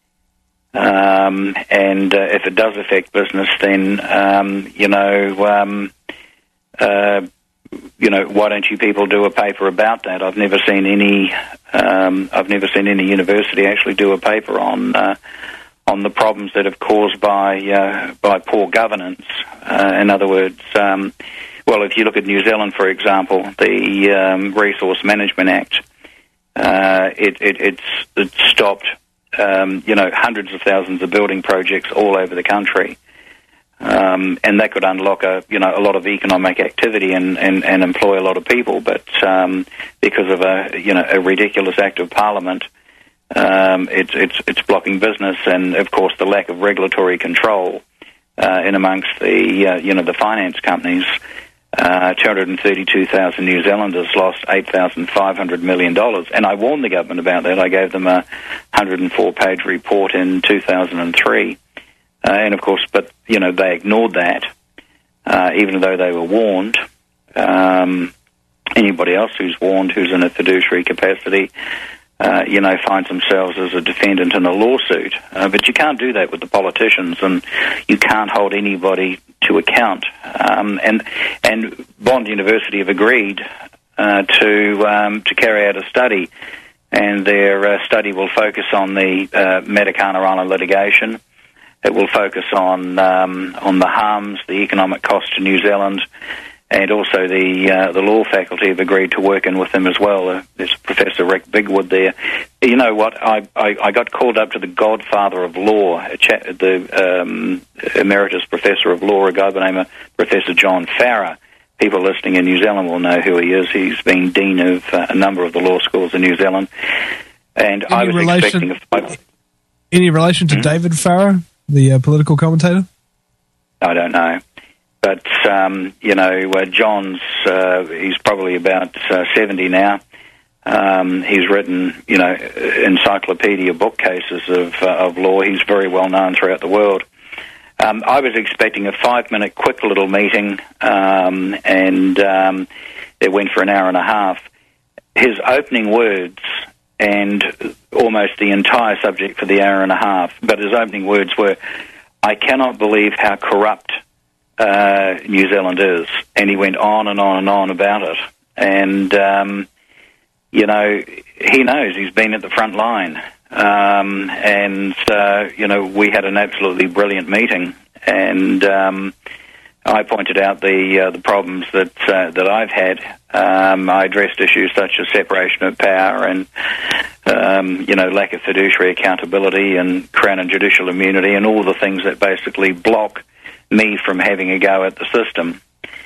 Speaker 18: Um, and uh, if it does affect business, then um, you know. Um, Uh, you know, why don't you people do a paper about that? I've never seen any. Um, I've never seen any university actually do a paper on uh, on the problems that have caused by uh, by poor governance. Uh, in other words, um, well, if you look at New Zealand, for example, the um, Resource Management Act, uh, it, it, it's it stopped um, you know hundreds of thousands of building projects all over the country. Um, and that could unlock a you know a lot of economic activity and, and, and employ a lot of people, but um, because of a you know a ridiculous act of Parliament, um, it's it's it's blocking business, and of course the lack of regulatory control uh, in amongst the uh, you know the finance companies. Uh, two hundred thirty-two thousand New Zealanders lost eight thousand five hundred million dollars, and I warned the government about that. I gave them a one hundred four page report in two thousand three. Uh, and of course, but, you know, they ignored that, uh, even though they were warned. Um, anybody else who's warned, who's in a fiduciary capacity, uh, you know, finds themselves as a defendant in a lawsuit. Uh, but you can't do that with the politicians, and you can't hold anybody to account. Um, and, and Bond University have agreed uh, to um, to carry out a study and their uh, study will focus on the uh, Matakana Island litigation. It will focus on um, on the harms, the economic cost to New Zealand, and also the uh, the law faculty have agreed to work in with them as well. Uh, there's Professor Rick Bigwood there. You know what? I, I, I got called up to the godfather of law, a cha- the um, emeritus professor of law, a guy by the name of Professor John Farrer. People listening in New Zealand will know who he is. He's been dean of uh, a number of the law schools in New Zealand. And
Speaker 1: Any
Speaker 18: I was
Speaker 1: relation,
Speaker 18: expecting... A,
Speaker 1: any relation to mm-hmm. David Farrer, the uh, political commentator?
Speaker 18: I don't know. But, um, you know, uh, John's, uh, he's probably about uh, seventy now. Um, he's written, you know, encyclopedia bookcases of, uh, of law. He's very well known throughout the world. Um, I was expecting a five-minute quick little meeting, um, and um, it went for an hour and a half. His opening words, and almost the entire subject for the hour and a half, but his opening words were, "I cannot believe how corrupt uh, New Zealand is." And he went on and on and on about it. And, um, you know, he knows. He's been at the front line. Um, and, uh, you know, we had an absolutely brilliant meeting, and um, I pointed out the uh, the problems that uh, that I've had. Um, I addressed issues such as separation of power and, um, you know, lack of fiduciary accountability and Crown and judicial immunity and all the things that basically block me from having a go at the system.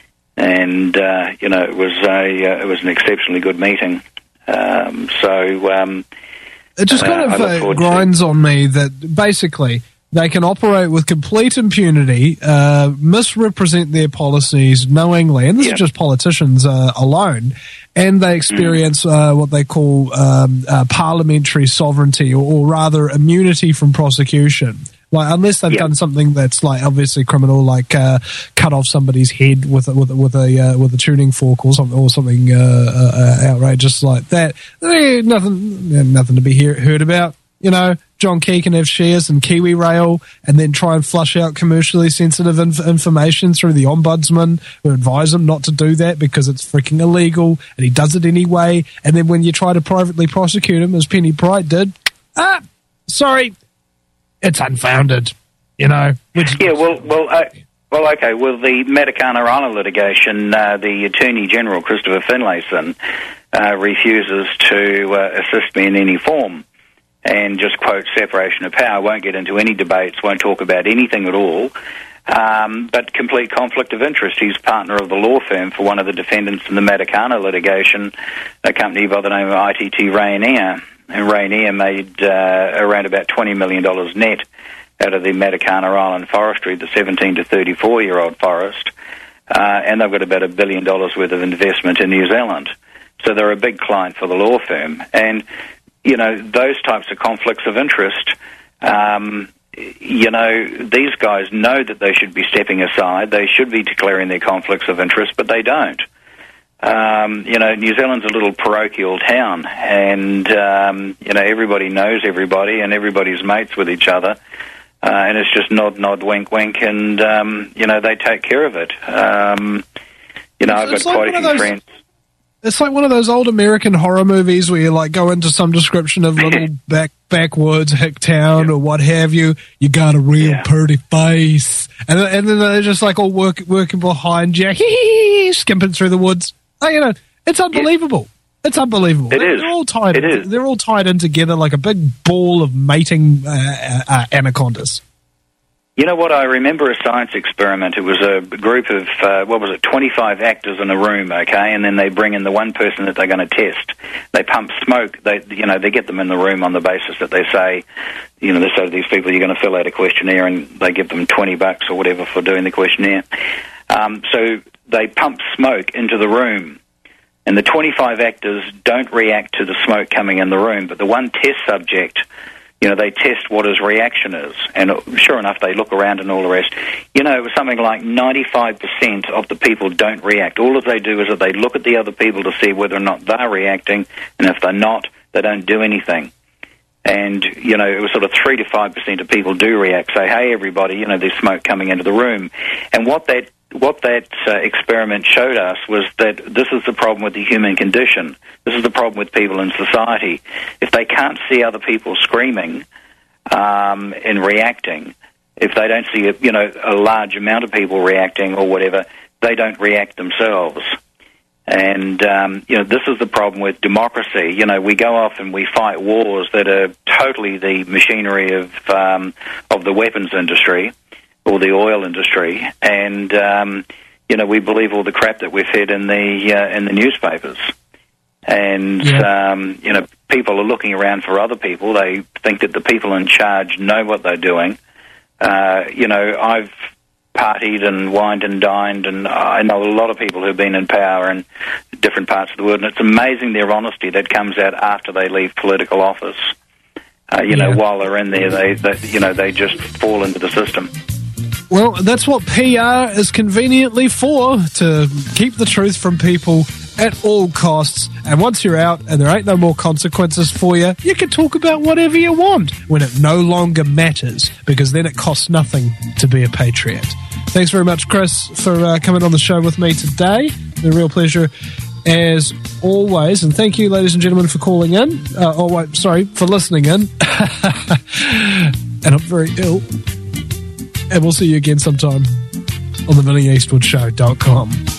Speaker 18: And, uh, you know, it was a uh, it was an exceptionally good meeting. Um, so... Um,
Speaker 1: It just kind of uh, grinds to. on me that basically they can operate with complete impunity, uh, misrepresent their policies knowingly, and this yeah. is just politicians uh, alone, and they experience mm. uh, what they call um, uh, parliamentary sovereignty, or, or rather immunity from prosecution. Like, unless they've yeah. done something that's like obviously criminal, like uh, cut off somebody's head with a, with a, with a uh, with a tuning fork or something, or something uh, uh, outrageous like that. Eh, nothing, nothing to be hear, heard about. You know, John Key can have shares in Kiwi Rail and then try and flush out commercially sensitive inf- information through the ombudsman, who advise him not to do that because it's freaking illegal, and he does it anyway. And then when you try to privately prosecute him, as Penny Bright did, ah, sorry. It's unfounded, you know. Which
Speaker 18: yeah, well, well, uh, well, okay. Well, the Matakana Island litigation, uh, the Attorney General Christopher Finlayson uh, refuses to uh, assist me in any form, and just quotes separation of power. Won't get into any debates. Won't talk about anything at all. Um, but complete conflict of interest. He's partner of the law firm for one of the defendants in the Matakana litigation, a company by the name of I T T Rainier. And Rainier made uh, around about twenty million dollars net out of the Matakana Island forestry, the seventeen to thirty-four-year-old forest, uh, and they've got about a billion dollars worth of investment in New Zealand. So they're a big client for the law firm. And, you know, those types of conflicts of interest, um, you know, these guys know that they should be stepping aside. They should be declaring their conflicts of interest, but they don't. Um, you know, New Zealand's a little parochial town, and, um, you know, everybody knows everybody, and everybody's mates with each other, uh, and it's just nod, nod, wink, wink, and, um, you know, they take care of it. Um, you know, I've got quite a few friends.
Speaker 1: It's like one of those old American horror movies where you, like, go into some description of little back backwoods, hick town, yeah. or what have you. You got a real yeah. pretty face. And, and then they're just, like, all work, working behind you, skimping through the woods. Oh, you know, it's unbelievable. Yeah. It's unbelievable.
Speaker 18: It
Speaker 1: they're,
Speaker 18: is.
Speaker 1: They're all tied.
Speaker 18: It is.
Speaker 1: They're all tied in together like a big ball of mating uh, uh, anacondas.
Speaker 18: You know what? I remember a science experiment. It was a group of uh, what was it, twenty-five actors in a room, okay, and then they bring in the one person that they're going to test. They pump smoke. They, you know, they get them in the room on the basis that they say, you know, they say to these people, you're going to fill out a questionnaire, and they give them twenty bucks or whatever for doing the questionnaire. Um, so they pump smoke into the room, and the twenty-five actors don't react to the smoke coming in the room, but the one test subject, you know, they test what his reaction is, and sure enough, they look around and all the rest. You know, it was something like ninety-five percent of the people don't react. All that they do is that they look at the other people to see whether or not they're reacting, and if they're not, they don't do anything. And, you know, it was sort of three to five percent of people do react, say, hey, everybody, you know, there's smoke coming into the room. And what that what that uh, experiment showed us was that this is the problem with the human condition. This is the problem with people in society. If they can't see other people screaming um, and reacting, if they don't see a, you know, a large amount of people reacting or whatever, they don't react themselves. And, um, you know, this is the problem with democracy. You know, we go off and we fight wars that are totally the machinery of um, of the weapons industry or the oil industry, and, um, you know, we believe all the crap that we're fed in the uh, in the newspapers. And, yeah. um, you know, people are looking around for other people. They think that the people in charge know what they're doing. Uh, you know, I've partied and wined and dined, and I know a lot of people who've been in power in different parts of the world, and it's amazing their honesty that comes out after they leave political office. Uh, you yeah. know, while they're in there, they, they, you know, they just fall into the system.
Speaker 1: Well, that's what P R is conveniently for, to keep the truth from people at all costs. And once you're out and there ain't no more consequences for you, you can talk about whatever you want when it no longer matters, because then it costs nothing to be a patriot. Thanks very much, Chris, for uh, coming on the show with me today. A real pleasure as always. And thank you, ladies and gentlemen, for calling in. Uh, oh, wait, sorry, for listening in. And I'm very ill. And we'll see you again sometime on the Vinnie Eastwood Show dot com.